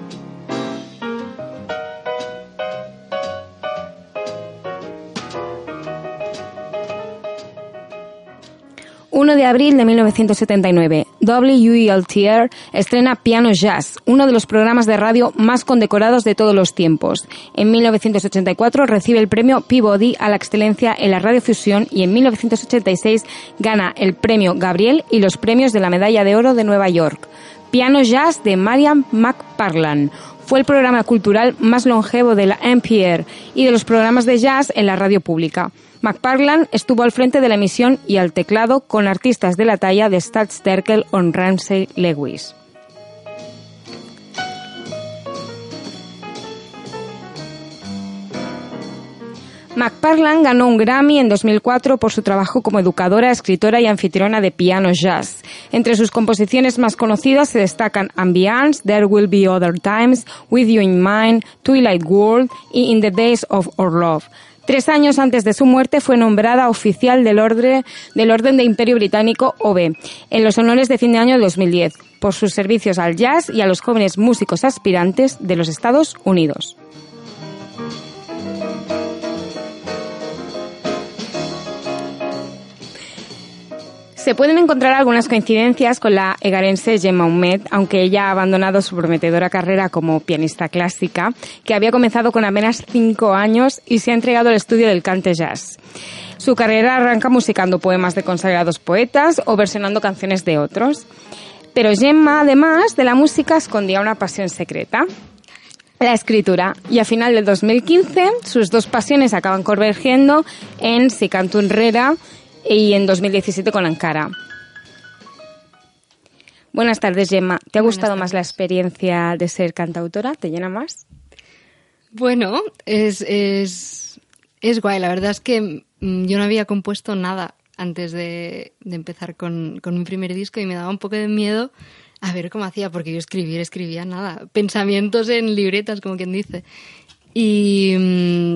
Speaker 11: uno de abril de mil novecientos setenta y nueve, W E L T R estrena Piano Jazz, uno de los programas de radio más condecorados de todos los tiempos. En mil novecientos ochenta y cuatro recibe el premio Peabody a la excelencia en la radiofusión y en mil novecientos ochenta y seis gana el premio Gabriel y los premios de la Medalla de Oro de Nueva York. Piano Jazz de Marian McParland. Fue el programa cultural más longevo de la N P R y de los programas de jazz en la radio pública. McParland estuvo al frente de la emisión y al teclado con artistas de la talla de Stats Terkel o Ramsey Lewis. McParland ganó un Grammy en dos mil cuatro por su trabajo como educadora, escritora y anfitriona de piano jazz. Entre sus composiciones más conocidas se destacan Ambiance, There Will Be Other Times, With You in Mind, Twilight World y In the Days of Our Love. Tres años antes de su muerte fue nombrada oficial del Orden, del Orden de Imperio Británico O B en los honores de fin de año de dos mil diez por sus servicios al jazz y a los jóvenes músicos aspirantes de los Estados Unidos. Se pueden encontrar algunas coincidencias con la egarense Gemma Humet, aunque ella ha abandonado su prometedora carrera como pianista clásica, que había comenzado con apenas cinco años y se ha entregado al estudio del cante jazz. Su carrera arranca musicando poemas de consagrados poetas o versionando canciones de otros. Pero Gemma, además de la música, escondía una pasión secreta: la escritura. Y a final del dos mil quince, sus dos pasiones acaban convergiendo en Si canto enrere y en dos mil diecisiete con Ankara. Buenas tardes, Gemma. ¿Te ha gustado más la experiencia de ser cantautora? ¿Te llena más?
Speaker 12: Bueno, es, es, es guay. La verdad es que mm, yo no había compuesto nada antes de, de empezar con, con mi primer disco y me daba un poco de miedo a ver cómo hacía, porque yo escribir, escribía nada. Pensamientos en libretas, como quien dice. Y, mm,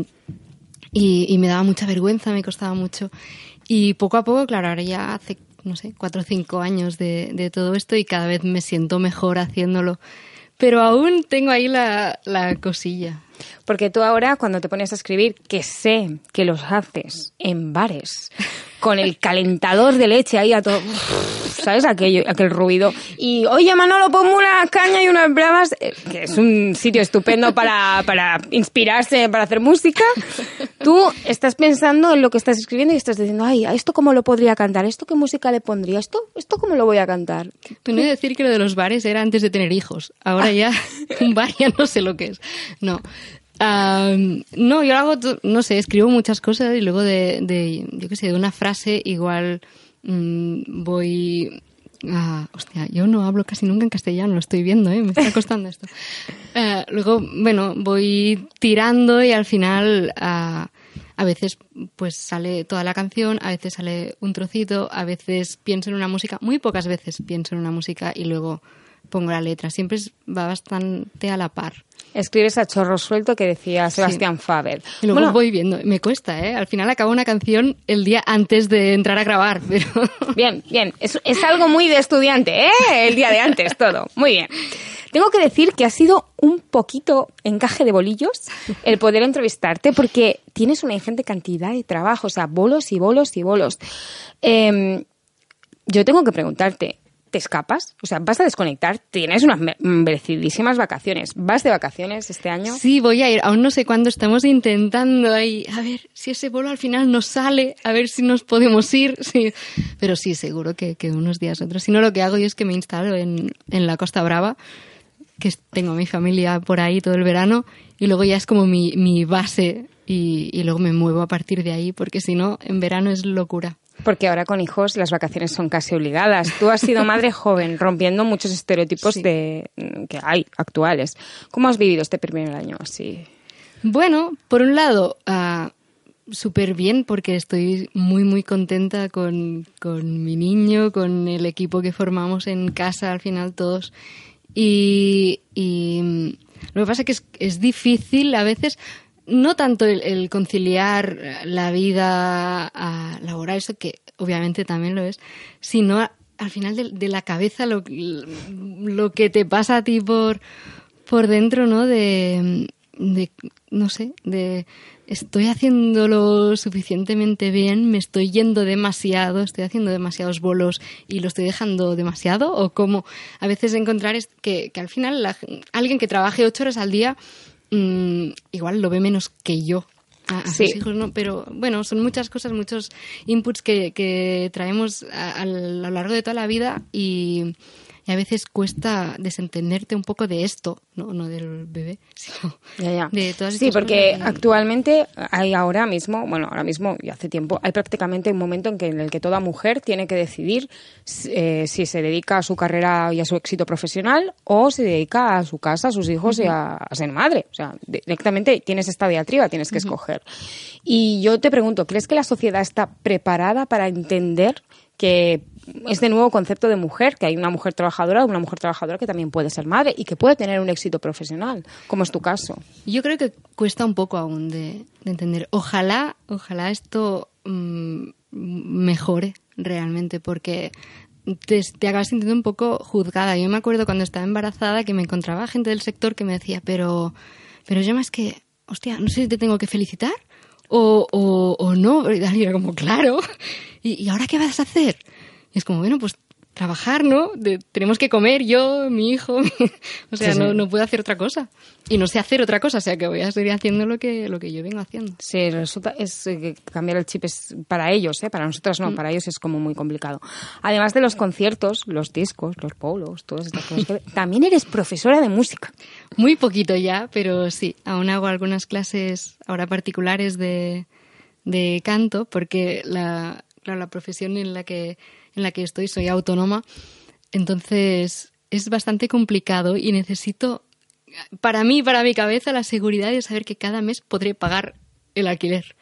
Speaker 12: y, y me daba mucha vergüenza, me costaba mucho. Y poco a poco, claro, ahora ya hace, no sé, cuatro o cinco años de, de todo esto y cada vez me siento mejor haciéndolo. Pero aún tengo ahí la, la cosilla.
Speaker 11: Porque tú ahora, cuando te pones a escribir, que sé que los haces en bares, con el calentador de leche ahí a todo, ¿sabes? Aquello, aquel ruido. Y, oye, Manolo, ponme una caña y unas bravas, que es un sitio estupendo para, para inspirarse, para hacer música. Tú estás pensando en lo que estás escribiendo y estás diciendo, ay, ¿esto cómo lo podría cantar? ¿Esto qué música le pondría? ¿Esto, esto cómo lo voy a cantar?
Speaker 12: Tú no he de decir que lo de los bares era antes de tener hijos. Ahora ya un bar ya no sé lo que es. No. Um, no, yo hago, no sé, escribo muchas cosas y luego de, de yo qué sé, de una frase igual mmm, voy... Ah, hostia, yo no hablo casi nunca en castellano, lo estoy viendo, ¿eh? Me está costando esto. Uh, luego, bueno, voy tirando y al final uh, a veces pues sale toda la canción, a veces sale un trocito, a veces pienso en una música, muy pocas veces pienso en una música y luego pongo la letra. Siempre va bastante a la par.
Speaker 11: Escribes a chorro suelto, que decía Sebastián sí. Faber.
Speaker 12: Y luego
Speaker 11: bueno,
Speaker 12: voy viendo. Me cuesta, ¿eh? Al final acabo una canción el día antes de entrar a grabar, pero...
Speaker 11: Bien, bien. Es, es algo muy de estudiante, ¿eh? El día de antes, todo. Muy bien. Tengo que decir que ha sido un poquito encaje de bolillos el poder entrevistarte, porque tienes una ingente cantidad de trabajo, o sea, bolos y bolos y bolos. Eh, yo tengo que preguntarte, ¿te escapas? O sea, ¿vas a desconectar? Tienes unas merecidísimas vacaciones. ¿Vas de vacaciones este año?
Speaker 12: Sí, voy a ir. Aún no sé cuándo. Estamos intentando ahí, a ver si ese bolo al final nos sale, a ver si nos podemos ir. Sí. Pero sí, seguro que, que unos días otros. Si no, lo que hago yo es que me instalo en, en la Costa Brava, que tengo a mi familia por ahí todo el verano, y luego ya es como mi, mi base y, y luego me muevo a partir de ahí, porque si no, en verano es locura.
Speaker 11: Porque ahora con hijos las vacaciones son casi obligadas. Tú has sido madre joven, rompiendo muchos estereotipos sí. de que hay actuales. ¿Cómo has vivido este primer año así?
Speaker 12: Bueno, por un lado, uh, súper bien porque estoy muy, muy contenta con, con mi niño, con el equipo que formamos en casa al final todos. Y, y lo que pasa es que es, es difícil a veces... No tanto el, el conciliar la vida a, laboral, eso que obviamente también lo es, sino a, al final de, de la cabeza lo, lo que te pasa a ti por, por dentro, ¿no? De, de, no sé, de estoy haciéndolo suficientemente bien, me estoy yendo demasiado, estoy haciendo demasiados bolos y lo estoy dejando demasiado, o como a veces encontrar es que, que al final la, alguien que trabaje ocho horas al día Mm, igual lo ve menos que yo a, a sí. sus hijos, ¿no? Pero bueno, son muchas cosas, muchos inputs que, que traemos a, a lo largo de toda la vida y, y a veces cuesta desentenderte un poco de esto, no, no del bebé, sino
Speaker 11: ya, ya.
Speaker 12: de todas
Speaker 11: sí,
Speaker 12: estas
Speaker 11: porque
Speaker 12: cosas.
Speaker 11: Actualmente hay ahora mismo, bueno, ahora mismo y hace tiempo, hay prácticamente un momento en, que, en el que toda mujer tiene que decidir eh, si se dedica a su carrera y a su éxito profesional o se dedica a su casa, a sus hijos uh-huh. y a, a ser madre. O sea, directamente tienes esta diatriba, tienes que uh-huh. escoger. Y yo te pregunto, ¿crees que la sociedad está preparada para entender que este nuevo concepto de mujer, que hay una mujer trabajadora, una mujer trabajadora que también puede ser madre y que puede tener un éxito profesional, como es tu caso?
Speaker 12: Yo creo que cuesta un poco aún de, de entender. Ojalá, ojalá esto mmm, mejore realmente, porque te, te acabas sintiendo un poco juzgada. Yo me acuerdo cuando estaba embarazada que me encontraba gente del sector que me decía, pero, pero Gemma, es que, hostia, no sé si te tengo que felicitar o, o, o no. Y era como, claro. ¿Y, ¿Y ahora qué vas a hacer? Y es como, bueno, pues trabajar, ¿no? De, tenemos que comer, yo, mi hijo, mi... o sea, sí, sí. No, no puedo hacer otra cosa. Y no sé hacer otra cosa, o sea, que voy a seguir haciendo lo que, lo que yo vengo haciendo.
Speaker 11: Sí, resulta, es eh, cambiar el chip es para ellos, ¿eh? Para nosotras no, mm. para ellos es como muy complicado. Además de los conciertos, los discos, los polos, todas estas cosas, que... también eres profesora de música.
Speaker 12: Muy poquito ya, pero sí, aún hago algunas clases ahora particulares de, de canto, porque la, claro, la profesión en la que en la que estoy, soy autónoma, entonces es bastante complicado y necesito, para mí, para mi cabeza, la seguridad de saber que cada mes podré pagar el alquiler.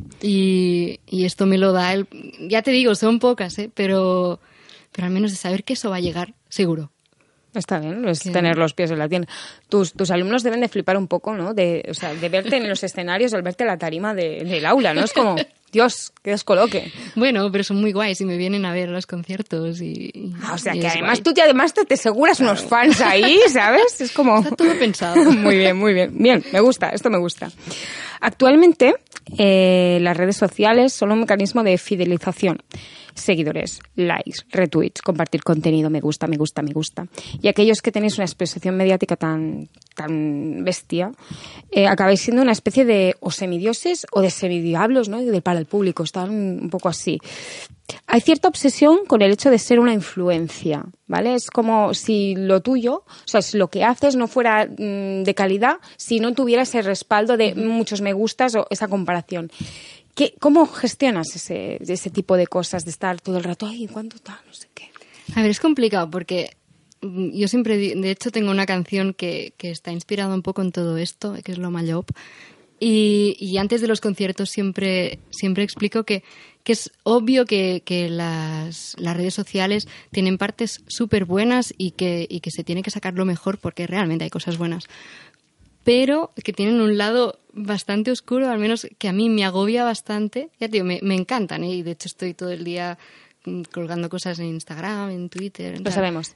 Speaker 12: Y, y esto me lo da el... Ya te digo, son pocas, ¿eh? pero, pero al menos de saber que eso va a llegar, seguro.
Speaker 11: Está bien, es que... tener los pies en la tierra. Tus, tus alumnos deben de flipar un poco, ¿no? De, o sea, de verte en los escenarios, al verte en la tarima de, del aula, ¿no? Es como, Dios, que descoloque.
Speaker 12: Bueno, pero son muy guays y me vienen a ver a los conciertos y... y
Speaker 11: o sea,
Speaker 12: y
Speaker 11: que además
Speaker 12: guay.
Speaker 11: tú te, además te, te aseguras claro. unos fans ahí, ¿sabes? Es como...
Speaker 12: Está todo pensado.
Speaker 11: Muy bien, muy bien. Bien, me gusta, esto me gusta. Actualmente, eh, las redes sociales son un mecanismo de fidelización. Seguidores, likes, retweets, compartir contenido, me gusta, me gusta, me gusta. Y aquellos que tenéis una exposición mediática tan, tan bestia, eh, acabáis siendo una especie de o semidioses o de semidiablos, ¿no? Para el público, están un poco así. Hay cierta obsesión con el hecho de ser una influencia, ¿vale? Es como si lo tuyo, o sea, si lo que haces no fuera mmm, de calidad, si no tuviera ese respaldo de muchos me gustas o esa comparación. ¿Qué, ¿Cómo gestionas ese, ese tipo de cosas, de estar todo el rato, ay, ¿cuánto tal? No sé qué.
Speaker 12: A ver, es complicado porque yo siempre, de hecho, tengo una canción que, que está inspirada un poco en todo esto, que es Lo Mallop. Y, y antes de los conciertos siempre, siempre explico que, que es obvio que, que las, las redes sociales tienen partes súper buenas y que, y que se tiene que sacar lo mejor porque realmente hay cosas buenas. Pero que tienen un lado bastante oscuro, al menos que a mí me agobia bastante. Ya te digo, me, me encantan, ¿eh? Y de hecho estoy todo el día colgando cosas en Instagram, en Twitter. En
Speaker 11: Lo sabemos.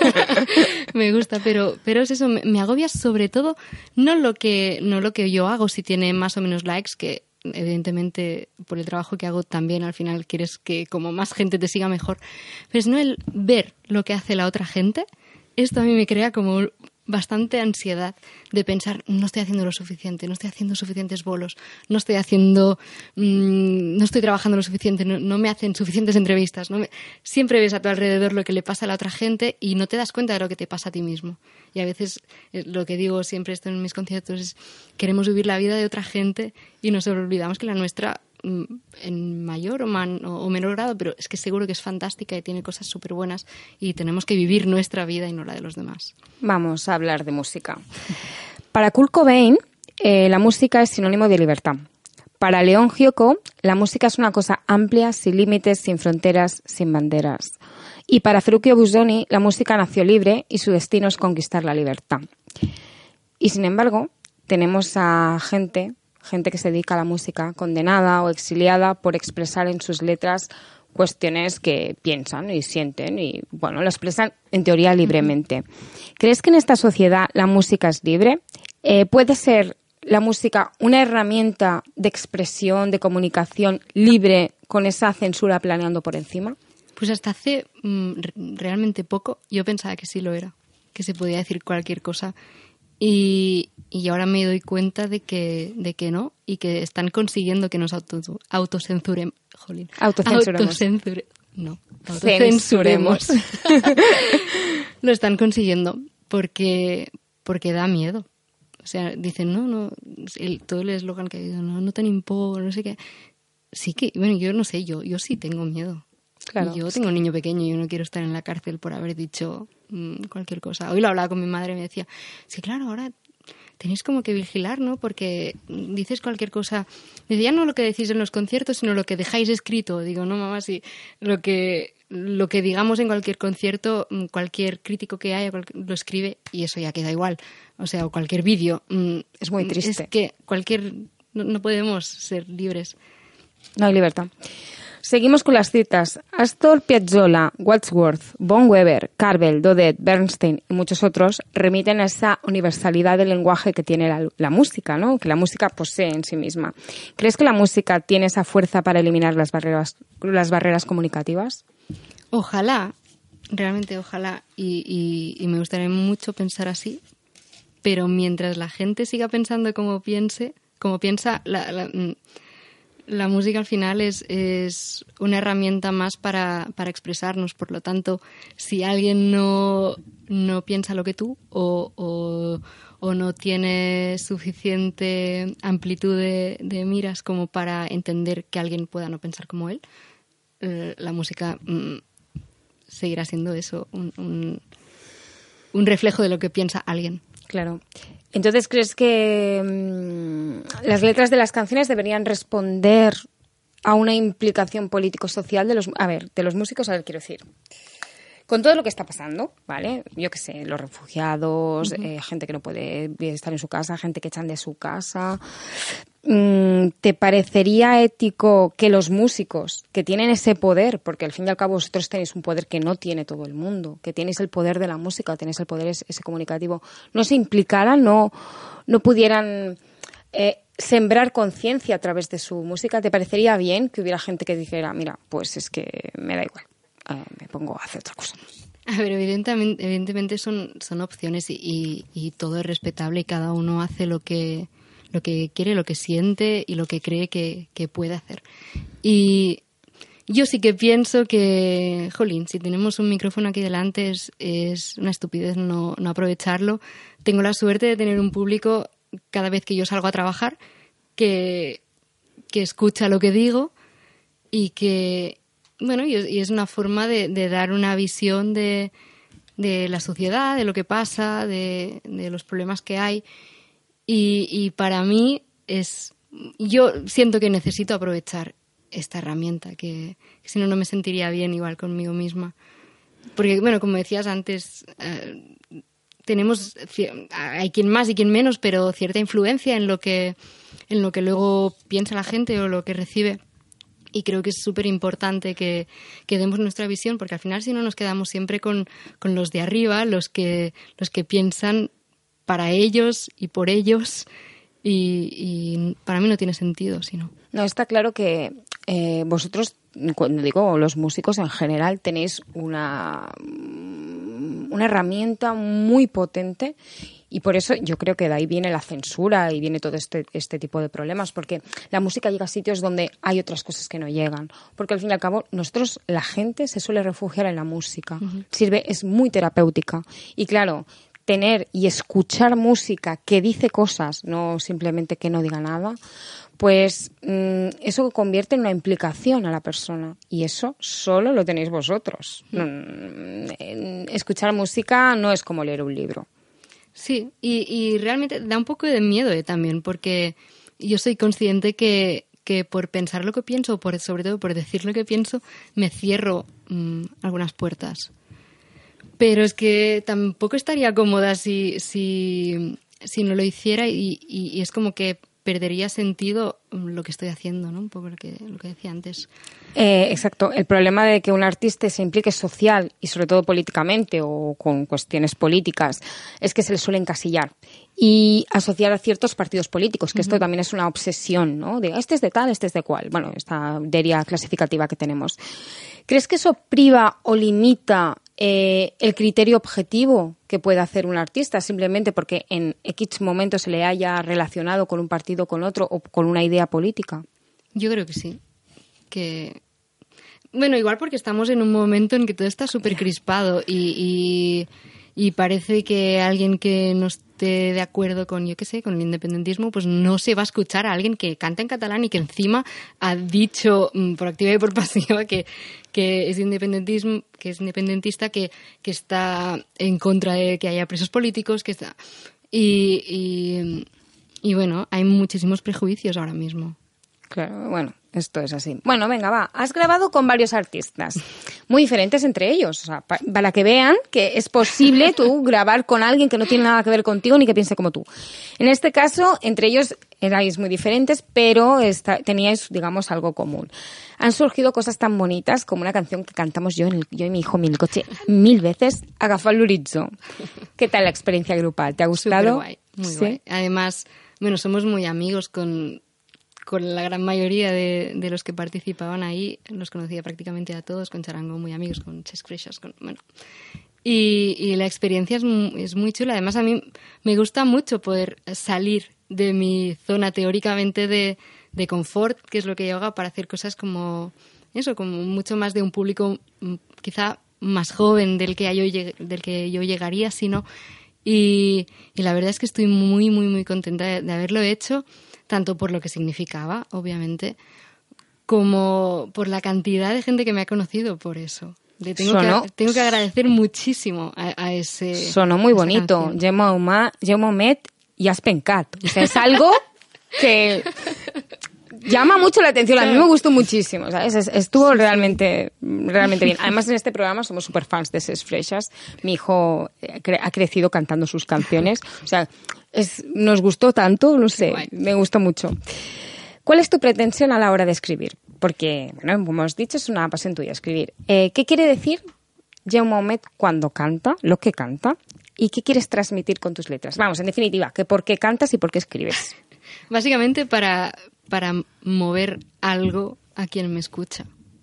Speaker 12: Me gusta, pero, pero es eso, me, me agobia sobre todo no lo que, no lo que yo hago, si tiene más o menos likes, que evidentemente por el trabajo que hago también al final quieres que como más gente te siga mejor. Pero es no el ver lo que hace la otra gente, esto a mí me crea como bastante ansiedad de pensar no estoy haciendo lo suficiente, no estoy haciendo suficientes bolos, no estoy haciendo, mmm, no estoy trabajando lo suficiente, no, no me hacen suficientes entrevistas. No me... Siempre ves a tu alrededor lo que le pasa a la otra gente y no te das cuenta de lo que te pasa a ti mismo. Y a veces lo que digo siempre esto en mis conciertos es queremos vivir la vida de otra gente y nos olvidamos que la nuestra mm, en mayor o, man, o, o menor grado, pero es que seguro que es fantástica y tiene cosas súper buenas y tenemos que vivir nuestra vida y no la de los demás.
Speaker 11: Vamos a hablar de música. Para Kurt Cobain, eh, la música es sinónimo de libertad. Para León Gieco, la música es una cosa amplia, sin límites, sin fronteras, sin banderas. Y para Ferruccio Busoni, la música nació libre y su destino es conquistar la libertad. Y sin embargo, tenemos a gente, gente que se dedica a la música, condenada o exiliada por expresar en sus letras cuestiones que piensan y sienten y, bueno, lo expresan en teoría libremente. ¿Crees que en esta sociedad la música es libre? Eh, ¿Puede ser la música una herramienta de expresión, de comunicación libre con esa censura planeando por encima?
Speaker 12: Pues hasta hace mm, realmente poco yo pensaba que sí lo era, que se podía decir cualquier cosa y, y ahora me doy cuenta de que, de que no y que están consiguiendo que nos auto, autocensuremos. Jolín.
Speaker 11: Autocensuremos.
Speaker 12: Autocensure, no, autocensuremos. Lo están consiguiendo porque, porque da miedo. O sea, dicen, no, no, el, todo el eslogan que ha habido, no, no te impongo, no sé qué. Sí que, bueno, yo no sé, yo, yo sí tengo miedo. Claro, yo tengo un niño pequeño y yo no quiero estar en la cárcel por haber dicho mmm, cualquier cosa. Hoy lo hablaba con mi madre y me decía, sí, claro, ahora tenéis como que vigilar, ¿no? Porque dices cualquier cosa. Decía, no lo que decís en los conciertos, sino lo que dejáis escrito. Digo, no, mamá, sí, lo que, lo que digamos en cualquier concierto, cualquier crítico que haya lo escribe y eso ya queda igual. O sea, o cualquier vídeo.
Speaker 11: Es muy triste.
Speaker 12: Es que cualquier... No, no podemos ser libres.
Speaker 11: No hay libertad. Seguimos con las citas. Astor Piazzolla, Wordsworth, Bon Weber, Carvel, Daudet, Bernstein y muchos otros remiten a esa universalidad del lenguaje que tiene la, la música, ¿no? Que la música posee en sí misma. ¿Crees que la música tiene esa fuerza para eliminar las barreras, las barreras comunicativas?
Speaker 12: Ojalá, realmente ojalá, y, y, y me gustaría mucho pensar así, pero mientras la gente siga pensando como piense, como piensa, la, la, la música al final es, es una herramienta más para, para expresarnos. Por lo tanto, si alguien no, no piensa lo que tú o, o, o no tiene suficiente amplitud de, de miras como para entender que alguien pueda no pensar como él, eh, la música mm, seguirá siendo eso, un, un, un reflejo de lo que piensa alguien.
Speaker 11: Claro. Entonces, ¿crees que mmm, las letras de las canciones deberían responder a una implicación político-social de los, a ver, de los músicos? A ver, quiero decir, con todo lo que está pasando, ¿vale? Yo qué sé, los refugiados, uh-huh. eh, gente que no puede estar en su casa, gente que echan de su casa. ¿Te parecería ético que los músicos que tienen ese poder, porque al fin y al cabo vosotros tenéis un poder que no tiene todo el mundo, que tenéis el poder de la música, tenéis el poder ese, ese comunicativo, no se implicaran, no, no pudieran eh, sembrar conciencia a través de su música? ¿Te parecería bien que hubiera gente que dijera, mira, pues es que me da igual, eh, me pongo a hacer otra cosa?
Speaker 12: A ver, evidentemente, evidentemente son, son opciones y, y, y todo es respetable y cada uno hace lo que... lo que quiere, lo que siente y lo que cree que, que puede hacer. Y yo sí que pienso que, jolín, si tenemos un micrófono aquí delante es, es una estupidez no, no aprovecharlo. Tengo la suerte de tener un público cada vez que yo salgo a trabajar que, que escucha lo que digo y que, bueno, y es, y es una forma de, de dar una visión de, de la sociedad, de lo que pasa, de, de los problemas que hay. Y, y para mí es... Yo siento que necesito aprovechar esta herramienta, que, que si no, no me sentiría bien igual conmigo misma. Porque, bueno, como decías antes, eh, tenemos... Hay quien más y quien menos, pero cierta influencia en lo que, en lo que luego piensa la gente o lo que recibe. Y creo que es súper importante que, que demos nuestra visión, porque al final si no nos quedamos siempre con, con los de arriba, los que, los que piensan para ellos y por ellos, y, y para mí no tiene sentido, si no.
Speaker 11: No, está claro que eh, vosotros, cuando digo los músicos en general, tenéis una, una herramienta muy potente y por eso yo creo que de ahí viene la censura y viene todo este, este tipo de problemas, porque la música llega a sitios donde hay otras cosas que no llegan, porque al fin y al cabo nosotros, la gente se suele refugiar en la música, uh-huh. Sirve, es muy terapéutica y claro, tener y escuchar música que dice cosas, no simplemente que no diga nada, pues mmm, eso convierte en una implicación a la persona. Y eso solo lo tenéis vosotros. Mm, escuchar música no es como leer un libro.
Speaker 12: Sí, y, y realmente da un poco de miedo eh, también, porque yo soy consciente que, que por pensar lo que pienso, por, sobre todo por decir lo que pienso, me cierro mmm, algunas puertas. Pero es que tampoco estaría cómoda si, si, si no lo hiciera y, y, y es como que perdería sentido lo que estoy haciendo, ¿no? Un poco lo que, lo que decía antes.
Speaker 11: Eh, exacto. El problema de que un artista se implique social y sobre todo políticamente o con cuestiones políticas es que se le suele encasillar y asociar a ciertos partidos políticos, que uh-huh. esto también es una obsesión, ¿no? De este es de tal, este es de cual. Bueno, esta deriva clasificativa que tenemos. ¿Crees que eso priva o limita eh, el criterio objetivo que puede hacer un artista simplemente porque en X momento se le haya relacionado con un partido, con otro o con una idea política?
Speaker 12: Yo creo que sí. Que bueno, igual porque estamos en un momento en que todo está súper crispado y, y, y parece que alguien que no esté de acuerdo con, yo qué sé, con el independentismo, pues no se va a escuchar a alguien que canta en catalán y que encima ha dicho por activa y por pasiva que, que es independentismo, que es independentista, que, que está en contra de que haya presos políticos, que está y, y, y bueno, hay muchísimos prejuicios ahora mismo.
Speaker 11: Claro, bueno, esto es así. Bueno, venga, va. Has grabado con varios artistas, muy diferentes entre ellos. O sea, pa- para que vean que es posible tú grabar con alguien que no tiene nada que ver contigo ni que piense como tú. En este caso, entre ellos erais muy diferentes, pero esta, teníais, digamos, algo común. Han surgido cosas tan bonitas como una canción que cantamos yo, en el, yo y mi hijo en el coche mil veces, Agafar l'horitzó. ¿Qué tal la experiencia grupal? ¿Te ha gustado?
Speaker 12: Superguay, muy
Speaker 11: ¿Sí?
Speaker 12: guay. Además, bueno, somos muy amigos con... con la gran mayoría de, de los que participaban ahí, los conocía prácticamente a todos, con Charango muy amigos, con Chess Freixas, con, bueno. Y, y la experiencia es muy, es muy chula. Además, a mí me gusta mucho poder salir de mi zona teóricamente de, de confort, que es lo que yo hago, para hacer cosas como eso, como mucho más de un público quizá más joven del que yo, del que yo llegaría, sino... Y, y la verdad es que estoy muy, muy, muy contenta de, de haberlo hecho, tanto por lo que significaba, obviamente, como por la cantidad de gente que me ha conocido por eso. Le tengo,
Speaker 11: Sonó,
Speaker 12: que, tengo que agradecer muchísimo a, a ese...
Speaker 11: Sonó muy bonito. Jaume Humet i has pencat. O sea, es algo que llama mucho la atención. A mí me gustó muchísimo, ¿sabes? Estuvo realmente, realmente bien. Además, en este programa somos súper fans de Chess Freixas. Mi hijo ha crecido cantando sus canciones. O sea, es, nos gustó tanto, no sé, me gustó mucho. ¿Cuál es tu pretensión a la hora de escribir? Porque, bueno, como hemos dicho, es una pasión tuya escribir. Eh, ¿Qué quiere decir Jaume Humet cuando canta, lo que canta? ¿Y qué quieres transmitir con tus letras? Vamos, en definitiva, que por qué cantas y por qué escribes.
Speaker 12: Básicamente para, para mover algo a quien me escucha.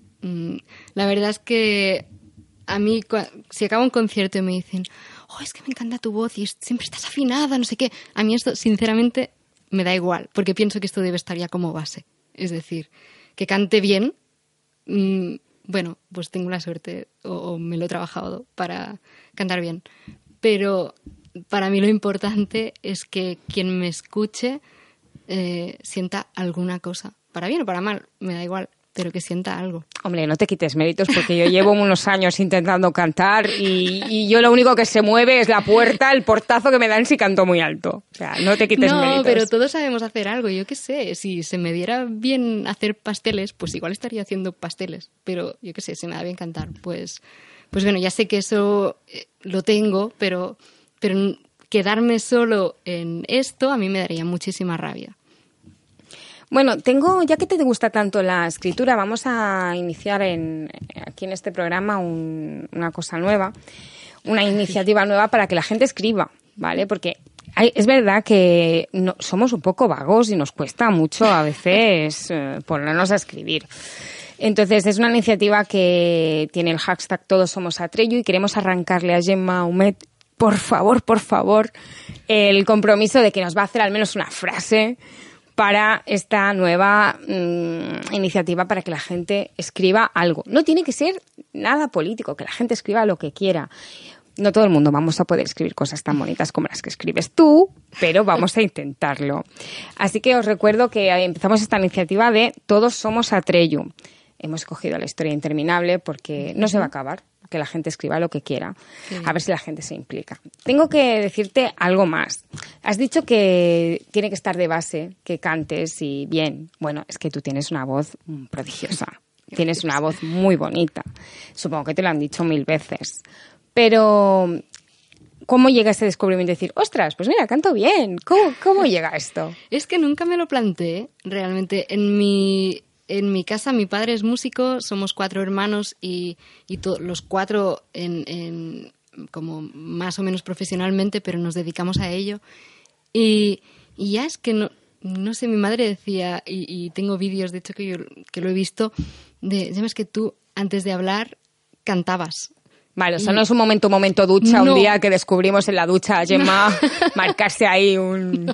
Speaker 12: La verdad es que a mí, si acabo un concierto y me dicen, oh, es que me encanta tu voz y siempre estás afinada, no sé qué, a mí esto, sinceramente, me da igual, porque pienso que esto debe estar ya como base. Es decir, que cante bien, mmm, bueno, pues tengo la suerte o, o me lo he trabajado para cantar bien. Pero para mí lo importante es que quien me escuche eh, sienta alguna cosa. Para bien o para mal, me da igual, pero que sienta algo.
Speaker 11: Hombre, no te quites méritos porque yo llevo unos años intentando cantar y, y yo lo único que se mueve es la puerta, el portazo que me dan si canto muy alto. O sea, no te quites
Speaker 12: no,
Speaker 11: méritos.
Speaker 12: No, pero todos sabemos hacer algo. Yo qué sé, si se me diera bien hacer pasteles, pues igual estaría haciendo pasteles. Pero yo qué sé, si me da bien cantar, pues... Pues bueno, ya sé que eso eh, lo tengo, pero, pero quedarme solo en esto a mí me daría muchísima rabia.
Speaker 11: Bueno, tengo, ya que te gusta tanto la escritura, vamos a iniciar en, aquí en este programa un, una cosa nueva, una iniciativa nueva para que la gente escriba, ¿vale? Porque hay, es verdad que no, somos un poco vagos y nos cuesta mucho a veces eh, ponernos a escribir. Entonces, es una iniciativa que tiene el hashtag Todos Somos Atreyu y queremos arrancarle a Jaume Humet, por favor, por favor, el compromiso de que nos va a hacer al menos una frase para esta nueva mmm, iniciativa para que la gente escriba algo. No tiene que ser nada político, que la gente escriba lo que quiera. no todo el mundo vamos a poder escribir cosas tan bonitas como las que escribes tú, pero vamos a intentarlo. Así que os recuerdo que empezamos esta iniciativa de Todos somos Atreyu. Hemos escogido la historia interminable porque no se va a acabar, que la gente escriba lo que quiera. Sí. A ver si la gente se implica. Tengo que decirte algo más. Has dicho que tiene que estar de base, que cantes y bien. Bueno, es que tú tienes una voz prodigiosa. Tienes una voz muy bonita. Supongo que te lo han dicho mil veces. Pero, ¿cómo llega ese descubrimiento de decir, ostras, pues mira, canto bien? ¿Cómo, cómo llega esto?
Speaker 12: Es que nunca me lo planteé, realmente. En mi, en mi casa, mi padre es músico, somos cuatro hermanos y, y to, los cuatro en, en, como más o menos profesionalmente, pero nos dedicamos a ello. Y, y ya es que no... No sé, mi madre decía, y, y tengo vídeos, de hecho, que yo que lo he visto, de, ya ves que tú, antes de hablar, cantabas.
Speaker 11: Vale, o sea, y... no es un momento, un momento ducha, no. Un día que descubrimos en la ducha, Gemma, no. Marcarse ahí un...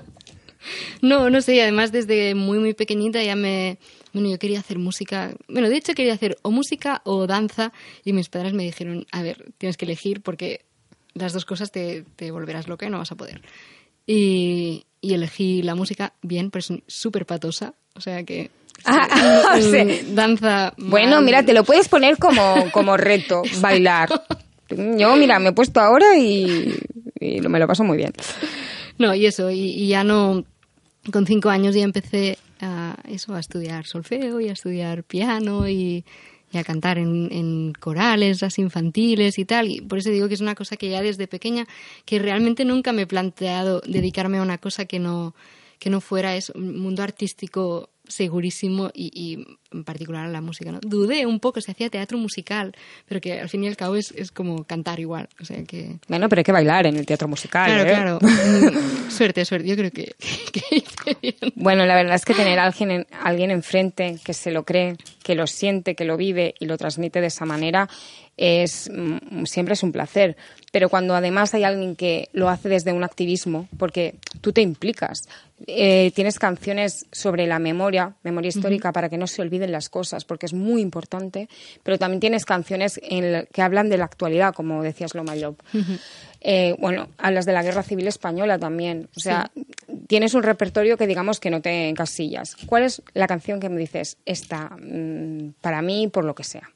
Speaker 12: No, no sé, y además desde muy, muy pequeñita ya me... Bueno, yo quería hacer música, bueno, de hecho quería hacer o música o danza, y mis padres me dijeron, a ver, tienes que elegir porque las dos cosas te, te volverás loca y no vas a poder. Y... Y elegí la música bien, pero es súper patosa. O sea que...
Speaker 11: Ah,
Speaker 12: sí. Sí. Danza...
Speaker 11: Bueno,
Speaker 12: mal.
Speaker 11: Mira, te lo puedes poner como, como reto, bailar. Yo, mira, me he puesto ahora y, y me lo paso muy bien.
Speaker 12: No, y eso, y, y ya no... Con cinco años ya empecé a, eso, a estudiar solfeo y a estudiar piano y... y a cantar en, en corales, las infantiles y tal. Y por eso digo que es una cosa que ya desde pequeña, que realmente nunca me he planteado dedicarme a una cosa que no, que no fuera eso, un mundo artístico segurísimo y, y en particular a la música, ¿no? Dudé un poco, se hacía teatro musical, pero que al fin y al cabo es, es como cantar igual. O sea que...
Speaker 11: Bueno, pero hay que bailar en el teatro musical,
Speaker 12: Claro,
Speaker 11: ¿eh?
Speaker 12: claro. Suerte, suerte. Yo creo que, que hice bien.
Speaker 11: Bueno, la verdad es que tener a alguien, en, alguien enfrente que se lo cree, que lo siente, que lo vive y lo transmite de esa manera, es siempre es un placer. Pero cuando además hay alguien que lo hace desde un activismo, porque tú te implicas, eh, tienes canciones sobre la memoria, memoria histórica, uh-huh. para que no se olviden las cosas, porque es muy importante, pero también tienes canciones en la, que hablan de la actualidad, como decías Loma Llop. Uh-huh. Eh, bueno, hablas de la Guerra Civil Española también. O sea, sí. Tienes un repertorio que digamos que no te encasillas. ¿Cuál es la canción que me dices, esta, mmm, para mí, por lo que sea?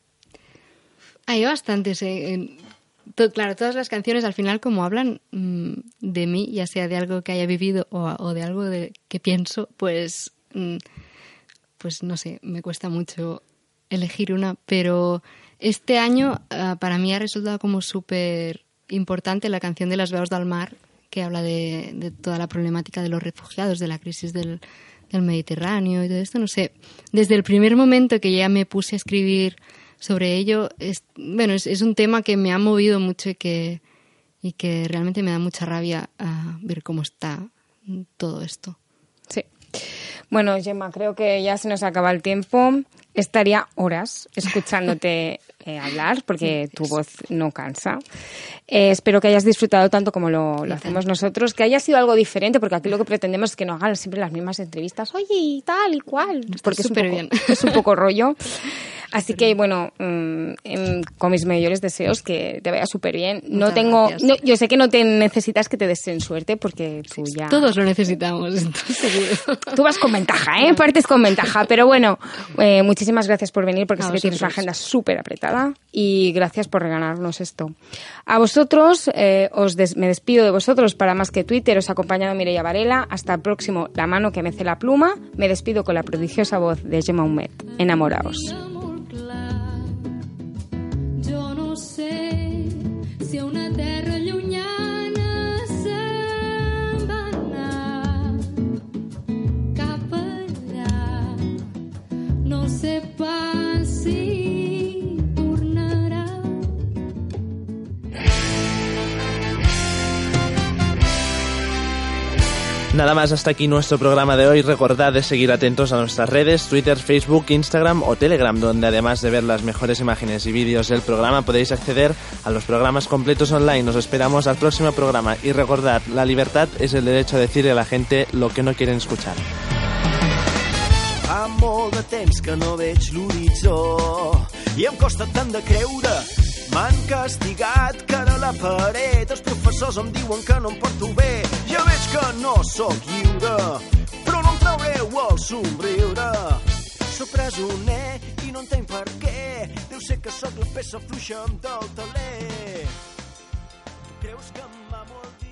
Speaker 12: Hay bastantes. Eh. To- claro, todas las canciones al final como hablan mmm, de mí, ya sea de algo que haya vivido o, o de algo de, que pienso, pues, mmm, pues no sé, me cuesta mucho elegir una. Pero este año uh, para mí ha resultado como súper importante la canción de Las Veus del Mar, que habla de, de toda la problemática de los refugiados, de la crisis del, del Mediterráneo y todo esto. No sé, desde el primer momento que ya me puse a escribir sobre ello, es, bueno, es, es un tema que me ha movido mucho y que, y que realmente me da mucha rabia uh, ver cómo está todo esto.
Speaker 11: Sí. Bueno, Gemma, creo que ya se nos acaba el tiempo. Estaría horas escuchándote eh, hablar, porque tu voz no cansa. Eh, espero que hayas disfrutado tanto como lo, lo hacemos nosotros, que haya sido algo diferente, porque aquí lo que pretendemos es que nos hagan siempre las mismas entrevistas. Oye, y tal y cual. Porque es un, poco,
Speaker 12: bien.
Speaker 11: es un poco rollo. Así que, bueno, mmm, con mis mayores deseos, que te vaya súper bien. No tengo, no, yo sé que no te necesitas que te deseen suerte, porque tú ya...
Speaker 12: Todos lo necesitamos, entonces.
Speaker 11: Tú vas con ventaja, ¿eh? Partes con ventaja. Pero bueno, eh, muchísimas gracias por venir, porque a sé vosotros. Que tienes una agenda súper apretada. Y gracias por regalarnos esto. A vosotros, eh, os des- me despido de vosotros para Más que Twitter. Os ha acompañado Mireia Varela. Hasta el próximo La mano que mece la pluma. Me despido con la prodigiosa voz de Gemma Humet. Enamoraos.
Speaker 13: Jo no sé si a una terra llunyana se'n va anar cap allà. No sé pas si tornarà.
Speaker 1: Nada más, hasta aquí nuestro programa de hoy. Recordad de seguir atentos a nuestras redes, Twitter, Facebook, Instagram o Telegram, donde además de ver las mejores imágenes y vídeos del programa podéis acceder a los programas completos online. Nos esperamos al próximo programa y recordad, la libertad es el derecho a decirle a la gente lo que no quieren escuchar.
Speaker 9: Fa molt de temps que no veig l'horitzó i em costa tant de creure M'han castigat cara a la paret, els professors em diuen que no em porto bé. Ja veig que no sóc lliure, però no em traureu el somriure. Soc presoner i no entenc per què, deu ser que sóc la peça fluixa del teler. Tu creus que m'ha molt